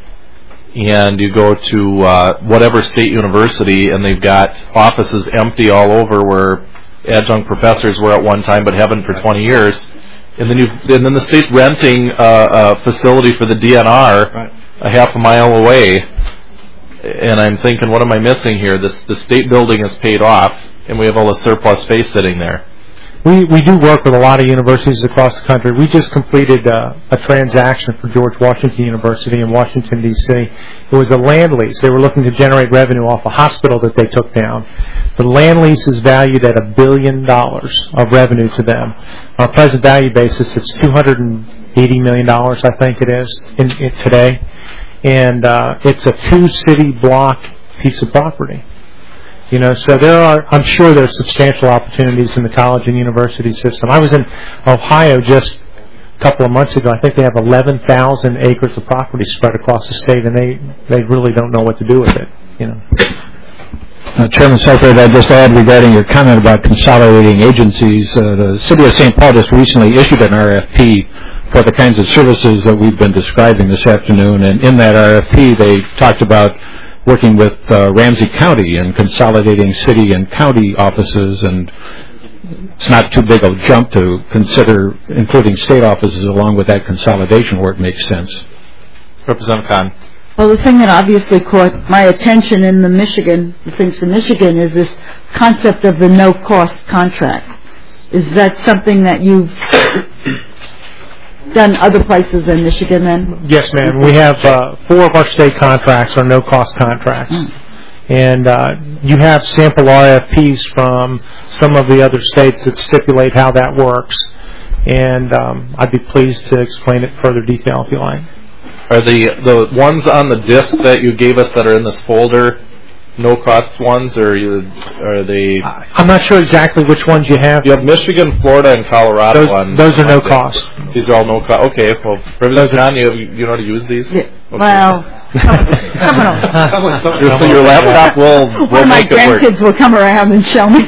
S14: and you go to uh, whatever state university, and they've got offices empty all over where adjunct professors were at one time but haven't for twenty years. And then you, and then the state's renting a, a facility for the D N R right. a half a mile away. And I'm thinking, what am I missing here? This the state building is paid off, and we have all the surplus space sitting there.
S18: We we do work with a lot of universities across the country. We just completed uh, a transaction for George Washington University in Washington, D C It was a land lease. They were looking to generate revenue off a hospital that they took down. The land lease is valued at a billion dollars of revenue to them. On a present value basis, it's two hundred eighty million dollars, I think it is, in, in today. And uh, it's a two-city block piece of property. You know, so there are, I'm sure there's substantial opportunities in the college and university system. I was in Ohio just a couple of months ago. I think they have eleven thousand acres of property spread across the state, and they, they really don't know what to do with it, you know.
S16: Uh, Chairman Seifert, I'd just add regarding your comment about consolidating agencies, uh, the City of Saint Paul just recently issued an R F P for the kinds of services that we've been describing this afternoon, and in that R F P they talked about working with uh, Ramsey County and consolidating city and county offices, and it's not too big a jump to consider including state offices along with that consolidation where it makes sense.
S14: Representative Khan.
S4: Well, the thing that obviously caught my attention in the Michigan, the things for Michigan, is this concept of the no-cost contract. Is that something that you've done other places in Michigan then?
S18: Yes, ma'am. We have uh, four of our state contracts are no-cost contracts. Mm. And uh, you have sample R F Ps from some of the other states that stipulate how that works. And um, I'd be pleased to explain it in further detail if you like.
S14: Are the the ones on the disc that you gave us that are in this folder no-cost ones, or are, you, are they...
S18: I'm not sure exactly which ones you have.
S14: You have Michigan, Florida, and Colorado.
S18: Those,
S14: on,
S18: those are
S14: on
S18: no-cost.
S14: These are all no-cost. Okay, well, Representative John, you, you know how to use these?
S4: Yeah.
S14: Okay.
S4: Well, come on.
S14: your, your laptop will, will
S4: One of my
S14: make it work.
S4: grandkids will come around and show me.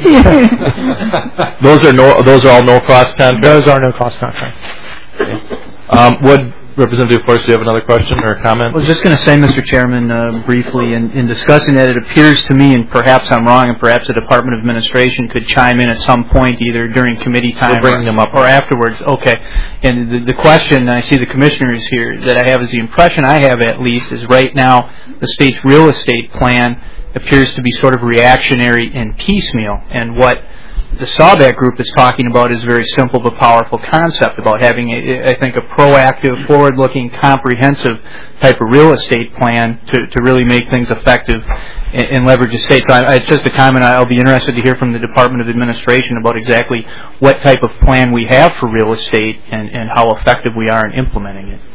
S14: Those are no. Those are all no-cost contracts?
S18: Those are no-cost contracts.
S14: Okay. Um, would... Representative Forrest, do you have another question or comment?
S7: I was just going to say, Mister Chairman, uh, briefly, in, in discussing that, it appears to me, and perhaps I'm wrong, and perhaps the Department of Administration could chime in at some point, either during committee time
S14: We're bringing them up.
S7: or afterwards. Okay. And the, the question, I see the commissioners here, that I have is the impression I have at least is right now the state's real estate plan appears to be sort of reactionary and piecemeal, and what the Sawback Group is talking about is a very simple but powerful concept about having, a, I think, a proactive, forward-looking, comprehensive type of real estate plan to, to really make things effective and, and leverage the state. So I, it's just a comment. I'll be interested to hear from the Department of Administration about exactly what type of plan we have for real estate and, and how effective we are in implementing it.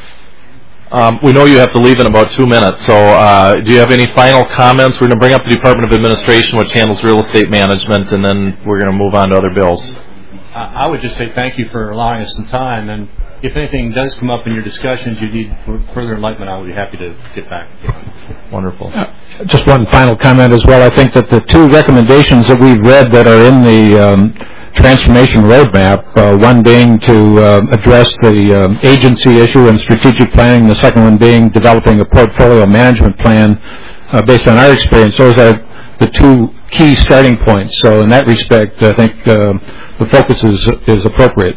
S14: Um, we know you have to leave in about two minutes, so uh, do you have any final comments? We're going to bring up the Department of Administration, which handles real estate management, and then we're going to move on to other bills.
S19: I would just say thank you for allowing us some time, and if anything does come up in your discussions you need further enlightenment, I would be happy to get back.
S14: Wonderful.
S16: Uh, just one final comment as well. I think that the two recommendations that we've read that are in the um, transformation roadmap, uh, one being to uh, address the um, agency issue and strategic planning, the second one being developing a portfolio management plan uh, based on our experience. Those are the two key starting points. So in that respect, I think uh, the focus is, is appropriate.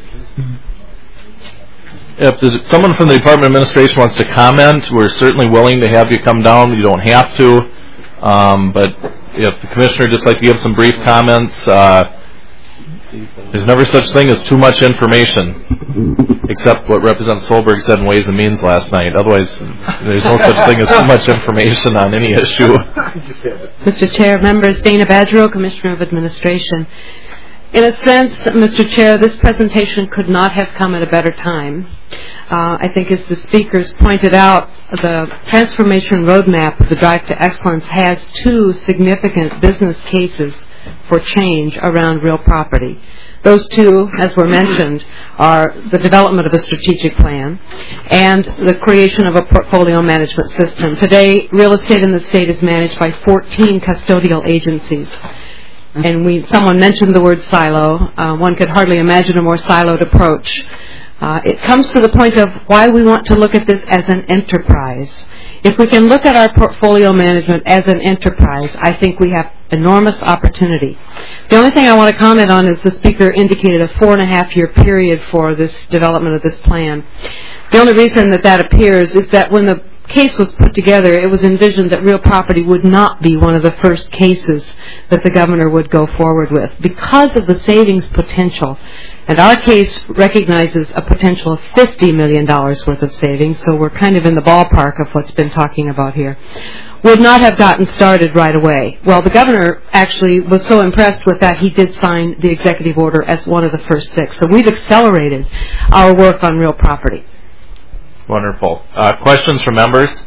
S14: If someone from the Department of Administration wants to comment, we're certainly willing to have you come down. You don't have to. Um, but if the Commissioner would just like to give some brief comments, uh, there's never such thing as too much information, except what Representative Solberg said in Ways and Means last night. Otherwise, there's no such thing as too much information on any issue.
S20: Mister Chair, members, Dana Badgerow, Commissioner of Administration. In a sense, Mister Chair, this presentation could not have come at a better time. Uh, I think as the speakers pointed out, the transformation roadmap of the Drive to Excellence has two significant business cases for change around real property. Those two, as were mentioned, are the development of a strategic plan and the creation of a portfolio management system. Today, real estate in the state is managed by fourteen custodial agencies. And we, someone mentioned the word silo. Uh, one could hardly imagine a more siloed approach. Uh, it comes to the point of why we want to look at this as an enterprise. If we can look at our portfolio management as an enterprise, I think we have enormous opportunity. The only thing I want to comment on is the speaker indicated a four and a half year period for this development of this plan. The only reason that that appears is that when the case was put together, it was envisioned that real property would not be one of the first cases that the governor would go forward with because of the savings potential. And our case recognizes a potential of fifty million dollars worth of savings, so we're kind of in the ballpark of what's been talking about here. Would not have gotten started right away. Well, the governor actually was so impressed with that he did sign the executive order as one of the first six. So we've accelerated our work on real property.
S14: Wonderful. Uh, questions from members?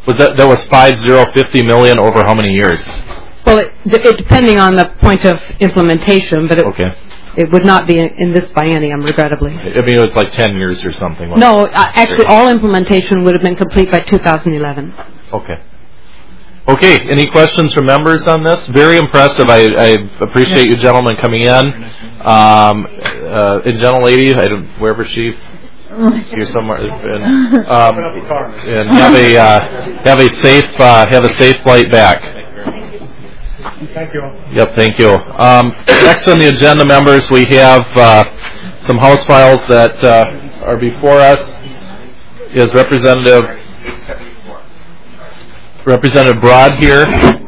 S14: Was that that was five zero fifty million over how many years?
S20: Well, it, it, depending on the point of implementation, but it,
S14: okay.
S20: it would not be in, in this biennium, regrettably.
S14: I mean, it was like ten years or something.
S20: No, uh, actually, all implementation would have been complete by two thousand eleven.
S14: Okay. Okay, any questions from members on this? Very impressive. I, I appreciate you gentlemen coming in. Um, uh, and gentlelady, I don't, wherever she, here somewhere, and, um, and have a uh, have a safe uh, have a safe flight back.
S18: Thank you.
S14: Yep, thank you. Um, next on the agenda, members, we have uh, some House files that uh, are before us. Is Representative Representative Broad here?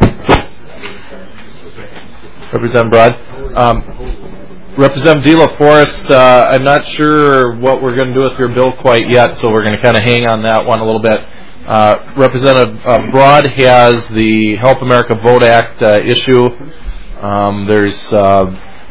S14: Representative Broad. Um, Representative De La Forest, uh, I'm not sure what we're going to do with your bill quite yet, so we're going to kind of hang on that one a little bit. Uh, Representative uh, Broad has the Help America Vote Act uh, issue. Um, there's uh,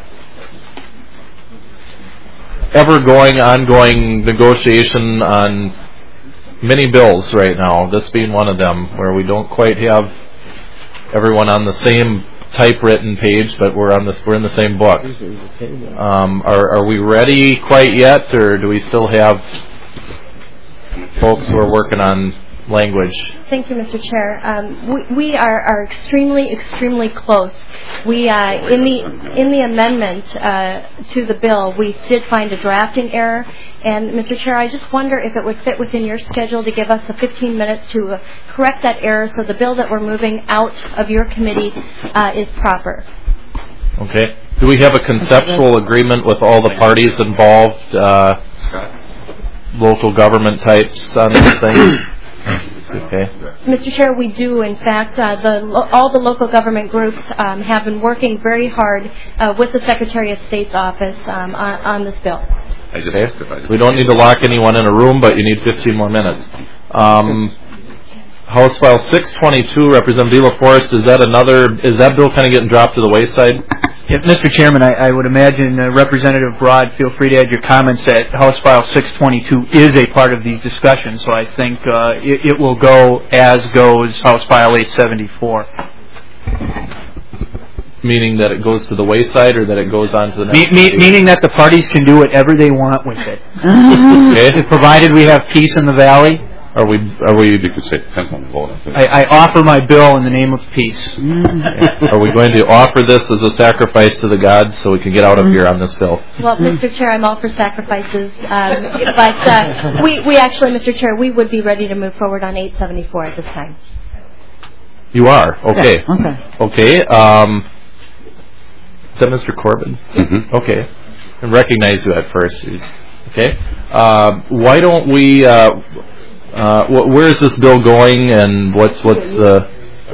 S14: ever-going, ongoing negotiation on many bills right now, this being one of them, where we don't quite have everyone on the same typewritten page, but we're on this we're in the same book. Um, are, are we ready quite yet, or do we still have folks who are working on language?
S21: Thank you, Mister Chair. Um, we, we are, are extremely, extremely close. We uh, in the in the amendment uh, to the bill, we did find a drafting error. And Mister Chair, I just wonder if it would fit within your schedule to give us the fifteen minutes to uh, correct that error, so the bill that we're moving out of your committee uh, is proper.
S14: Okay. Do we have a conceptual agreement with all the parties involved, uh, local government types on this thing? Okay.
S21: Mister Chair, we do. In fact, uh, the lo- all the local government groups um, have been working very hard uh, with the Secretary of State's office um, on, on this bill.
S14: I just asked if I. So we don't need to lock anyone in a room, but you need fifteen more minutes. Um, House File six twenty-two, Representative De La Forest, is that another? Is that bill kind of getting dropped to the wayside?
S7: Yeah, Mister Chairman, I, I would imagine uh, Representative Broad, feel free to add your comments that House File six twenty-two is a part of these discussions, so I think uh, it, it will go as goes House File eight seventy-four.
S14: Meaning that it goes to the wayside, or that it goes on to the next?
S7: Me, me, meaning that the parties can do whatever they want with it,
S14: okay.
S7: Provided we have peace in the valley.
S14: Are we? Are we?
S22: You could say depends on the vote.
S7: I, I offer my bill in the name of peace.
S14: Are we going to offer this as a sacrifice to the gods so we can get out of here on this bill?
S21: Well, Mister Chair, I'm all for sacrifices, um, but uh, we, we actually, Mister Chair, we would be ready to move forward on eight seventy-four at this time.
S14: You are? Okay.
S4: Yeah, okay.
S14: Okay. Um, is that Mister Corbin?
S22: Mm-hmm.
S14: Okay. I recognize you at first. Okay. Uh, why don't we... Uh, Uh, wh- where is this bill going, and what's what's the?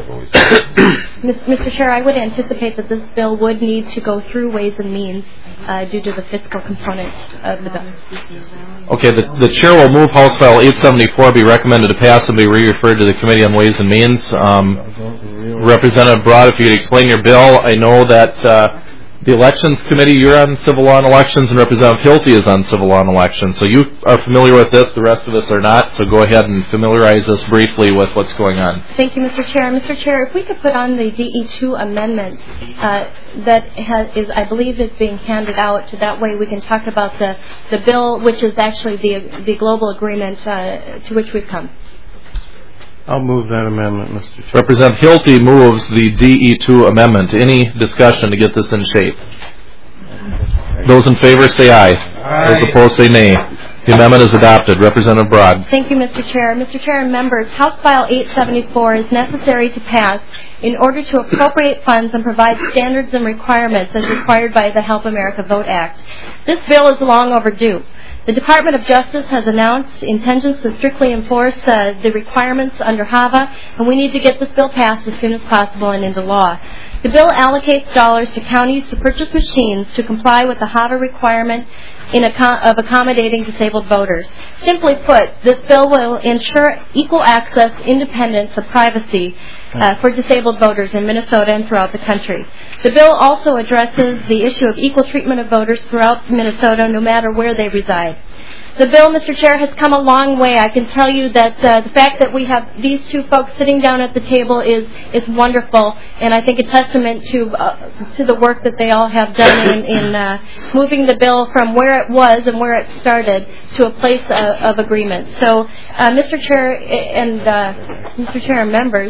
S21: Mister Chair, I would anticipate that this bill would need to go through Ways and Means uh, due to the fiscal component of the bill.
S14: Okay, the, the chair will move House File eight seventy-four, be recommended to pass, and be re-referred to the Committee on Ways and Means. Um, Representative Broad, if you could explain your bill. I know that uh, the Elections Committee, you're on Civil Law and Elections, and Representative Hilty is on Civil Law and Elections. So you are familiar with this, the rest of us are not, so go ahead and familiarize us briefly with what's going on.
S21: Thank you, Mister Chair. Mister Chair, if we could put on the D E two amendment uh, that has, is, I believe, is being handed out, that way we can talk about the, the bill, which is actually the, the global agreement uh, to which we've come.
S11: I'll move that amendment, Mister Chair.
S14: Representative Hilty moves the D E two amendment. Any discussion to get this in shape? Those in favor say aye. Aye. Those opposed say nay. The amendment is adopted. Representative Broad.
S21: Thank you, Mister Chair. Mister Chair and members, House File eight seventy-four is necessary to pass in order to appropriate funds and provide standards and requirements as required by the Help America Vote Act. This bill is long overdue. The Department of Justice has announced intentions to strictly enforce uh, the requirements under H A V A, and we need to get this bill passed as soon as possible and into law. The bill allocates dollars to counties to purchase machines to comply with the H A V A requirement in ac- of accommodating disabled voters. Simply put, this bill will ensure equal access, independence, and privacy uh, for disabled voters in Minnesota and throughout the country. The bill also addresses the issue of equal treatment of voters throughout Minnesota, no matter where they reside. The bill, Mister Chair, has come a long way. I can tell you that uh, the fact that we have these two folks sitting down at the table is is wonderful, and I think a testament to uh, to the work that they all have done in, in uh, moving the bill from where it was and where it started to a place of, of agreement. So, uh, Mister Chair and uh, Mister Chair and members,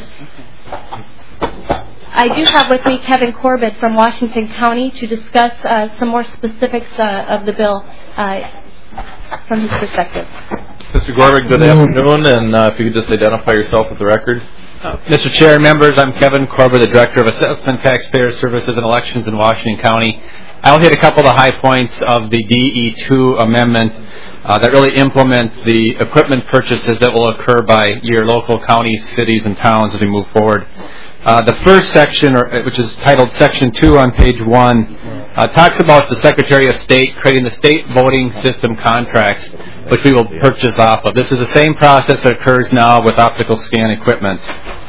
S21: I do have with me Kevin Corbett from Washington County to discuss uh, some more specifics uh, of the bill. Uh, from his perspective.
S14: Mister Gorvig, good afternoon, and uh, if you could just identify yourself with the record.
S7: Uh, Mister Chair and members, I'm Kevin Corbett, the Director of Assessment, Taxpayer Services, and Elections in Washington County. I'll hit a couple of the high points of the D E two amendment uh, that really implement the equipment purchases that will occur by your local counties, cities, and towns as we move forward. Uh, the first section, or, which is titled Section two on page one, uh, talks about the Secretary of State creating the state voting system contracts, which we will purchase off of. This is the same process that occurs now with optical scan equipment.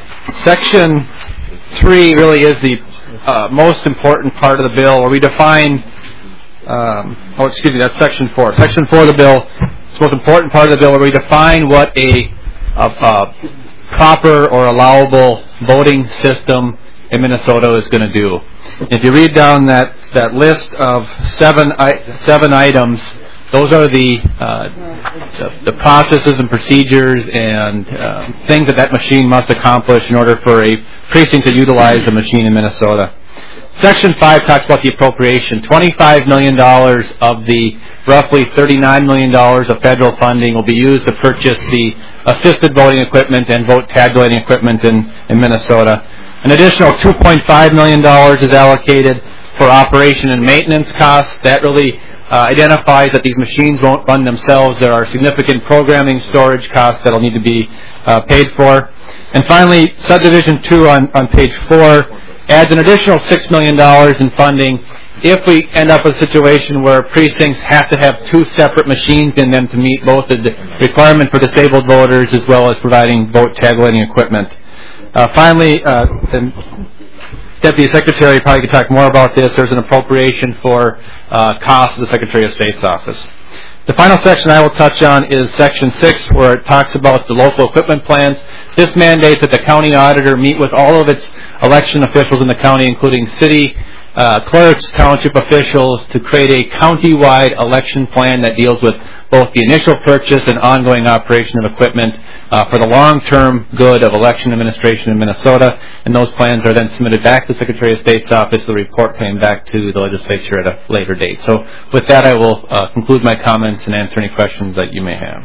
S7: Section three really is the uh, most important part of the bill, where we define, um, oh, excuse me, that's Section four. Section four of the bill, it's the most important part of the bill, where we define what a, a, a proper or allowable voting system in Minnesota is going to do. If you read down that, that list of seven seven items, those are the uh, the, the processes and procedures and uh, things that that machine must accomplish in order for a precinct to utilize the machine in Minnesota. Section five talks about the appropriation. twenty-five million dollars of the roughly thirty-nine million dollars of federal funding will be used to purchase the assisted voting equipment and vote tabulating equipment in, in Minnesota. An additional two point five million dollars is allocated for operation and maintenance costs. That really uh, identifies that these machines won't run themselves. There are significant programming storage costs that will need to be uh, paid for. And finally, subdivision two on, on page four adds an additional six million dollars in funding if we end up with a situation where precincts have to have two separate machines in them to meet both the requirement for disabled voters as well as providing vote tabulating equipment. Uh, finally, uh, and Deputy Secretary probably could talk more about this. There's an appropriation for uh, costs of the Secretary of State's office. The final section I will touch on is Section six, where it talks about the local equipment plans. This mandates that the county auditor meet with all of its election officials in the county, including city uh, clerks, township officials, to create a county-wide election plan that deals with both the initial purchase and ongoing operation of equipment uh, for the long-term good of election administration in Minnesota. And those plans are then submitted back to the Secretary of State's office. The report came back to the legislature at a later date. So with that, I will uh, conclude my comments and answer any questions that you may have.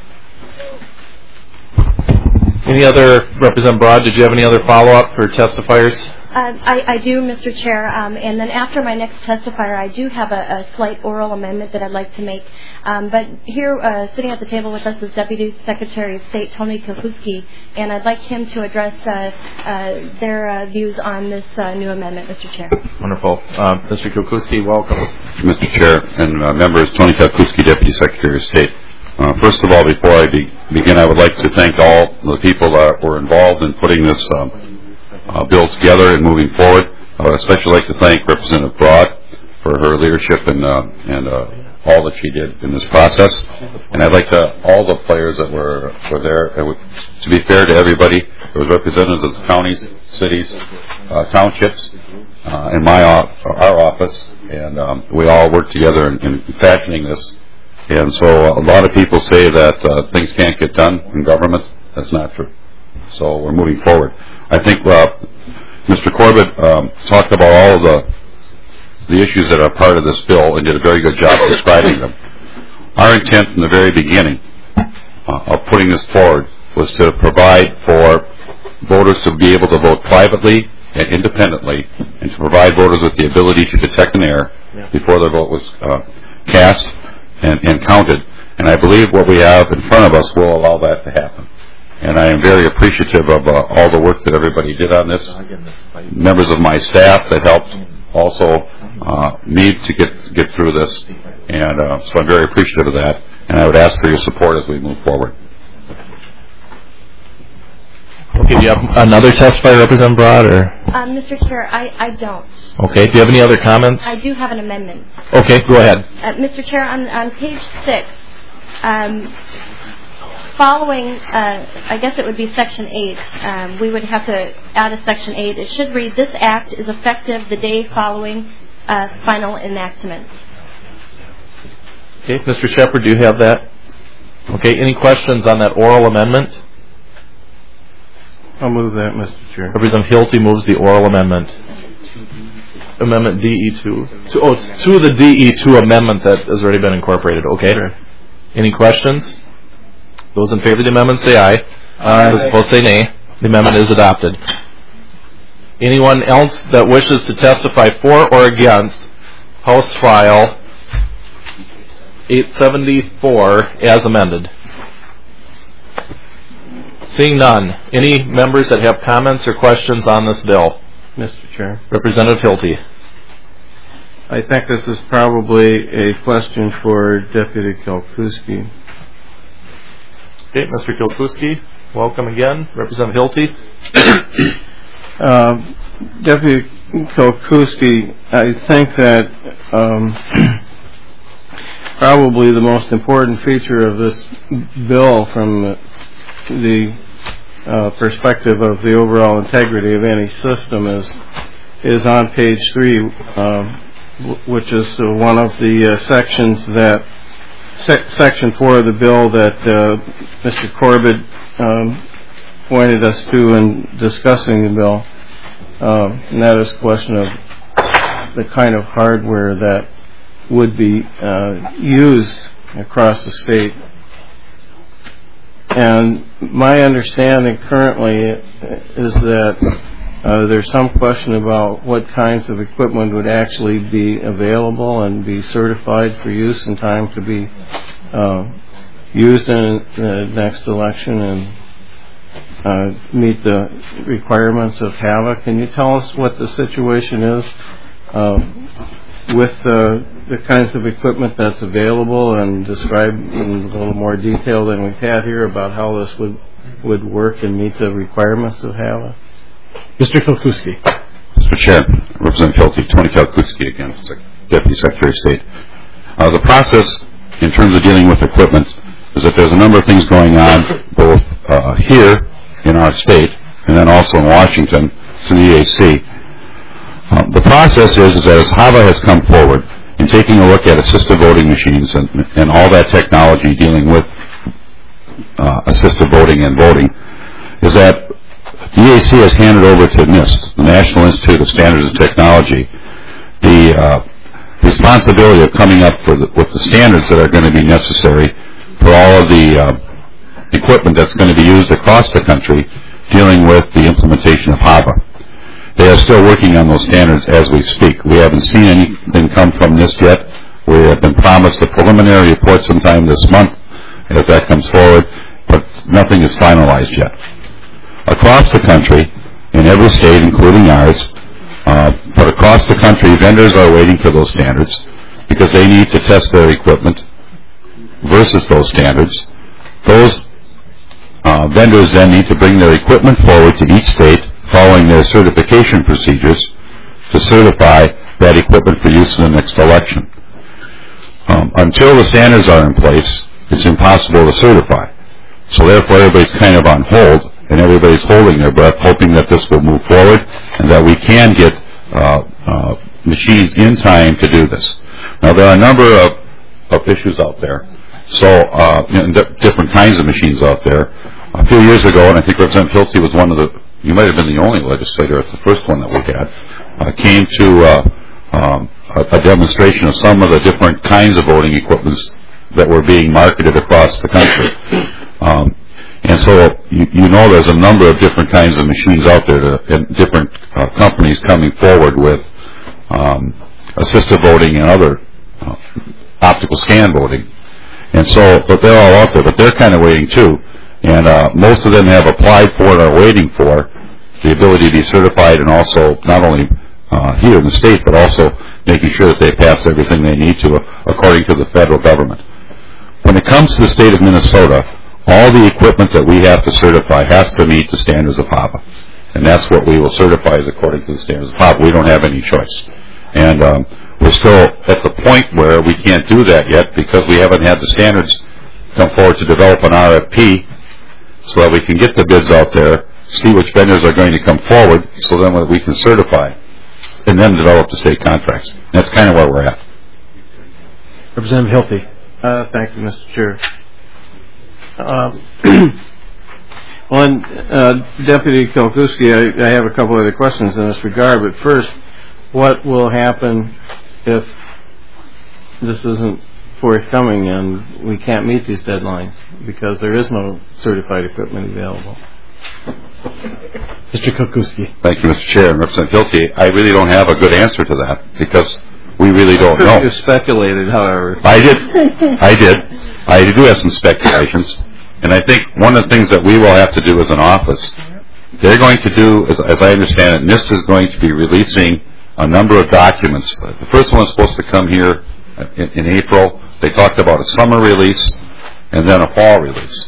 S14: Any other, Representative Broad, did you have any other follow-up for testifiers?
S21: Uh, I, I do, Mister Chair, um, and then after my next testifier, I do have a, a slight oral amendment that I'd like to make. Um, but here, uh, sitting at the table with us is Deputy Secretary of State Tony Kokuski, and I'd like him to address uh, uh, their uh, views on this uh, new amendment, Mister Chair.
S14: Wonderful. Uh, Mister Kokuski, welcome.
S3: Mister Chair and uh, members, Tony Kokuski, Deputy Secretary of State. Uh, first of all, before I be, begin, I would like to thank all the people that were involved in putting this um, uh, bill together and moving forward. I would especially like to thank Representative Broad for her leadership and uh, and uh, all that she did in this process. And I'd like to all the players that were were there. Would, to be fair to everybody, there was representatives of counties, cities, uh, townships, uh, in my off, our office, and um, we all worked together in, in fashioning this. And so a lot of people say that uh, things can't get done in government. That's not true. So we're moving forward. I think uh, Mister Corbett um, talked about all of the the issues that are part of this bill and did a very good job describing them. Our intent from the very beginning uh, of putting this forward was to provide for voters to be able to vote privately and independently, and to provide voters with the ability to detect an error before their vote was uh, cast and, and counted. And I believe what we have in front of us will allow that to happen. And I am very appreciative of uh, all the work that everybody did on this. Members of my staff that helped also uh, me to get get through this. And uh, so I'm very appreciative of that. And I would ask for your support as we move forward.
S14: Okay, do you have another testifier, Representative Broad, or?
S21: Um, Mister Chair, I, I don't.
S14: Okay, do you have any other comments?
S21: I do have an amendment.
S14: Okay, go ahead.
S21: Uh, Mister Chair, on, on page six, um, following, uh, I guess it would be section eight, um, we would have to add a section eight. It should read, this act is effective the day following uh, final enactment.
S14: Okay, Mister Shepard, do you have that? Okay, any questions on that oral amendment?
S11: I'll move that, Mister Chair.
S14: Representative Hilty moves the oral amendment. Amendment D E two. To, oh, it's to the D E two amendment that has already been incorporated. Okay. Sure. Any questions? Those in favor of the amendment say aye. Aye. Those opposed say nay. The amendment is adopted. Anyone else that wishes to testify for or against House File eight seventy-four as amended? Seeing none, any members that have comments or questions on this bill?
S11: Mister Chair.
S14: Representative Hilty.
S11: I think this is probably a question for Deputy Kalkuski.
S14: Okay, Mister Kalkuski, welcome again. Representative Hilty.
S11: uh, Deputy Kalkuski, I think that um, probably the most important feature of this bill from the uh, perspective of the overall integrity of any system is is on page three, uh, w- which is uh, one of the uh, sections that sec- section four of the bill that uh, Mister Corbett um, pointed us to in discussing the bill, uh, and that is a question of the kind of hardware that would be uh, used across the state. And my understanding currently is that uh, there's some question about what kinds of equipment would actually be available and be certified for use in time to be uh, used in the next election and uh, meet the requirements of H A V A. Can you tell us what the situation is uh, with uh, the kinds of equipment that's available and describe in a little more detail than we've had here about how this would would work and meet the requirements of H A V A?
S14: Mister Kalkuski.
S3: Mister Chair, Representative Hilty, Tony Kalkuski again, Deputy Secretary of State. Uh, the process in terms of dealing with equipment is that there's a number of things going on both uh, here in our state and then also in Washington to the E A C. Um, the process is, is that as H A V A has come forward in taking a look at assistive voting machines and, and all that technology dealing with uh, assistive voting and voting, is that the E A C has handed over to NIST, the National Institute of Standards and Technology, the uh, responsibility of coming up for the, with the standards that are going to be necessary for all of the uh, equipment that's going to be used across the country dealing with the implementation of H A V A. They are still working on those standards as we speak. We haven't seen anything come from NIST yet. We have been promised a preliminary report sometime this month as that comes forward, but nothing is finalized yet. Across the country, in every state, including ours, uh, but across the country, vendors are waiting for those standards because they need to test their equipment versus those standards. Those uh, vendors then need to bring their equipment forward to each state following their certification procedures to certify that equipment for use in the next election. Um, until the standards are in place, it's impossible to certify. So therefore, everybody's kind of on hold, and everybody's holding their breath, hoping that this will move forward and that we can get uh, uh, machines in time to do this. Now, there are a number of, of issues out there. So, uh, you know, different kinds of machines out there. A few years ago, and I think Representative Hilty was one of the, you might have been the only legislator, it's the first one that we had, uh, came to uh, um, a, a demonstration of some of the different kinds of voting equipments that were being marketed across the country. Um, and so you, you know there's a number of different kinds of machines out there to, and different uh, companies coming forward with um, assistive voting and other uh, optical scan voting. And so, but they're all out there, but they're kind of waiting too. And uh, most of them have applied for and are waiting for the ability to be certified, and also not only uh, here in the state, but also making sure that they pass everything they need to uh, according to the federal government. When it comes to the state of Minnesota, all the equipment that we have to certify has to meet the standards of H A B A. And that's what we will certify is according to the standards of H A B A. We don't have any choice. And um, we're still at the point where we can't do that yet because we haven't had the standards come forward to develop an R F P so that we can get the bids out there, see which vendors are going to come forward, so then we can certify and then develop the state contracts. And that's kind of where we're at.
S1: Representative Hilty.
S11: Uh, thank you, Mister Chair. Uh, well, and, uh, Deputy Kulkuski, I, I have a couple other questions in this regard, but first, what will happen if this isn't forthcoming and we can't meet these deadlines because there is no certified equipment available?
S1: Mister Kulkuski.
S3: Thank you, Mister Chair. And Representative Hilty, I really don't have a good answer to that because we really don't know.
S11: You speculated, however.
S3: I did. I did. I do have some speculations. And I think one of the things that we will have to do as an office, they're going to do, as, as I understand it, NIST is going to be releasing a number of documents. The first one is supposed to come here in, in April. They talked about a summer release and then a fall release.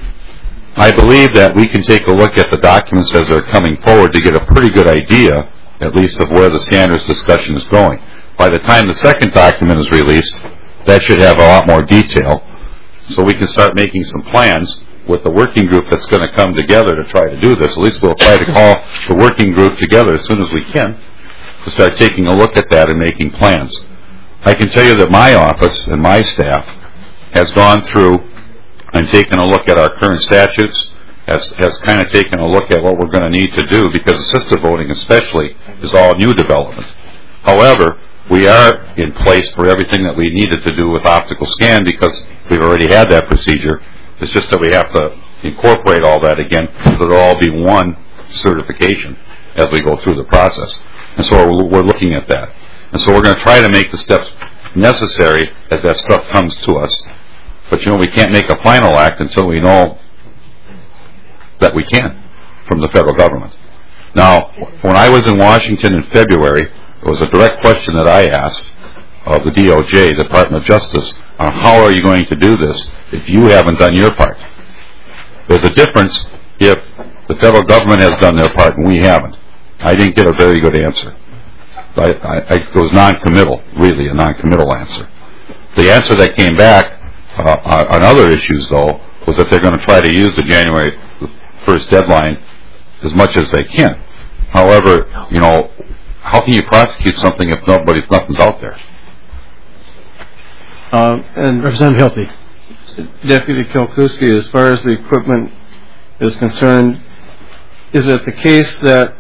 S3: I believe that we can take a look at the documents as they're coming forward to get a pretty good idea, at least, of where the standards discussion is going. By the time the second document is released, that should have a lot more detail, so we can start making some plans with the working group that's going to come together to try to do this. At least we'll try to call the working group together as soon as we can to start taking a look at that and making plans. I can tell you that my office and my staff has gone through and taken a look at our current statutes, has, has kind of taken a look at what we're going to need to do, because assisted voting especially is all new development. However, we are in place for everything that we needed to do with optical scan because we've already had that procedure. It's just that we have to incorporate all that again so it'll all be one certification as we go through the process. And so we're, we're looking at that. And so we're going to try to make the steps necessary as that stuff comes to us. But, you know, we can't make a final act until we know that we can from the federal government. Now, when I was in Washington in February, it was a direct question that I asked of the D O J, Department of Justice, on how are you going to do this if you haven't done your part? There's a difference if the federal government has done their part and we haven't. I didn't get a very good answer. I, I, I, it was non-committal, really, a non-committal answer. The answer that came back uh, on other issues, though, was that they're going to try to use the January first deadline as much as they can. However, you know, how can you prosecute something if nobody, if nothing's out there?
S11: Um, and
S1: Representative Hilty.
S11: Deputy Kulkuski, as far as the equipment is concerned, is it the case that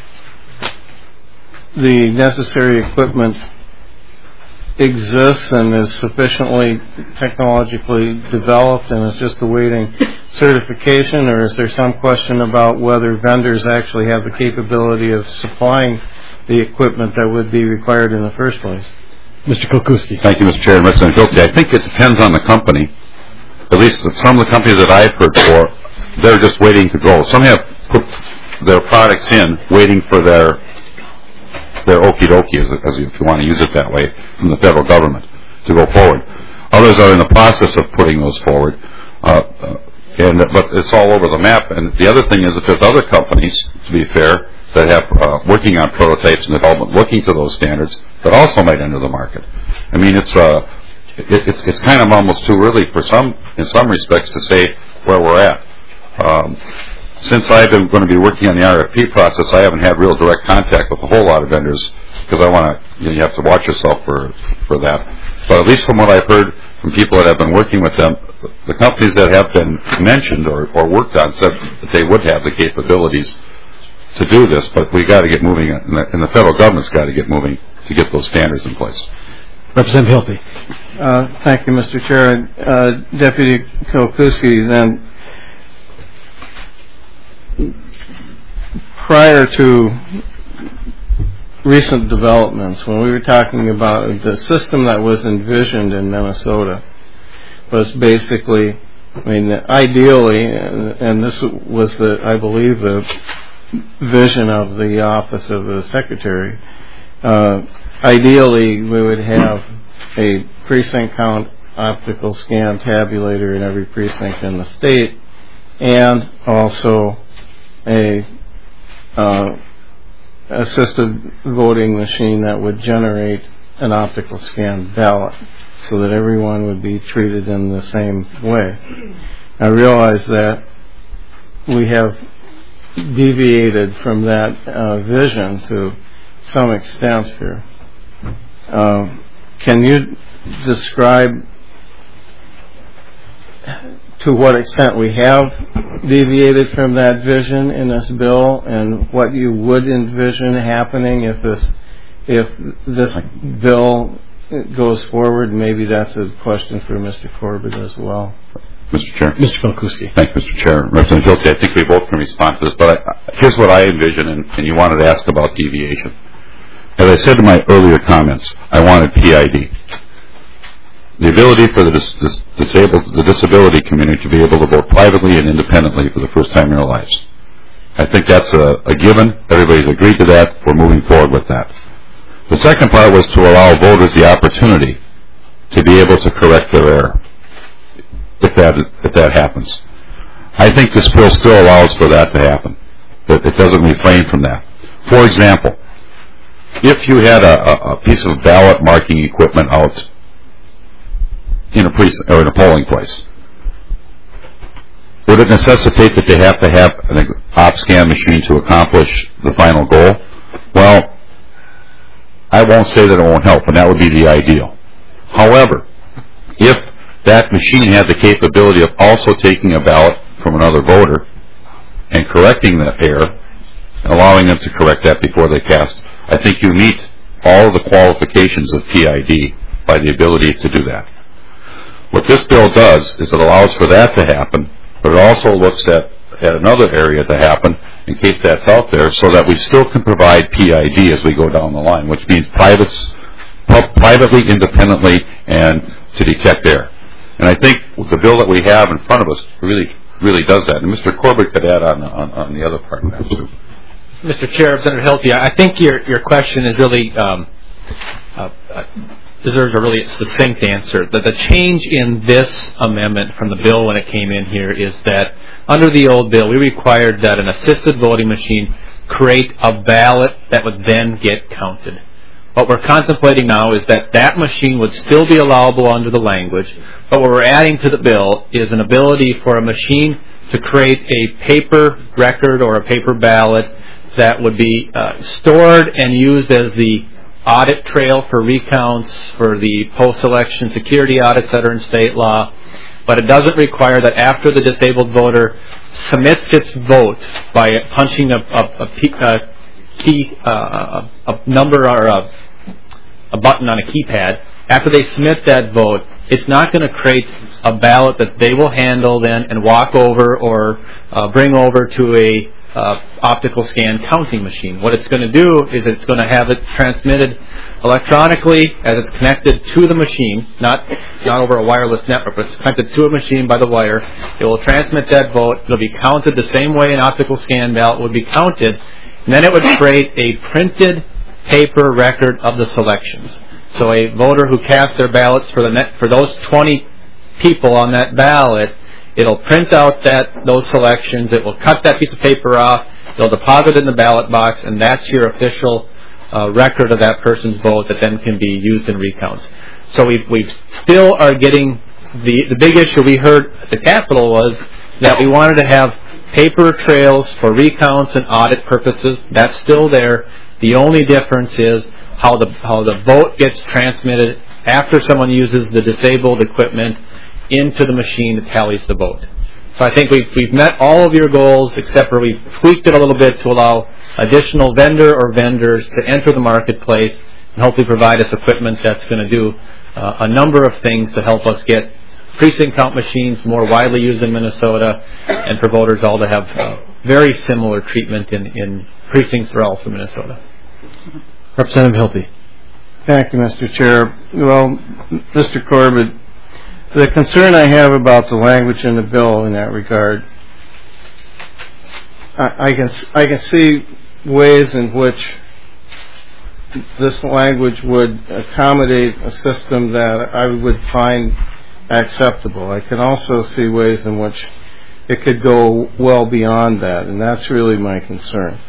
S11: the necessary equipment exists and is sufficiently technologically developed and is just awaiting certification, or is there some question about whether vendors actually have the capability of supplying the equipment that would be required in the first place?
S1: Mister Kulkuski.
S3: Thank you, Mister Chair. And Representative Hilty, I think it depends on the company. At least some of the companies that I've heard for, they're just waiting to go. Some have put their products in, waiting for their their okie dokie, as, as if you want to use it that way, from the federal government to go forward. Others are in the process of putting those forward, uh, uh, and but it's all over the map. And the other thing is that there's other companies, to be fair, that have uh, working on prototypes and development, looking to those standards, that also might enter the market. I mean, it's uh, it, it's it's kind of almost too early for some, in some respects, to say where we're at. Um, Since I've been going to be working on the R F P process, I haven't had real direct contact with a whole lot of vendors because I want to, you know, you have to watch yourself for for that. But at least from what I've heard from people that have been working with them, the companies that have been mentioned or, or worked on said that they would have the capabilities to do this, but we got to get moving, and the, and the federal government's got to get moving to get those standards in place.
S1: Representative Hilty.
S11: Uh, thank you, Mister Chair. Uh, Deputy Kulkuski, then, prior to recent developments, when we were talking about the system that was envisioned in Minnesota, was basically, I mean, ideally, and this was the, I believe, the vision of the office of the secretary, uh, ideally we would have a precinct count optical scan tabulator in every precinct in the state, and also a uh, assisted voting machine that would generate an optical scan ballot so that everyone would be treated in the same way. I realize that we have deviated from that uh, vision to some extent here. Uh, can you describe to what extent we have deviated from that vision in this bill, and what you would envision happening if this if this bill goes forward? Maybe that's a question for Mister Corbett as well.
S3: Mister Chair.
S1: Mister Filkuski.
S3: Thank you, Mister Chair. Representative Hilty, I think we both can respond to this, but I, here's what I envision, and, and you wanted to ask about deviation. As I said in my earlier comments, I wanted P I D. The ability for the dis- dis- disabled, the disability community to be able to vote privately and independently for the first time in their lives. I think that's a, a given. Everybody's agreed to that. We're moving forward with that. The second part was to allow voters the opportunity to be able to correct their error, if that if that happens. I think this bill still allows for that to happen. It, it doesn't refrain from that. For example, if you had a, a, a piece of ballot marking equipment out in a precinct or in a polling place, would it necessitate that they have to have an op scan machine to accomplish the final goal? Well, I won't say that it won't help, and that would be the ideal. However, if that machine had the capability of also taking a ballot from another voter and correcting that error, allowing them to correct that before they cast, I think you meet all of the qualifications of P I D by the ability to do that. What this bill does is it allows for that to happen, but it also looks at, at another area to happen in case that's out there, so that we still can provide P I D as we go down the line, which means privates, privately, independently, and to detect error. And I think the bill that we have in front of us really really does that. And Mister Corbett could add on, on, on the other part of that, too.
S7: Mister Chair, Representative Hilty, I think your your question is really um, uh, uh, deserves a really succinct answer. That the change in this amendment from the bill when it came in here is that under the old bill, we required that an assisted voting machine create a ballot that would then get counted. What we're contemplating now is that that machine would still be allowable under the language, but what we're adding to the bill is an ability for a machine to create a paper record or a paper ballot that would be uh, stored and used as the audit trail for recounts, for the post-election security audits that are in state law, but it doesn't require that after the disabled voter submits its vote by punching a, a, a, a key, uh, a, a number or a a button on a keypad, after they submit that vote, it's not going to create a ballot that they will handle then and walk over or uh, bring over to a uh, optical scan counting machine. What it's going to do is it's going to have it transmitted electronically as it's connected to the machine, not not over a wireless network, but it's connected to a machine by the wire. It will transmit that vote. It'll be counted the same way an optical scan ballot would be counted, and then it would create a printed paper record of the selections. So a voter who casts their ballots for the net, for those twenty people on that ballot, it'll print out that those selections. It will cut that piece of paper off. It'll deposit it in the ballot box, and that's your official uh, record of that person's vote that then can be used in recounts. So we we still are getting the the big issue we heard at the Capitol was that we wanted to have paper trails for recounts and audit purposes. That's still there. The only difference is how the how the vote gets transmitted after someone uses the disabled equipment into the machine that tallies the vote. So I think we've we've met all of your goals, except for we've tweaked it a little bit to allow additional vendor or vendors to enter the marketplace and hopefully provide us equipment that's going to do uh, a number of things to help us get precinct count machines more widely used in Minnesota, and for voters all to have uh, very similar treatment in, in precincts throughout Minnesota.
S1: Representative Hilty.
S11: Thank you, Mister Chair. Well, Mister Corbett, the concern I have about the language in the bill in that regard, I, I can I can see ways in which this language would accommodate a system that I would find acceptable. I can also see ways in which it could go well beyond that, and that's really my concern.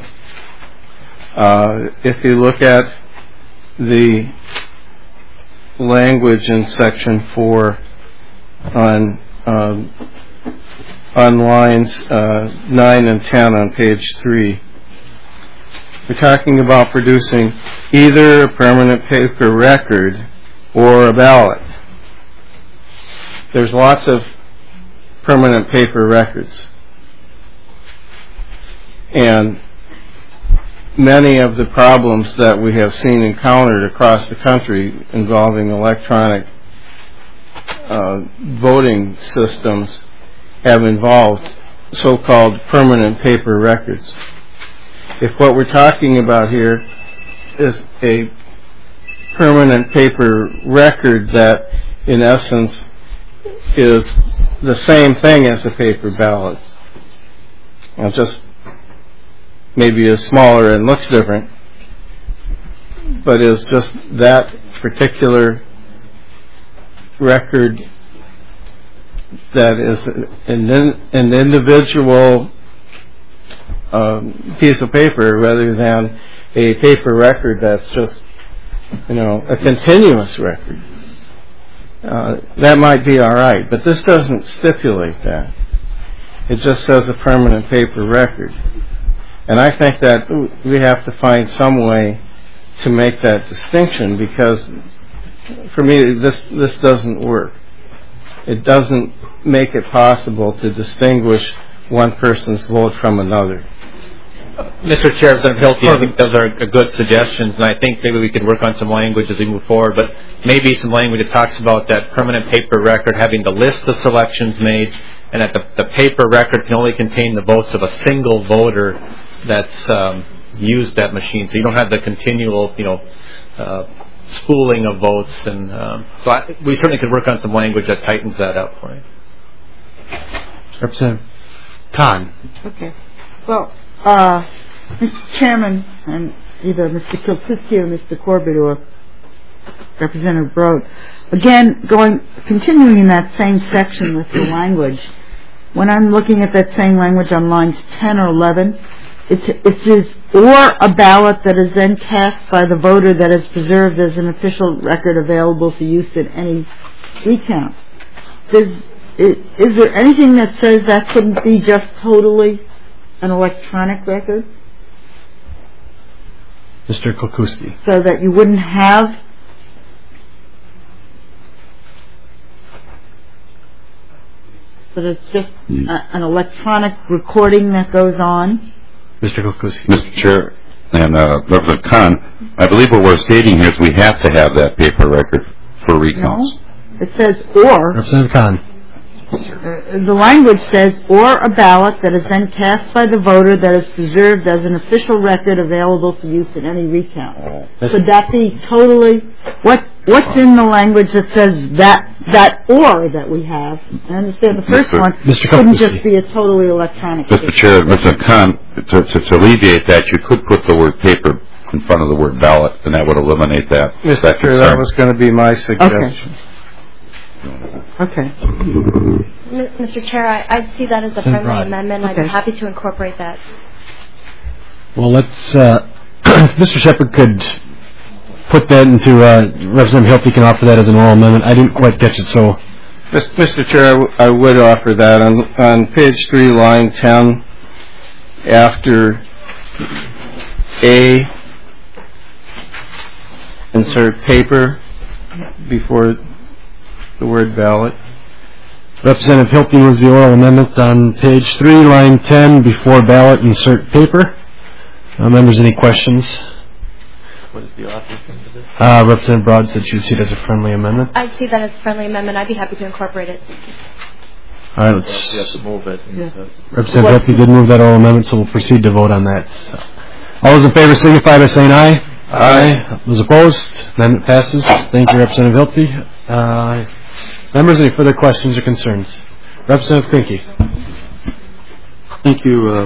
S11: Uh, if you look at the language in section four on um, on lines uh, nine and ten on page three, we're talking about producing either a permanent paper record or a ballot. There's lots of permanent paper records, and many of the problems that we have seen encountered across the country involving electronic uh, voting systems have involved so-called permanent paper records. If what we're talking about here is a permanent paper record that, in essence, is the same thing as a paper ballot, well, just maybe is smaller and looks different, but is just that particular record that is an, an individual um, piece of paper rather than a paper record that's just, you know, a continuous record. Uh, that might be all right, but this doesn't stipulate that. It just says a permanent paper record. And I think that we have to find some way to make that distinction, because for me this this doesn't work. It doesn't make it possible to distinguish one person's vote from another.
S7: Mister Chair, Representative Hilty, I think those are good suggestions, and I think maybe we could work on some language as we move forward, but maybe some language that talks about that permanent paper record having the list of selections made, and that the, the paper record can only contain the votes of a single voter that's um, used that machine, so you don't have the continual, you know, uh, spooling of votes, and um, so I, we certainly could work on some language that tightens that up for you.
S10: Representative Khan.
S4: Okay. Well, uh, Mister Chairman, and either Mister Kilpiski or Mister Corbett or Representative Broad, again, going continuing in that same section with the language. When I'm looking at that same language on lines ten or eleven, It, it says, or a ballot that is then cast by the voter that is preserved as an official record available for use in any recount. Does, is, is there anything that says that couldn't be just totally an electronic record?
S1: Mister Kulkuski.
S4: So that you wouldn't have that it's just
S3: mm.
S4: a, an electronic recording that goes on?
S1: Mister Kulkuski.
S3: Mister Chair and uh, Representative Khan, I believe what we're stating here is we have to have that paper record for recounts.
S4: No, it says or.
S1: Representative Khan.
S4: Uh, the language says, or a ballot that is then cast by the voter that is preserved as an official record available for use in any recount. Oh. Could that be totally, what what's in the language that says that that or that we have? I understand the first
S3: Mister
S4: one
S3: Mister
S4: couldn't
S3: Kupferstein.
S4: just be a totally electronic.
S3: Mister Chair, Mister Khan, to, to, to alleviate that, you could put the word paper in front of the word ballot, and that would eliminate that.
S11: Mister
S3: That
S11: Chair, that was going to be my suggestion.
S4: Okay. Okay.
S21: Mister Chair, I, I'd see that as a
S1: Senator
S21: friendly
S1: Broad.
S21: amendment.
S4: Okay.
S21: I'd be happy to incorporate that.
S1: Well, let's, uh, Mister Shepard could put that into, uh, Representative Hilty can offer that as an oral amendment. I didn't quite catch it, so.
S11: Mister Chair, I, w- I would offer that on, on page three, line ten, after A, insert paper before the word ballot.
S1: Representative Hilty was the oral amendment on page three, line ten, before ballot, insert paper. Uh, members, any questions?
S5: What is the author think of this?
S1: Uh, Representative Broad said she would see it as a friendly amendment.
S21: I'd see that as a friendly amendment. I'd be happy to incorporate it.
S1: All right, let's.
S5: You have to move it.
S4: Yeah.
S1: Representative Hilty did move that oral amendment, so we'll proceed to vote on that. All those in favor signify by saying aye. Aye. Those opposed? Amendment passes. Thank you, Representative Hilty. Uh, members, any further questions or concerns? Representative Krinky.
S12: Thank you, uh,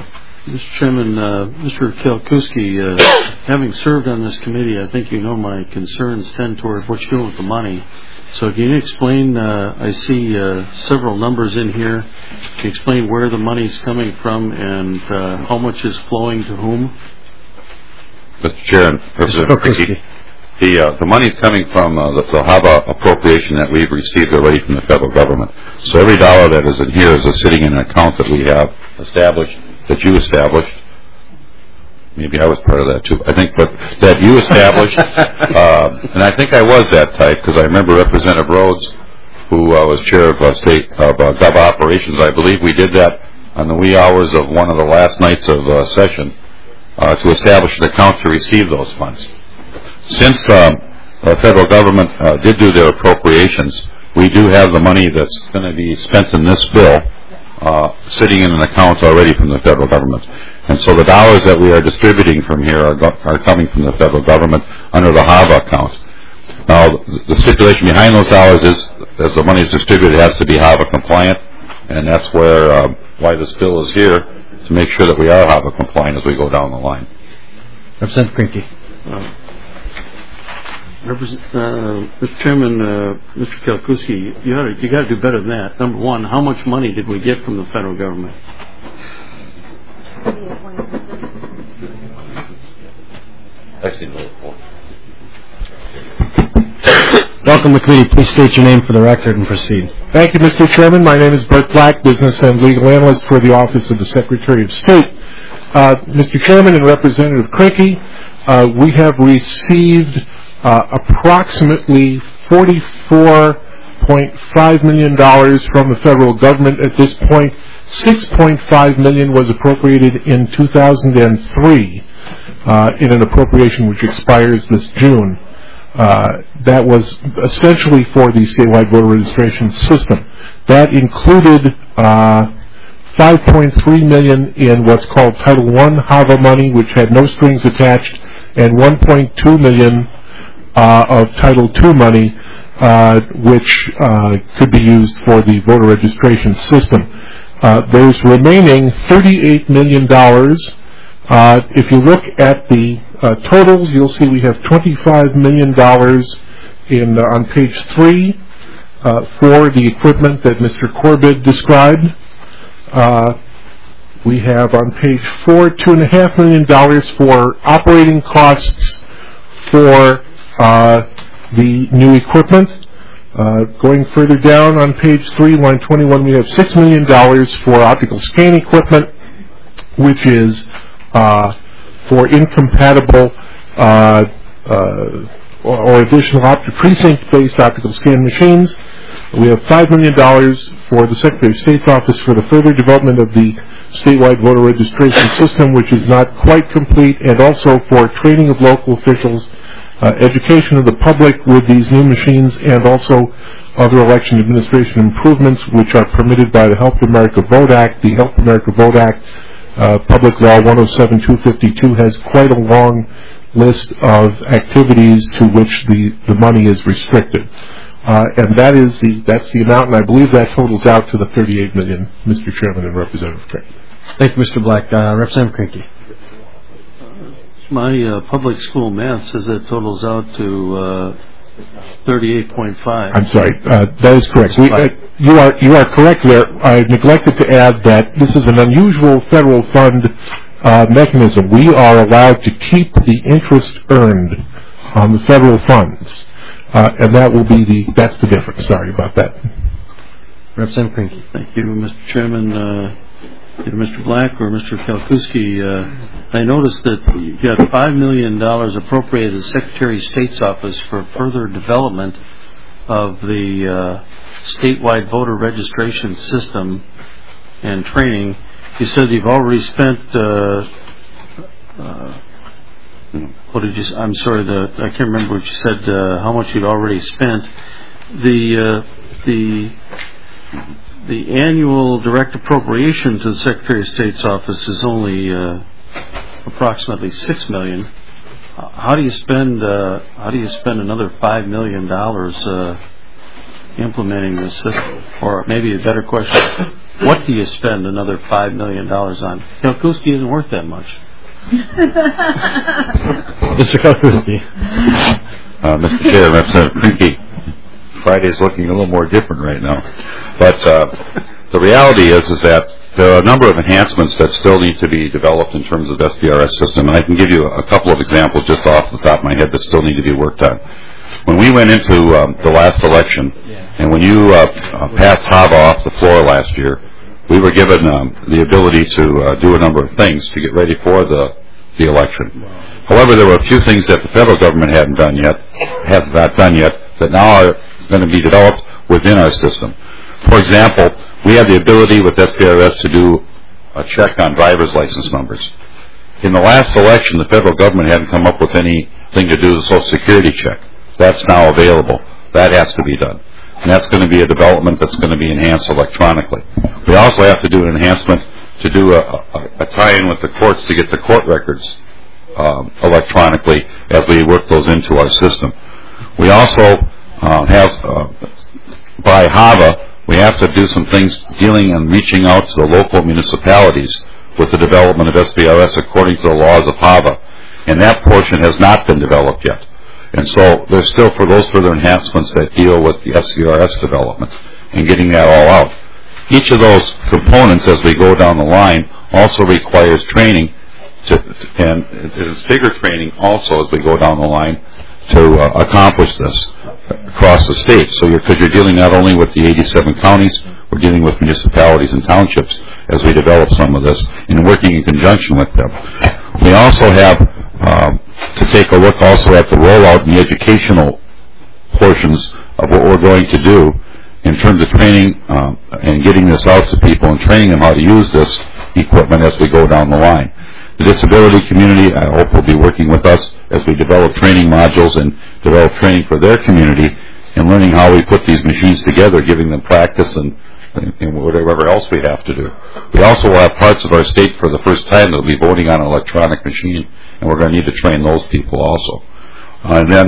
S12: Mister Chairman, uh, Mister Kalkuski, uh, having served on this committee, I think you know my concerns tend toward what you do with the money. So can you explain, uh, I see uh, several numbers in here. Can you explain where the money is coming from and uh, how much is flowing to whom?
S3: Mister Chair and Representative Rickey, the, uh, the money is coming from uh, the FILHAVA appropriation that we've received already from the federal government. So every dollar that is in here is a sitting in an account that we have established, that you established. Maybe I was part of that too. I think, but that you established, uh, and I think I was that type because I remember Representative Rhodes, who uh, was chair of uh, state of uh, Gov operations. I believe we did that on the wee hours of one of the last nights of uh, session uh, to establish an account to receive those funds. Since um, the federal government uh, did do their appropriations, we do have the money that's going to be spent in this bill uh, sitting in an account already from the federal government. And so the dollars that we are distributing from here are, go- are coming from the federal government under the HAVA account. Now, the stipulation behind those dollars is, as the money is distributed, it has to be HAVA compliant, and that's where uh, why this bill is here, to make sure that we are HAVA compliant as we go down the line.
S12: Representative Krinky. Uh, Represent, uh, Mister Chairman, uh, Mister Kalkuski, you got you got to do better than that. Number one, how much money did we get from the federal government?
S1: Welcome to the committee. Please state your name for the record and proceed.
S6: Thank you, Mister Chairman. My name is Bert Black, business and legal analyst for the Office of the Secretary of State. Uh, Mister Chairman and Representative Krinky, uh, we have received uh, approximately forty-four point five million dollars from the federal government at this point. six point five million dollars was appropriated in two thousand three uh, in an appropriation which expires this June. Uh, that was essentially for the statewide voter registration system. That included uh, five point three million dollars in what's called Title one HAVA money, which had no strings attached, and one point two million dollars uh, of Title two money, uh, which uh, could be used for the voter registration system. Uh, there's remaining thirty-eight million dollars. Uh, if you look at the uh, totals, you'll see we have twenty-five million dollars in uh, on page three uh, for the equipment that Mister Corbett described. Uh, we have on page four two and a half million dollars for operating costs for uh, the new equipment. Uh, going further down on page three, line twenty-one, we have six million dollars for optical scan equipment, which is uh, for incompatible uh, uh, or, or additional opt- precinct-based optical scan machines. We have five million dollars for the Secretary of State's office for the further development of the statewide voter registration system, which is not quite complete, and also for training of local officials, Uh, education of the public with these new machines, and also other election administration improvements which are permitted by the Help America Vote Act. The Help America Vote Act, uh, Public Law one oh seven two fifty-two, has quite a long list of activities to which the, the money is restricted. Uh, and that is the that's the amount, and I believe that totals out to the thirty-eight million dollars, Mister Chairman and Representative Krinky.
S1: Thank you, Mister Black. Uh, Representative Krinky.
S12: My uh, public school math says that totals out to uh, thirty-eight point five.
S6: I'm sorry, uh, that is correct. We, uh, you are you are correct there. I neglected to add that this is an unusual federal fund uh, mechanism. We are allowed to keep the interest earned on the federal funds, uh, and that will be the that's the difference. Sorry about that.
S1: Representative Krinky.
S12: Thank you, Mister Chairman. Uh, Either Mister Black or Mister Kalkuski, uh, I noticed that you got five million dollars appropriated to the Secretary of State's office for further development of the uh, statewide voter registration system and training. You said you've already spent. Uh, uh, what did you? I'm sorry, the, I can't remember what you said. Uh, how much you'd already spent? The uh, the. The annual direct appropriation to the Secretary of State's office is only uh, approximately six million dollars. How do you spend? Uh, how do you spend another five million dollars uh, implementing this system? Or maybe a better question, what do you spend another five million dollars on? Kalkuski isn't worth that much.
S1: Mister Kalkuski.
S3: Uh, Mister Chair, Representative Krinky, Friday's looking a little more different right now. But uh, the reality is, is that there are a number of enhancements that still need to be developed in terms of S B R S system, and I can give you a couple of examples just off the top of my head that still need to be worked on. When we went into um, the last election, and when you uh, uh, passed HAVA off the floor last year, we were given um, the ability to uh, do a number of things to get ready for the the election. However, there were a few things that the federal government hadn't done yet, has not done yet, that now are going to be developed within our system. For example, we have the ability with S B R S to do a check on driver's license numbers. In the last election, the federal government hadn't come up with anything to do with the Social Security check. That's now available. That has to be done. And that's going to be a development that's going to be enhanced electronically. We also have to do an enhancement to do a, a, a tie-in with the courts to get the court records um, electronically as we work those into our system. We also uh, have, uh, by HAVA, we have to do some things dealing and reaching out to the local municipalities with the development of S B R S according to the laws of HAVA. And that portion has not been developed yet. And so there's still for those further enhancements that deal with the S B R S development and getting that all out. Each of those components as we go down the line also requires training, to, and it's bigger training also as we go down the line to uh, accomplish this across the state. So you're, because you're dealing not only with the eighty-seven counties, we're dealing with municipalities and townships as we develop some of this and working in conjunction with them. We also have um, to take a look also at the rollout and the educational portions of what we're going to do in terms of training um, and getting this out to people and training them how to use this equipment as we go down the line. The disability community, I hope, will be working with us as we develop training modules and develop training for their community and learning how we put these machines together, giving them practice and, and whatever else we have to do. We also will have parts of our state for the first time that will be voting on an electronic machine, and we're going to need to train those people also. Uh, and then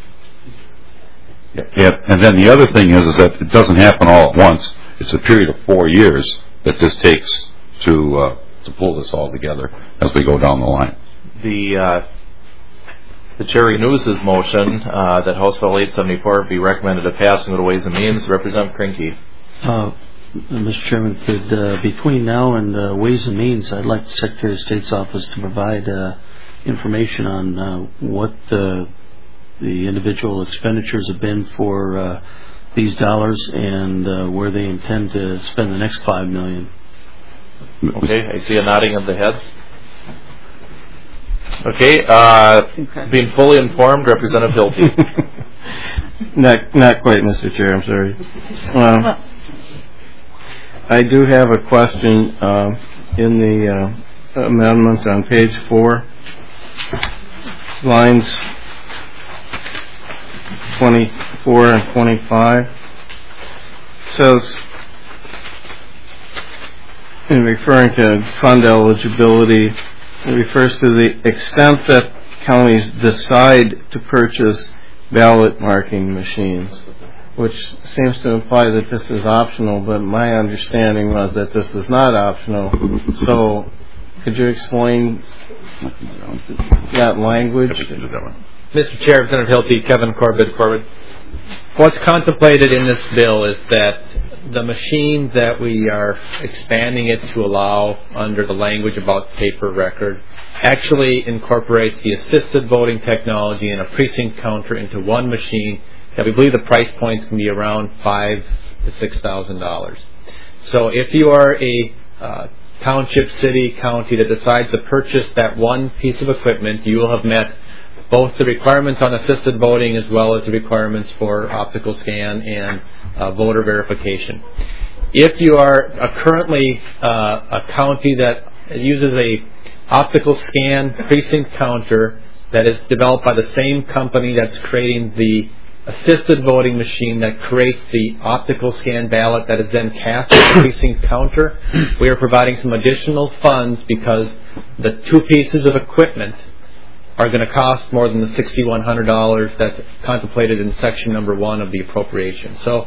S3: Yeah, and then the other thing is, is that it doesn't happen all at once. It's a period of four years that this takes to uh, to pull this all together as we go down the line.
S14: The uh, the chair renews his motion uh, that House Bill eight seventy-four be recommended to pass and go to Ways and Means. Representative Krinky.
S12: Uh, Mister Chairman, could uh, between now and uh, Ways and Means, I'd like the Secretary of State's office to provide uh, information on uh, what uh, the individual expenditures have been for uh, these dollars and uh, where they intend to spend the next five million.
S14: Okay, I see a nodding of the heads. Okay, uh, being fully informed, Representative Hilty.
S11: not, not quite, Mister Chair. I'm sorry. Uh, I do have a question uh, in the uh, amendment on page four, lines twenty-four and twenty-five. It says, in referring to fund eligibility, it refers to the extent that counties decide to purchase ballot marking machines, which seems to imply that this is optional, but my understanding was that this is not optional. So could you explain that language?
S5: Mister Chair, Representative Hilty, Kevin Corbett. Corbett. What's contemplated in this bill is that the machine that we are expanding it to allow under the language about paper record actually incorporates the assisted voting technology and a precinct counter into one machine that we believe the price points can be around five to six thousand dollars. So if you are a uh, township, city, county that decides to purchase that one piece of equipment, you will have met both the requirements on assisted voting as well as the requirements for optical scan and uh, voter verification. If you are a currently uh, a county that uses a optical scan precinct counter that is developed by the same company that's creating the assisted voting machine that creates the optical scan ballot that is then cast at the precinct counter, we are providing some additional funds because the two pieces of equipment are going to cost more than the six thousand one hundred dollars that's contemplated in section number one of the appropriation. So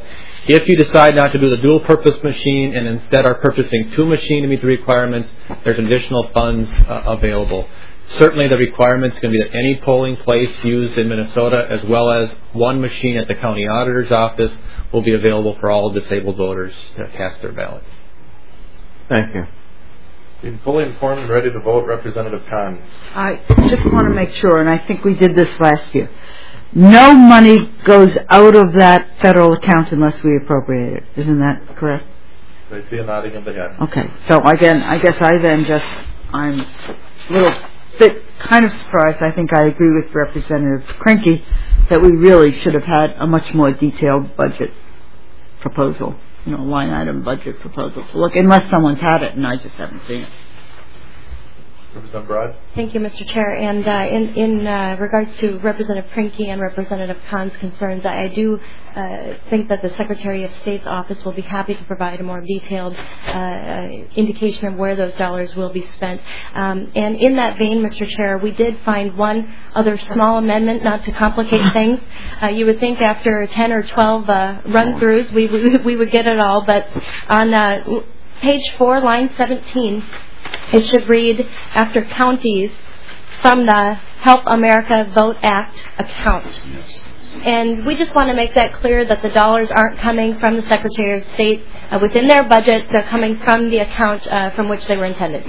S5: If you decide not to do the dual-purpose machine and instead are purchasing two machines to meet the requirements, there's additional funds uh, available. Certainly the requirement is going to be that any polling place used in Minnesota, as well as one machine at the county auditor's office, will be available for all disabled voters to cast their ballot.
S11: Thank you.
S14: Being fully informed and ready to vote, Representative Kahn.
S4: I just want to make sure, and I think we did this last year. No money goes out of that federal account unless we appropriate it. Isn't that correct?
S14: I see a nodding of the head.
S4: Okay. So again, I guess I then just, I'm a little bit kind of surprised. I think I agree with Representative Krinky that we really should have had a much more detailed budget proposal, you know, line item budget proposal to look, unless someone's had it and I just haven't seen it.
S14: Representative Broad.
S21: Thank you, Mister Chair. And uh, in, in uh, regards to Representative Krinky and Representative Kahn's concerns, I, I do uh, think that the Secretary of State's office will be happy to provide a more detailed uh, indication of where those dollars will be spent. Um, and in that vein, Mister Chair, we did find one other small amendment, not to complicate things. Uh, you would think after ten or twelve uh, run-throughs we, we, we would get it all, but on uh, page four, line seventeen, it should read, after counties, from the Help America Vote Act account. And we just want to make that clear that the dollars aren't coming from the Secretary of State uh, within their budget. They're coming from the account uh, from which they were intended.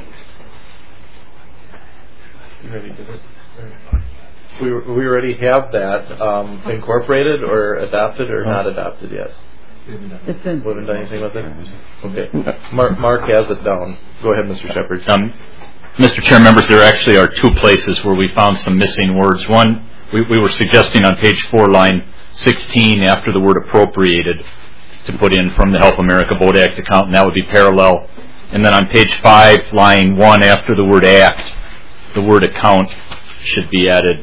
S14: You ready to this? We, we already have that um, incorporated or adopted or not adopted yet?
S4: It's in.
S14: We haven't done anything with it? Okay. Mark, Mark has it down. Go ahead, Mister Shepard.
S9: Um, Mister Chair, members, there actually are two places where we found some missing words. One, we, we were suggesting on page four, line sixteen, after the word appropriated, to put in from the Help America Vote Act account, and that would be parallel. And then on page five, line one, after the word act, the word account should be added.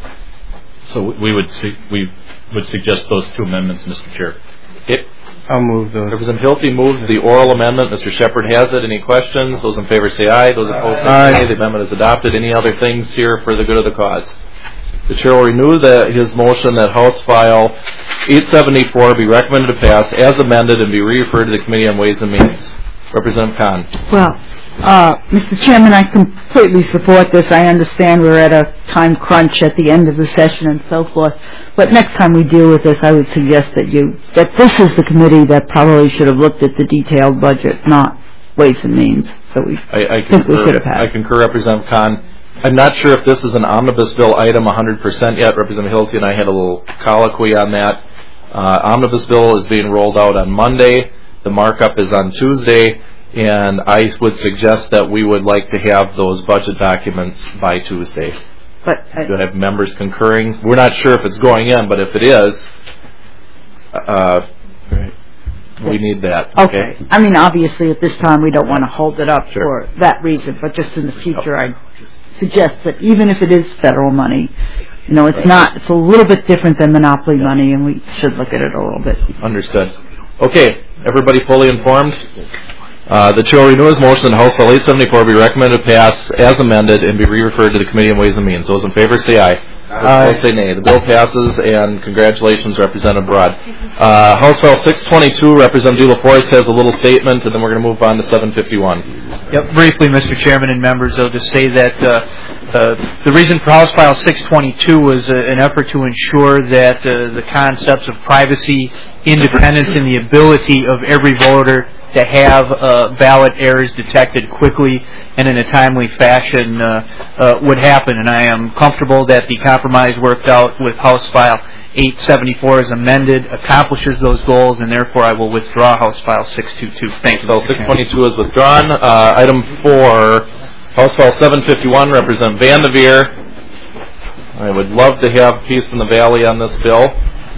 S9: So we would su- we would suggest those two amendments, Mister Chair.
S14: It,
S11: I'll move those.
S14: Representative Hilty moves the oral amendment. Mister Shepard has it. Any questions? Those in favor say aye. Those opposed say nay. The amendment is adopted. Any other things here for the good of the cause? The Chair will renew the, his motion that House File eight seventy-four be recommended to pass as amended and be referred to the Committee on Ways and Means. Representative Kahn.
S4: Well, uh, Mister Chairman, I completely support this. I understand we're at a time crunch at the end of the session and so forth. But next time we deal with this, I would suggest that you that this is the committee that probably should have looked at the detailed budget, not Ways and Means. So we
S14: I, I
S4: think
S14: concur,
S4: we should have had.
S14: I concur, Representative Kahn. I'm not sure if this is an omnibus bill item one hundred percent yet. Representative Hilty and I had a little colloquy on that. Uh, omnibus bill is being rolled out on Monday. The markup is on Tuesday. And I would suggest that we would like to have those budget documents by Tuesday.
S4: But I,
S14: Do I have members concurring? We're not sure if it's going in, but if it is, uh, we need that.
S4: Okay.
S14: Okay.
S4: I mean, obviously, at this time, we don't want to hold it up
S14: Sure.
S4: for that reason. But just in the future, I suggest that even if it is federal money, you know, it's not. It's a little bit different than monopoly money, and we should look at it a little bit.
S14: Understood. Okay. Everybody fully informed? Uh, the Chair will renew his motion that House File eight seventy-four be recommended to pass as amended and be re-referred to the Committee on Ways and Means. Those in favor say aye.
S11: Aye.
S14: Those opposed say nay. The bill passes, and congratulations, Representative Broad. Uh, House File six twenty-two, Representative De La Forest has a little statement, and then we're going to move on to seven fifty-one.
S7: Yep, briefly, Mister Chairman and members, I'll just say that uh, uh, the reason for House File six twenty-two was uh, an effort to ensure that uh, the concepts of privacy, independence, and the ability of every voter to have uh, ballot errors detected quickly and in a timely fashion uh, uh, would happen. And I am comfortable that the compromise worked out with House File eight seventy-four as amended accomplishes those goals, and therefore I will withdraw House File six twenty-two. Thanks.
S14: File six twenty-two is withdrawn. Uh, item four, House File seven fifty-one, Representative Vanderveer. I would love to have peace in the valley on this bill.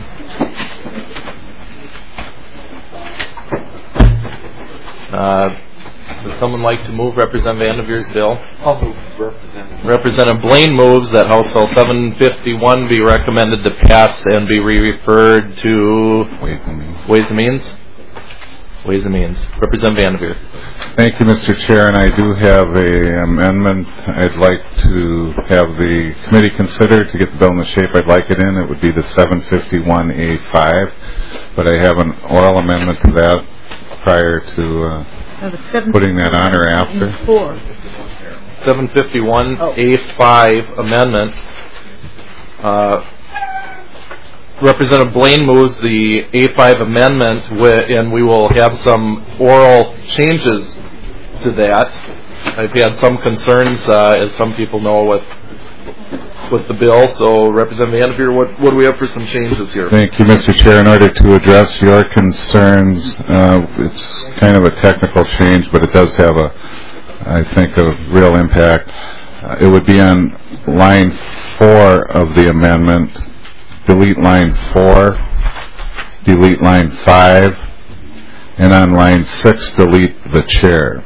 S14: Uh, would someone like to move Representative Vanderveer's bill?
S13: I'll move Representative.
S14: Representative Blaine moves that House File seven fifty-one be recommended to pass and be re-referred to
S13: Ways and Means.
S14: Ways and Means. Ways and Means. Representative Vanderveer.
S8: Thank you, Mister Chair, and I do have a amendment I'd like to have the committee consider to get the bill in the shape I'd like it in. It would be the seven fifty-one A five, but I have an oral amendment to that prior to uh, putting that on or after.
S14: seven fifty-one A five amendment. Uh, Representative Blaine moves the A five amendment, and we will have some oral changes to that. I've had some concerns, uh, as some people know, with with the bill. So, Representative Vanderveer, what, what do we have for some changes here?
S8: Thank you, Mister Chair. In order to address your concerns, uh, it's kind of a technical change, but it does have a, I think, a real impact. Uh, it would be on line four of the amendment. Delete line four, delete line five, and on line six, delete the chair.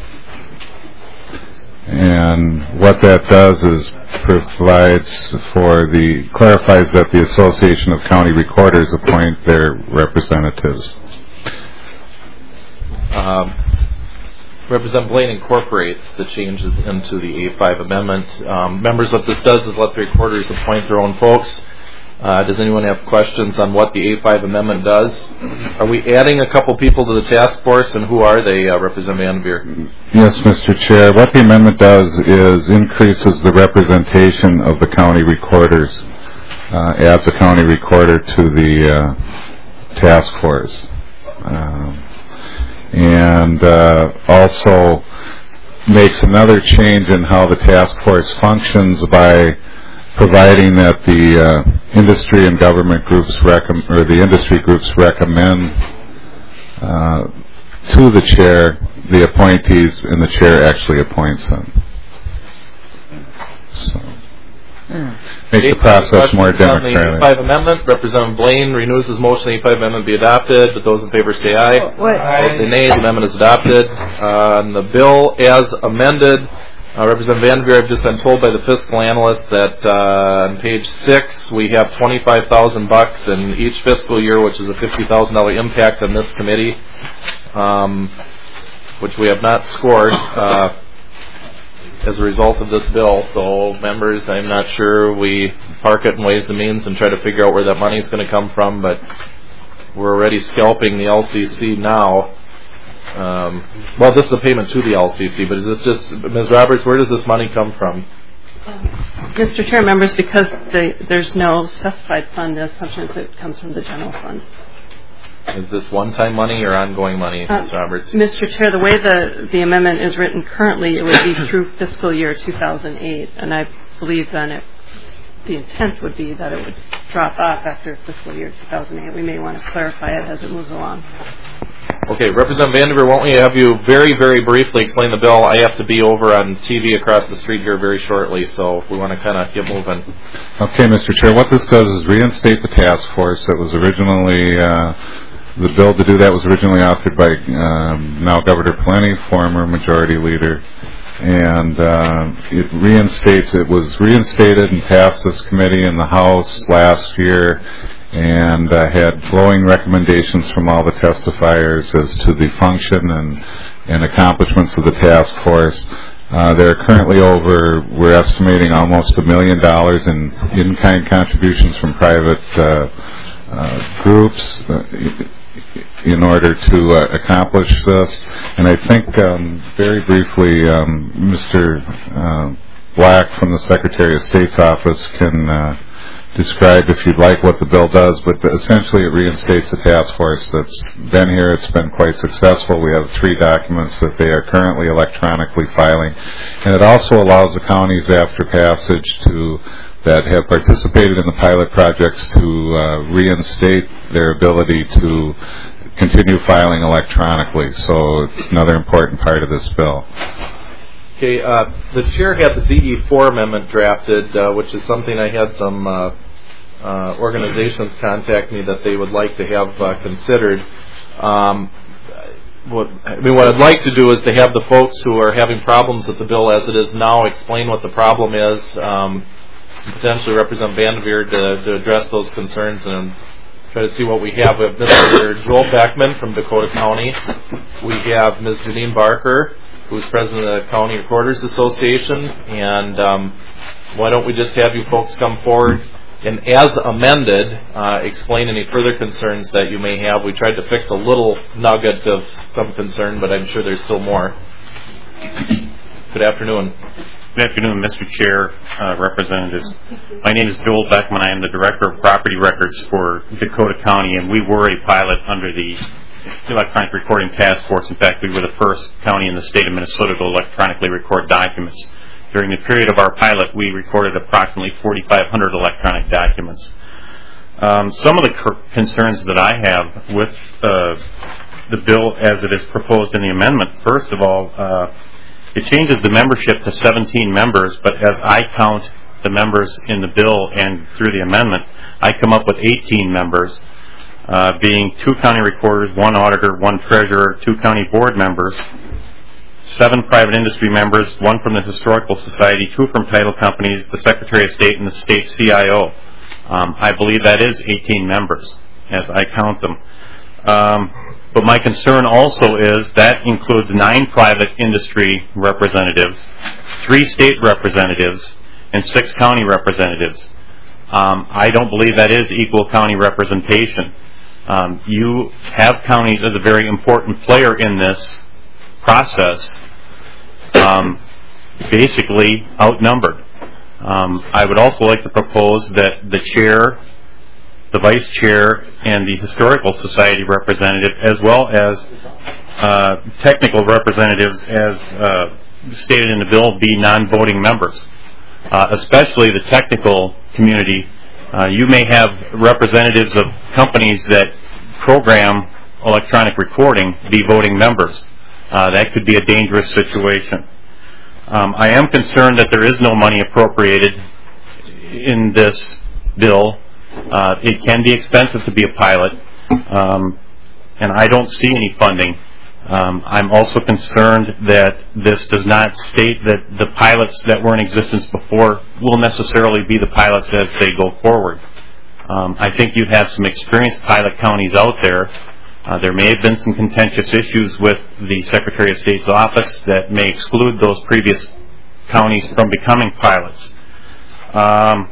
S8: And what that does is provides for the, clarifies that the Association of County Recorders appoint their representatives.
S14: Um, Representative Blaine incorporates the changes into the A five amendment. Um, members, what this does is let the recorders appoint their own folks. Uh, does anyone have questions on what the A five amendment does? Are we adding a couple people to the task force, and who are they, uh, Representative Vanderveer?
S8: Yes, Mister Chair. What the amendment does is increases the representation of the county recorders, uh, adds a county recorder to the uh, task force, uh, and uh, also makes another change in how the task force functions by providing that the uh, industry and government groups recommend, or the industry groups recommend uh, to the chair the appointees, and the chair actually appoints them. So, make the process more democratic.
S14: On the A five amendment, Representative Blaine renews his motion. The A five amendment be adopted. But those in favor say aye. Aye. Say nay. The amendment is adopted. Uh, on the bill as amended. Uh, Representative Vanderveer, I've just been told by the fiscal analyst that uh, on page six we have twenty-five thousand bucks in each fiscal year, which is a fifty thousand dollar impact on this committee, um, which we have not scored uh, as a result of this bill. So, members, I'm not sure we park it in Ways and Means and try to figure out where that money is going to come from, but we're already scalping the L C C now. Um, well, this is a payment to the L C C, but is this just, Miz Roberts, where does this money come from?
S20: Mister Chair, members, because the, there's no specified fund, the assumption is that it comes from the general fund.
S14: Is this one-time money or ongoing money,
S20: uh,
S14: Miz Roberts?
S20: Mister Chair, the way the, the amendment is written currently, it would be through fiscal year two thousand eight, and I believe then it, the intent would be that it would drop off after fiscal year two thousand eight. We may want to clarify it as it moves along.
S14: Okay, Representative Vanderveer, why don't we have you very, very briefly explain the bill? I have to be over on T V across the street here very shortly, so we want to kind of get moving.
S8: Okay, Mister Chair, what this does is reinstate the task force that was originally, uh, the bill to do that was originally authored by um, now Governor Plenty, former Majority Leader, and uh, it reinstates, it was reinstated and passed this committee in the House last year, and uh, had glowing recommendations from all the testifiers as to the function and, and accomplishments of the task force. Uh, there are currently over, we're estimating almost a million dollars in in-kind contributions from private uh, uh, groups uh, in order to uh, accomplish this. And I think, um, very briefly, um, Mister Uh, Black from the Secretary of State's office can uh, describe, if you'd like, what the bill does, but essentially it reinstates the task force that's been here. It's been quite successful. We have three documents that they are currently electronically filing, and it also allows the counties after passage to that have participated in the pilot projects to uh, reinstate their ability to continue filing electronically. So it's another important part of this bill.
S14: Okay, uh, the chair had the D E four amendment drafted, uh, which is something I had some uh, uh, organizations contact me that they would like to have uh, considered. Um, what, I mean, what I'd like to do is to have the folks who are having problems with the bill as it is now explain what the problem is, um, potentially Representative Vanderveer to, to address those concerns and try to see what we have. We have Mister Joel Beckman from Dakota County. We have Miz Janine Barker, who's president of the County Recorders Association. And um, why don't we just have you folks come forward and, as amended, uh, explain any further concerns that you may have. We tried to fix a little nugget of some concern, but I'm sure there's still more. Good afternoon.
S2: Good afternoon, Mister Chair, uh, representatives. My name is Joel Beckman. I am the Director of Property Records for Dakota County, and we were a pilot under the Electronic Recording Task Force. In fact, we were the first county in the state of Minnesota to electronically record documents. During the period of our pilot, we recorded approximately forty-five hundred electronic documents. Um, some of the cur- concerns that I have with uh, the bill as it is proposed in the amendment, first of all, uh, it changes the membership to seventeen members, but as I count the members in the bill and through the amendment, I come up with eighteen members, uh, being two county recorders, one auditor, one treasurer, two county board members, seven private industry members, one from the Historical Society, two from title companies, the Secretary of State, and the state C I O. Um, I believe that is eighteen members as I count them. Um, But my concern also is that includes nine private industry representatives, three state representatives, and six county representatives. Um, I don't believe that is equal county representation. Um, you have counties as a very important player in this process, um, basically outnumbered. Um, I would also like to propose that the chair, the vice chair, and the Historical Society representative, as well as uh, technical representatives, as uh, stated in the bill, be non-voting members. Uh, especially the technical community. Uh, you may have representatives of companies that program electronic recording be voting members. Uh, that could be a dangerous situation. Um, I am concerned that there is no money appropriated in this bill. Uh, it can be expensive to be a pilot, um, and I don't see any funding. Um, I'm also concerned that this does not state that the pilots that were in existence before will necessarily be the pilots as they go forward. Um, I think you have some experienced pilot counties out there. Uh, there may have been some contentious issues with the Secretary of State's office that may exclude those previous counties from becoming pilots. Um,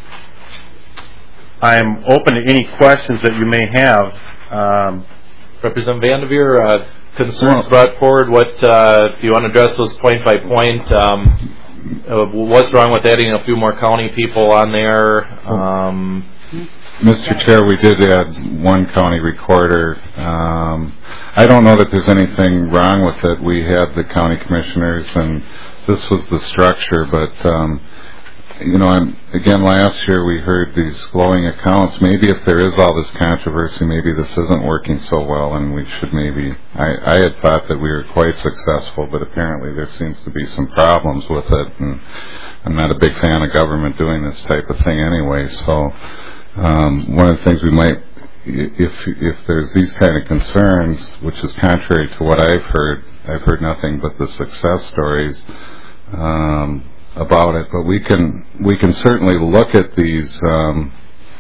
S2: I'm open to any questions that you may have. Um,
S14: Representative Vanderveer, uh, concerns brought forward. What uh, do you want to address those point by point? Um, uh, what's wrong with adding a few more county people on there? Um,
S8: Mister Chair, we did add one county recorder. Um, I don't know that there's anything wrong with it. We had the county commissioners, and this was the structure, but um, you know, I'm, again, last year we heard these glowing accounts. Maybe if there is all this controversy, maybe this isn't working so well, and we should maybe... I, I had thought that we were quite successful, but apparently there seems to be some problems with it, and I'm not a big fan of government doing this type of thing anyway. So um, one of the things we might... If, if there's these kind of concerns, which is contrary to what I've heard, I've heard nothing but the success stories, um, about it, but we can we can certainly look at these um,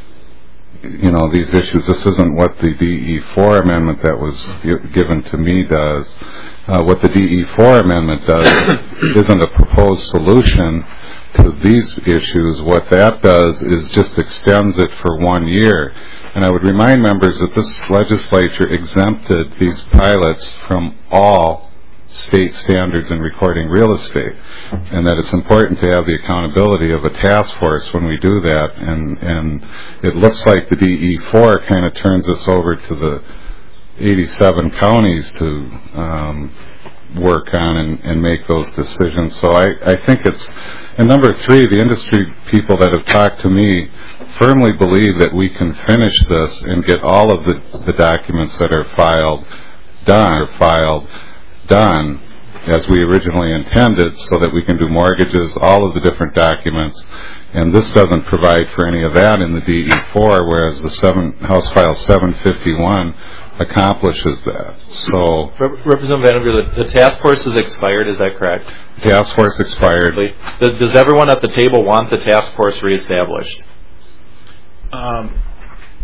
S8: you know these issues. This isn't what the D E four amendment that was gi- given to me does. Uh, what the D E four amendment does isn't a proposed solution to these issues. What that does is just extends it for one year. And I would remind members that this legislature exempted these pilots from all state standards in recording real estate, and that it's important to have the accountability of a task force when we do that. And and it looks like the D E four kind of turns us over to the eighty-seven counties to um, work on and, and make those decisions. So I, I think it's, and number three, the industry people that have talked to me firmly believe that we can finish this and get all of the, the documents that are filed done, or filed done as we originally intended, so that we can do mortgages, all of the different documents. And this doesn't provide for any of that in the D E four, whereas the seven, House File seven fifty-one accomplishes that. So,
S14: Rep- Representative Vanderveer, the, the task force has expired, is that correct?
S8: The task force expired.
S14: Does, does everyone at the table want the task force reestablished?
S2: Um,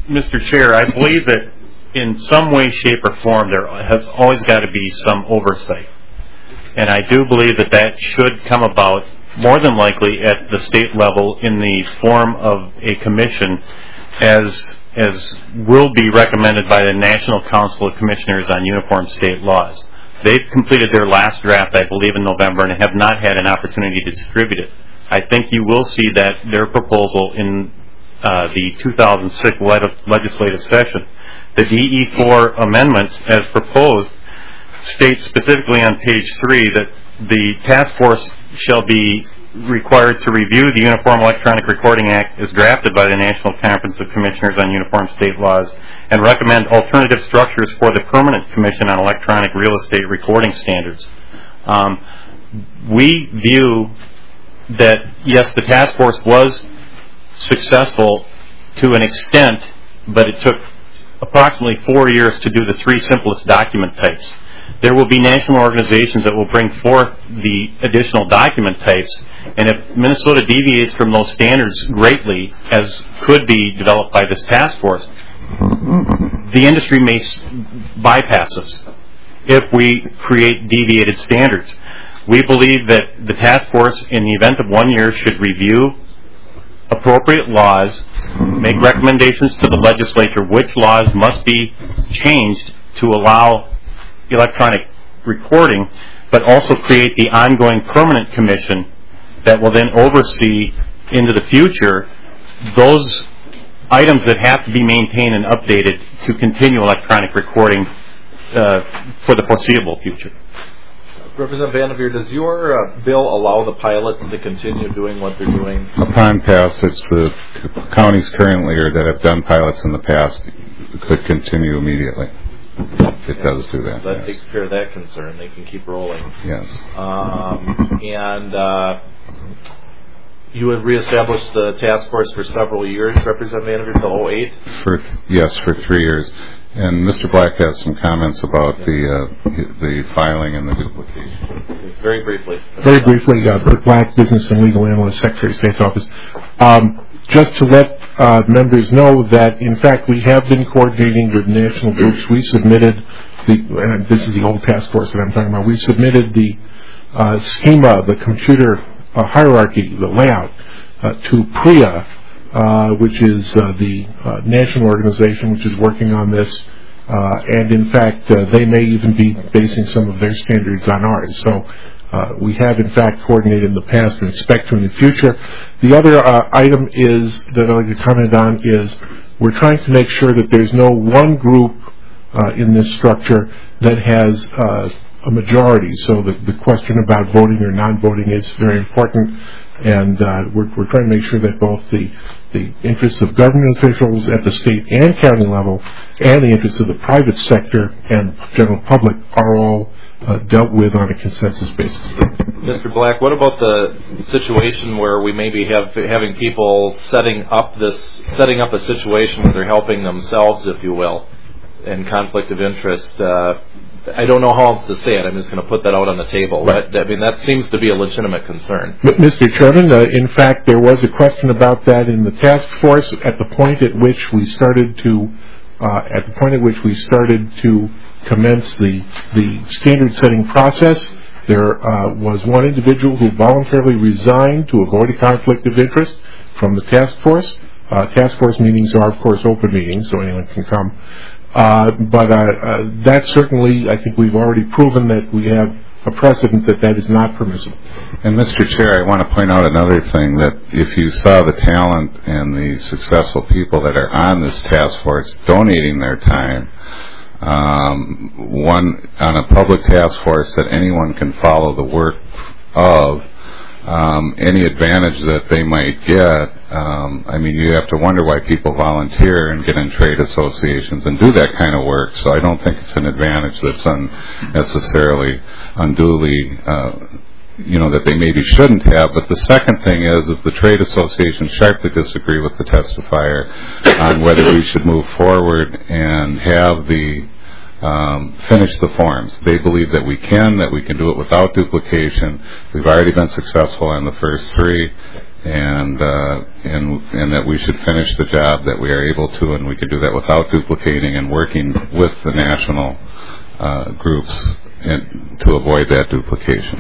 S2: Mister Chair, I believe that in some way, shape, or form there has always got to be some oversight. And I do believe that that should come about more than likely at the state level in the form of a commission as as will be recommended by the National Council of Commissioners on Uniform State Laws. They've completed their last draft, I believe, in November and have not had an opportunity to distribute it. I think you will see that their proposal in uh, the two thousand six le- legislative session. The D E four amendment, as proposed, states specifically on page three that the task force shall be required to review the Uniform Electronic Recording Act as drafted by the National Conference of Commissioners on Uniform State Laws and recommend alternative structures for the Permanent Commission on Electronic Real Estate Recording Standards. Um, we view that, yes, the task force was successful to an extent, but it took approximately four years to do the three simplest document types. There will be national organizations that will bring forth the additional document types, and if Minnesota deviates from those standards greatly, as could be developed by this task force, the industry may bypass us if we create deviated standards. We believe that the task force, in the event of one year, should review appropriate laws, make recommendations to the legislature which laws must be changed to allow electronic recording, but also create the ongoing permanent commission that will then oversee into the future those items that have to be maintained and updated to continue electronic recording uh, for the foreseeable future.
S14: Representative Vanderveer, does your uh, bill allow the pilots to continue doing what they're doing?
S8: Upon passage, the counties currently or that have done pilots in the past could continue immediately. It does do that.
S14: That
S8: yes.
S14: takes care of that concern. They can keep rolling.
S8: Yes.
S14: Um, and uh, you have reestablished the task force for several years, Representative Vanderveer, till oh eight?
S8: For yes, for three years. And Mister Black has some comments about the uh, the filing and the duplication.
S14: Very briefly.
S6: Very briefly, uh, Bert Black, Business and Legal Analyst, Secretary of State's Office. Um, just to let uh, members know that, in fact, we have been coordinating with national groups. We submitted the, and this is the old task force that I'm talking about, we submitted the uh, schema, the computer uh, hierarchy, the layout, uh, to PRIA, uh, which is uh, the uh, national organization which is working on this. Uh, and, in fact, uh, they may even be basing some of their standards on ours. So uh, we have, in fact, coordinated in the past and expect to in the future. The other uh, item is that I'd like to comment on is we're trying to make sure that there's no one group uh, in this structure that has uh, a majority. So the, the question about voting or non-voting is very important, and uh, we're, we're trying to make sure that both the the interests of government officials at the state and county level and the interests of the private sector and general public are all uh, dealt with on a consensus basis.
S14: Mister Black, what about the situation where we maybe have having people setting up this, setting up a situation where they're helping themselves, if you will, in conflict of interest? Uh, I don't know how else to say it. I'm just going to put that out on the table. Right. That, I mean, that seems to be a legitimate concern.
S6: Mister Chairman, uh, in fact, there was a question about that in the task force at the point at which we started to, uh, at the point at which we started to commence the the standard-setting process. There uh, was one individual who voluntarily resigned to avoid a conflict of interest from the task force. Uh, task force meetings are, of course, open meetings, so anyone can come. Uh, but uh, uh, that certainly, I think we've already proven that we have a precedent that that is not permissible.
S8: And Mister Chair, I want to point out another thing, that if you saw the talent and the successful people that are on this task force donating their time, um, one on a public task force that anyone can follow the work of, Um, any advantage that they might get, um, I mean, you have to wonder why people volunteer and get in trade associations and do that kind of work. So I don't think it's an advantage that's unnecessarily, unduly, uh, you know, that they maybe shouldn't have. But the second thing is, is the trade associations sharply disagree with the testifier on whether we should move forward and have the Um, finish the forms. They believe that we can, that we can do it without duplication. We've already been successful in the first three, and uh, and and that we should finish the job that we are able to, and we could do that without duplicating and working with the national uh, groups and to avoid that duplication.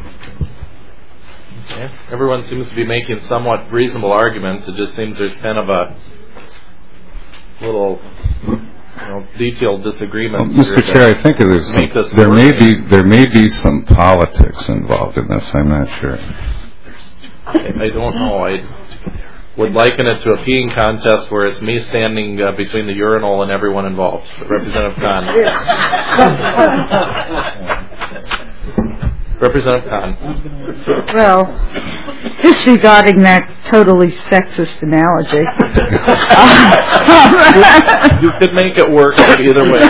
S14: Okay. Everyone seems to be making somewhat reasonable arguments. It just seems there's kind of a little, you know, detailed disagreement.
S8: Well, Mister Chair, I think there's some, there may be there may be some politics involved in this. I'm not sure.
S14: I don't know. I would liken it to a peeing contest where it's me standing uh, between the urinal and everyone involved. Representative Khan. Representative Khan.
S4: Well, disregarding that totally sexist analogy.
S14: You could make it work either way.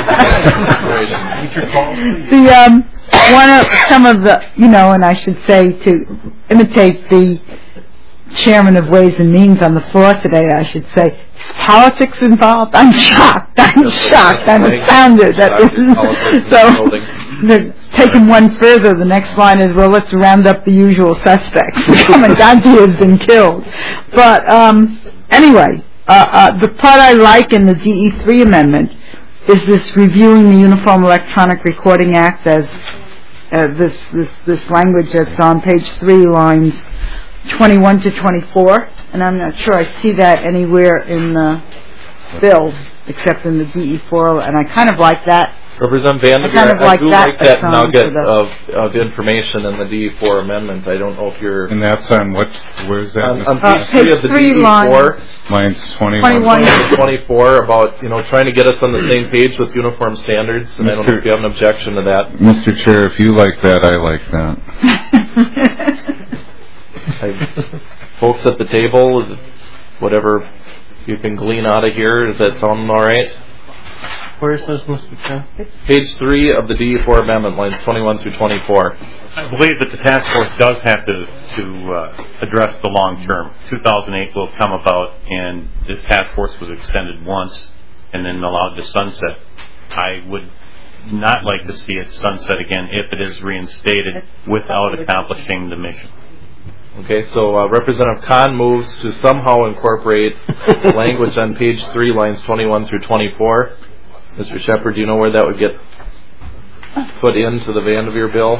S4: the um, one of some of the, you know, and I should say to imitate the chairman of Ways and Means on the floor today, I should say, is politics involved? I'm shocked. I'm shocked. I'm astounded. That so they're taking one further. The next line is, well, let's round up the usual suspects. The commandante has been killed. But um, anyway, uh, uh, the part I like in the D E three amendment is this reviewing the Uniform Electronic Recording Act as uh, this, this, this language that's on page three, lines twenty-one to twenty-four, and I'm not sure I see that anywhere in the bill except in the D E four, and I kind of like that.
S14: Representative Vanderveer,
S4: I, kind of
S14: I
S4: like
S14: do
S4: that
S14: like that nugget
S4: the,
S14: of, of information in the D E four amendment. I don't know if you're...
S8: And that's on what, where's that?
S14: On, on
S4: uh,
S14: page three of the
S4: three
S14: D E four.
S8: Lines twenty-one.
S4: twenty-one
S14: to twenty-four, about, you know, trying to get us on the same page with uniform standards, and I don't know if you have an objection to that.
S8: Mister Chair, if you like that, I like that.
S14: I, folks at the table, whatever you can glean out of here, does that sound all right?
S11: Where is this, Mister Chair?
S14: Page three of the D E four amendment, lines twenty-one through twenty-four.
S2: I believe that the task force does have to to uh, address the long term. two thousand eight will come about, and this task force was extended once and then allowed to sunset. I would not like to see it sunset again if it is reinstated without accomplishing the mission.
S14: Okay, so uh, Representative Khan moves to somehow incorporate language on page three, lines twenty-one through twenty-four. Mister Shepard, do you know where that would get put into the Vanderveer bill?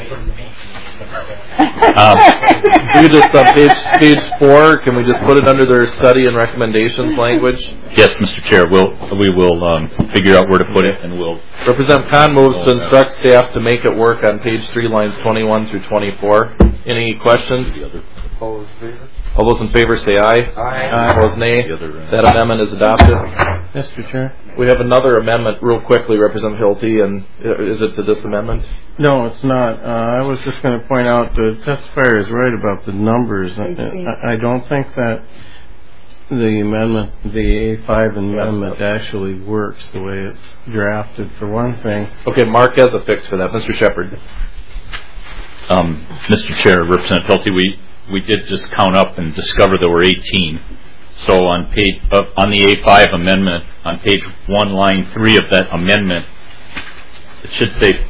S14: Um, you just on page page four. Can we just put it under their study and recommendations language?
S9: Yes, Mister Chair. We'll we will um, figure out where to put it, and we'll.
S14: Representative Khan moves to instruct staff to make it work on page three, lines twenty-one through twenty-four. Any questions? All those in favor say aye.
S11: Aye.
S14: Opposed, nay. That amendment is adopted.
S11: Mister Chair?
S14: We have another amendment real quickly, Representative Hilty, and is it to this amendment?
S11: No, it's not. Uh, I was just going to point out the testifier is right about the numbers. I, I don't think that the amendment, the A five amendment, actually works the way it's drafted, for one thing.
S14: Okay, Mark has a fix for that. Mister Shepard.
S9: Um, Mister Chair, Representative Hilty, we, we did just count up and discover there were eighteen. So on page uh, on the A five amendment, on page one, line three of that amendment, it should say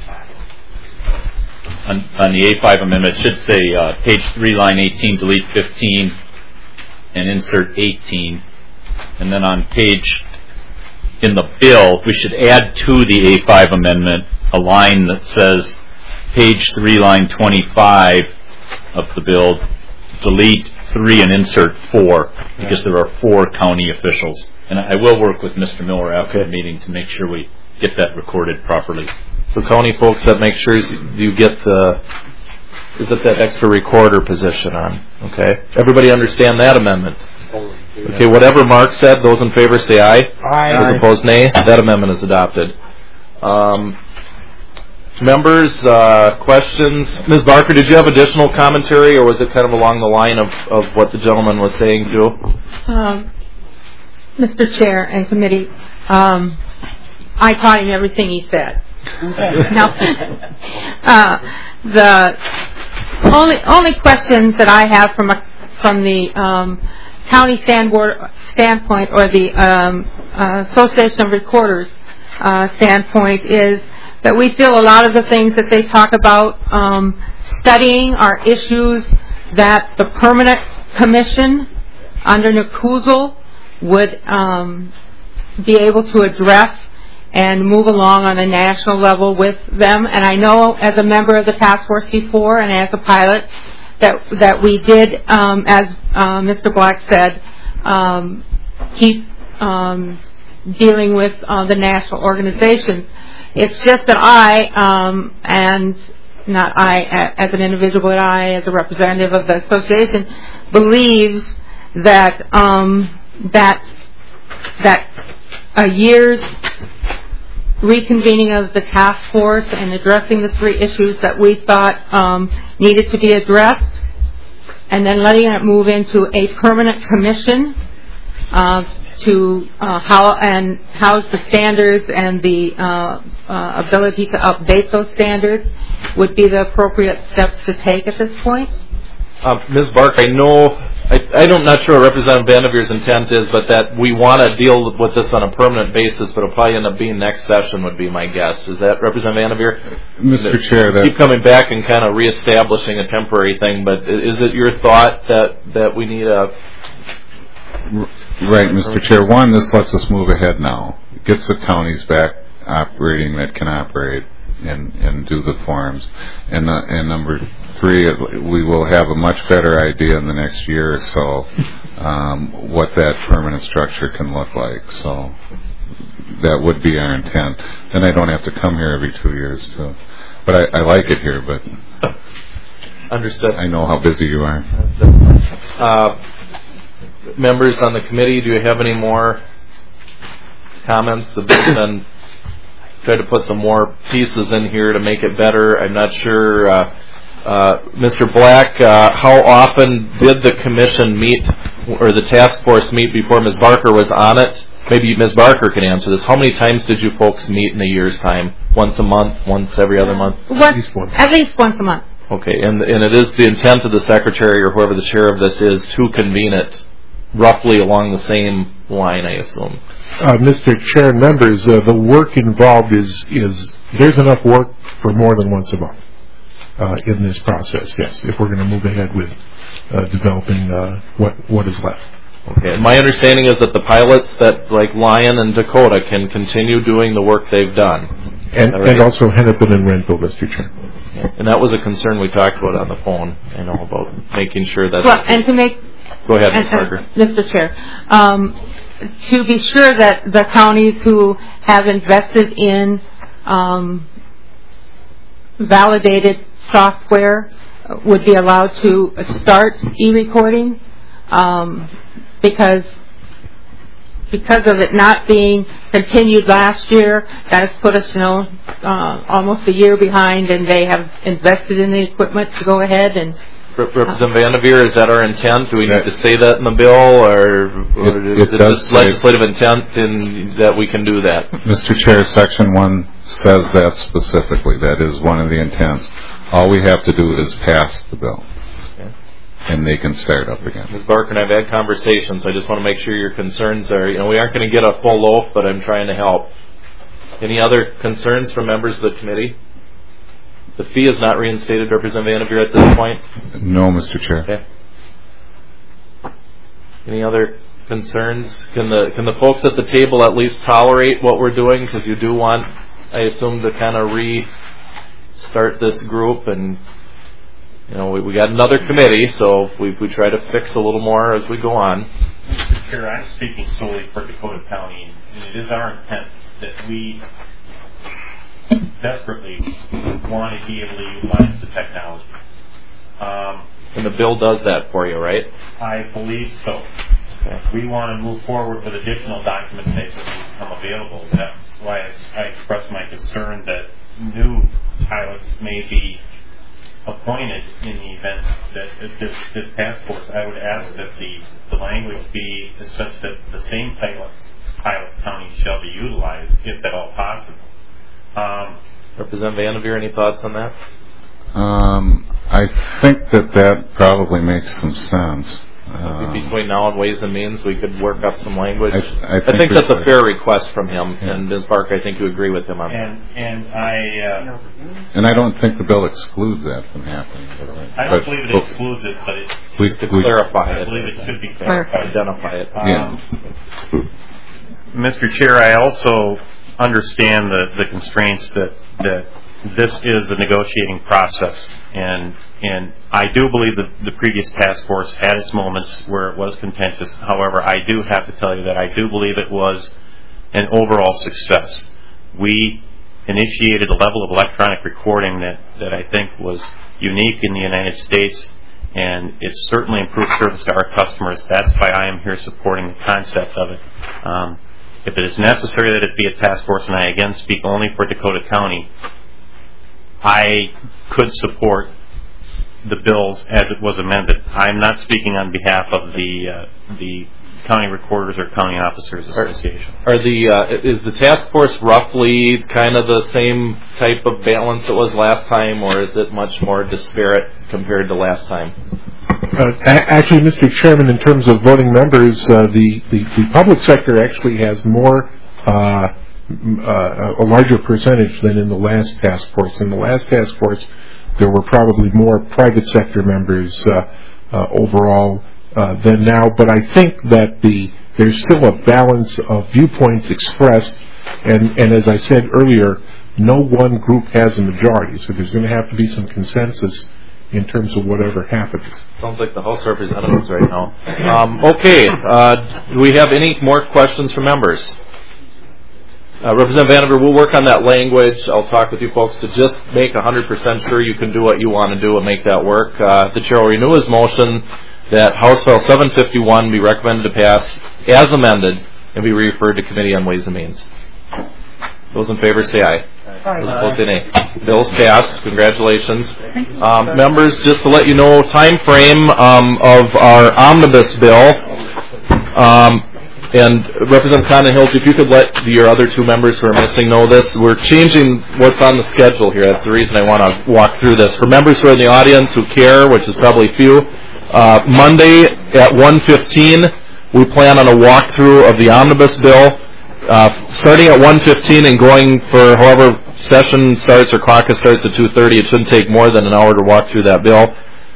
S9: on, on the A five amendment, it should say uh, page three, line eighteen, delete fifteen, and insert eighteen. And then on page in the bill, we should add to the A five amendment a line that says page three, line twenty-five of the bill, delete three and insert four, because there are four county officials. And I will work with Mister Miller after okay. the meeting to make sure we get that recorded properly.
S14: So county folks, that make sure you get the, is it that extra recorder position on? Okay. Everybody understand that amendment? Okay, whatever Mark said, those in favor say aye.
S11: Aye.
S14: Those opposed, nay. That amendment is adopted. Um, Members, uh, questions? Miz Barker, did you have additional commentary, or was it kind of along the line of, of what the gentleman was saying, too?
S17: Um, Mister Chair and committee, um, I taught him everything he said. Okay. Now, uh, the only only questions that I have from a, from the um, county standboard, standpoint, or the um, uh, Association of Recorders uh, standpoint, is that we feel a lot of the things that they talk about um, studying are issues that the permanent
S15: commission under Nakuzel would um, be able to address and move along on a national level with them. And I know as a member of the task force before and as a pilot that that we did, um, as uh, Mister Black said, um, keep um, dealing with uh, the national organizations. It's just that I, um, and not I as an individual, but I as a representative of the association, believes that um, that that a year's reconvening of the task force and addressing the three issues that we thought um, needed to be addressed, and then letting it move into a permanent commission uh, to uh, how and house the standards and the uh, uh, ability to update those standards would be the appropriate steps to take at this point.
S14: Uh, Miz Bark, I know, I, I'm not sure what Representative Vanderveer's intent is, but that we want to deal with this on a permanent basis, but it'll probably end up being next session would be my guess. Is that Representative Vanderveer?
S8: Mister Chair, that...
S14: Keep coming back and kind of reestablishing a temporary thing, but is it your thought that, that we need a...
S8: Right, Mister Chair. One, this lets us move ahead now. It gets the counties back operating that can operate and, and do the forms. And, uh, and number three, we will have a much better idea in the next year or so um, what that permanent structure can look like. So that would be our intent. Then I don't have to come here every two years too. But I, I like it here, but
S14: understood.
S8: I know how busy you are.
S14: Uh, members on the committee, do you have any more comments? The bill's been tried to put some more pieces in here to make it better. I'm not sure. Uh, uh, Mister Black, uh, how often did the commission meet or the task force meet before Miz Barker was on it? Maybe Miz Barker can answer this. How many times did you folks meet in a year's time? Once a month? Once every other month?
S15: Once, at least once. At least once a month.
S14: Okay, and, and it is the intent of the secretary or whoever the chair of this is to convene it roughly along the same line, I assume.
S6: Uh, Mister Chair and members, uh, the work involved is, is there's enough work for more than once a month uh, in this process, yes, if we're going to move ahead with uh, developing uh, what what is left.
S14: Okay, and my understanding is that the pilots that, like Lyon and Dakota, can continue doing the work they've done.
S6: And, right? And also Hennepin and Renville, Mister Chair.
S14: And that was a concern we talked about on the phone, I know, about making sure that...
S15: Well, and to make...
S14: Go ahead, Miz Parker.
S15: Uh, Mister Chair, um, to be sure that the counties who have invested in um, validated software would be allowed to start e-recording, um, because because of it not being continued last year, that has put us, you know, uh, almost a year behind, and they have invested in the equipment to go ahead and.
S14: Representative Vanderveer, is that our intent? Do we need to say that in the bill, or, or
S8: it, it
S14: is it
S8: does
S14: just legislative intent in, that we can do that?
S8: Mister Chair, Section one says that specifically. That is one of the intents. All we have to do is pass the bill, okay, and they can start up again.
S14: Miz Barker and I have had conversations. I just want to make sure your concerns are, you know, we aren't going to get a full loaf, but I'm trying to help. Any other concerns from members of the committee? The fee is not reinstated, Representative Vanderveer, at this point?
S8: No, Mister Chair.
S14: Okay. Any other concerns? Can the can the folks at the table at least tolerate what we're doing? Because you do want, I assume, to kind of restart this group, and you know we, we got another committee, so we we try to fix a little more as we go on.
S2: Mister Chair, I'm speaking solely for Dakota County, and it is our intent that we desperately want to be able to utilize the technology. Um,
S14: and the bill does that for you, right?
S2: I believe so. Okay. We want to move forward with additional documentation that become available. That's why I, I expressed my concern that new pilots may be appointed in the event that this, this task force. I would ask that the, the language be such that the same pilots, pilot counties shall be utilized, if at all possible. Um,
S14: Representative Vanderveer, any thoughts on that?
S8: Um, I think that that probably makes some sense. Uh,
S14: Between now and Ways and Means, we could work up some language.
S8: I, I think,
S14: I think
S8: we
S14: that's a
S8: could.
S14: fair request from him,
S8: Yeah.
S14: and Miz Barker, I think you agree with him on that.
S2: And, and I, uh,
S8: And I don't think the bill excludes that from happening.
S2: I don't
S8: But-
S2: believe it
S8: but
S2: excludes it, but it,
S8: we,
S14: To
S8: we,
S14: clarify
S2: I
S14: it.
S2: believe it should be
S14: Clarify.
S2: clarified.
S14: Identify it.
S2: Um, Mister Chair, I also understand the, the constraints that, that this is a negotiating process, and and I do believe that the previous task force had its moments where it was contentious. However, I do have to tell you that I do believe it was an overall success. We initiated a level of electronic recording that, that I think was unique in the United States, and it certainly improved service to our customers. That's why I am here supporting the concept of it. Um, if it is necessary that it be a task force, and I again speak only for Dakota County, I could support the bills as it was amended. I'm not speaking on behalf of the uh, the County Recorders or County Officers Association.
S14: Are the uh, is the task force roughly kind of the same type of balance it was last time, or is it much more disparate compared to last time?
S6: Uh, a- actually, Mister Chairman, in terms of voting members, uh, the, the the public sector actually has more. Uh, Uh, a larger percentage than in the last task force. In the last task force, there were probably more private sector members uh, uh, overall uh, than now. But I think that the there's still a balance of viewpoints expressed, and, and as I said earlier, no one group has a majority, so there's going to have to be some consensus in terms of whatever happens.
S14: Sounds like the House of Representatives right now. Um, okay, uh, do we have any more questions from members? Uh, Representative Vandiver, we'll work on that language. I'll talk with you folks to just make one hundred percent sure you can do what you want to do and make that work. Uh, the Chair will renew his motion that House File seven fifty-one be recommended to pass as amended and be referred to Committee on Ways and Means. Those in favor say aye.
S4: Aye.
S14: Those opposed say nay. Bill's passed. Congratulations. Um, members, just to let you know, time frame um, of our omnibus bill. Um, And Representative Condon-Hills, if you could let your other two members who are missing know this, we're changing what's on the schedule here. That's the reason I want to walk through this. For members who are in the audience who care, which is probably few, uh, Monday at one fifteen, we plan on a walkthrough of the omnibus bill, uh, starting at one fifteen and going for however session starts or caucus starts at two thirty. It shouldn't take more than an hour to walk through that bill,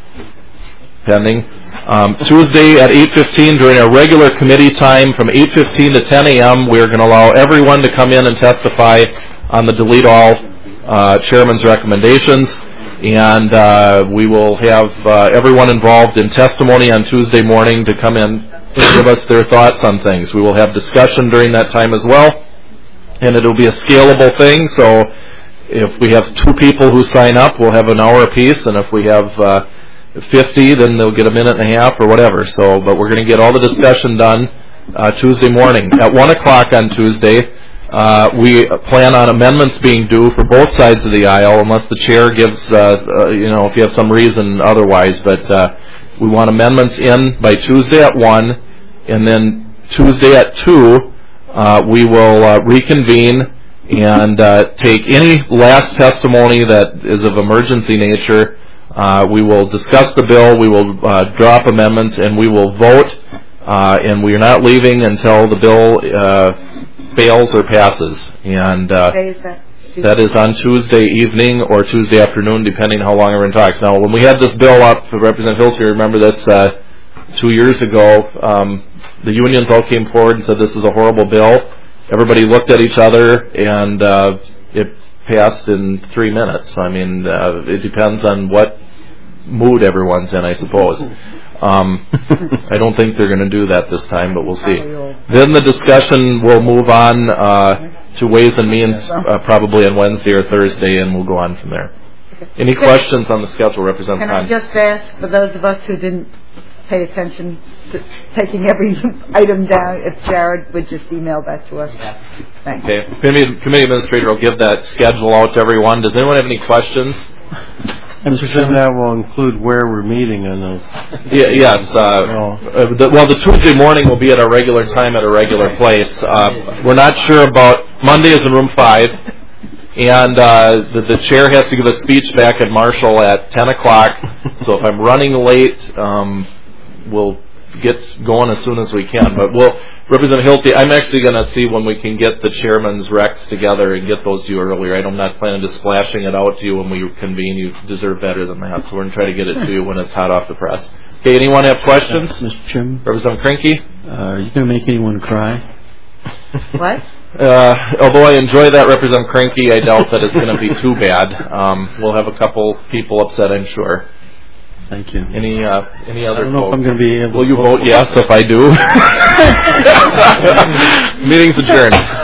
S14: pending. Um, Tuesday at eight fifteen during our regular committee time from eight fifteen to ten a.m. we're going to allow everyone to come in and testify on the delete all uh, chairman's recommendations, and uh, we will have uh, everyone involved in testimony on Tuesday morning to come in and give us their thoughts on things. We will have discussion during that time as well, and it will be a scalable thing, so if we have two people who sign up, we'll have an hour apiece, and if we have uh, fifty, then they'll get a minute and a half or whatever. So, but we're going to get all the discussion done uh, Tuesday morning at one o'clock on Tuesday. Uh, we plan on amendments being due for both sides of the aisle, unless the chair gives, uh, uh, you know, if you have some reason otherwise. But uh, we want amendments in by Tuesday at one, and then Tuesday at two, uh, we will uh, reconvene and uh, take any last testimony that is of emergency nature. Uh, we will discuss the bill, we will uh, drop amendments, and we will vote, uh, and we are not leaving until the bill uh, fails or passes. And uh, that is on Tuesday evening or Tuesday afternoon, depending how long everyone talks. Now, when we had this bill up, Representative Hills, you remember this uh, two years ago, um, the unions all came forward and said this is a horrible bill. Everybody looked at each other, and uh, it passed in three minutes. I mean, uh, it depends on what mood everyone's in, I suppose. Um, I don't think they're going to do that this time, but we'll see. Then the discussion will move on uh, to Ways and Means uh, probably on Wednesday or Thursday, and we'll go on from there. Any questions on the schedule, Representative
S4: Can I just ask, for those of us who didn't pay attention to taking every item down, if Jared would just email that to us? Thanks.
S14: Okay. Committee, committee Administrator will give that schedule out to everyone. Does anyone have any questions?
S11: I'm assuming that will include where we're meeting on those.
S14: Yeah, yes. Uh, uh, the, well, the Tuesday morning will be at our regular time at a regular place. Uh, we're not sure about Monday is in room five, and uh, the, the chair has to give a speech back at Marshall at ten o'clock. So if I'm running late, um, we'll get going as soon as we can. But we'll, Representative Hilty, I'm actually going to see when we can get the chairman's recs together and get those to you earlier. I'm not planning to splashing it out to you when we convene. You deserve better than that. So we're going to try to get it to you when it's hot off the press. Okay, anyone have questions?
S12: Uh, Mister Chairman?
S14: Representative Krinky?
S12: Uh, are you going to make anyone cry?
S15: What?
S14: Uh, although I enjoy that, Representative Krinky, I doubt that it's going to be too bad. Um, we'll have a couple people upset, I'm sure.
S12: Thank you.
S14: Any uh, any other
S12: I don't know
S14: votes?
S12: if I'm going to be able
S14: Will
S12: to
S14: you
S12: vote.
S14: vote yes if I do? Meeting's adjourned.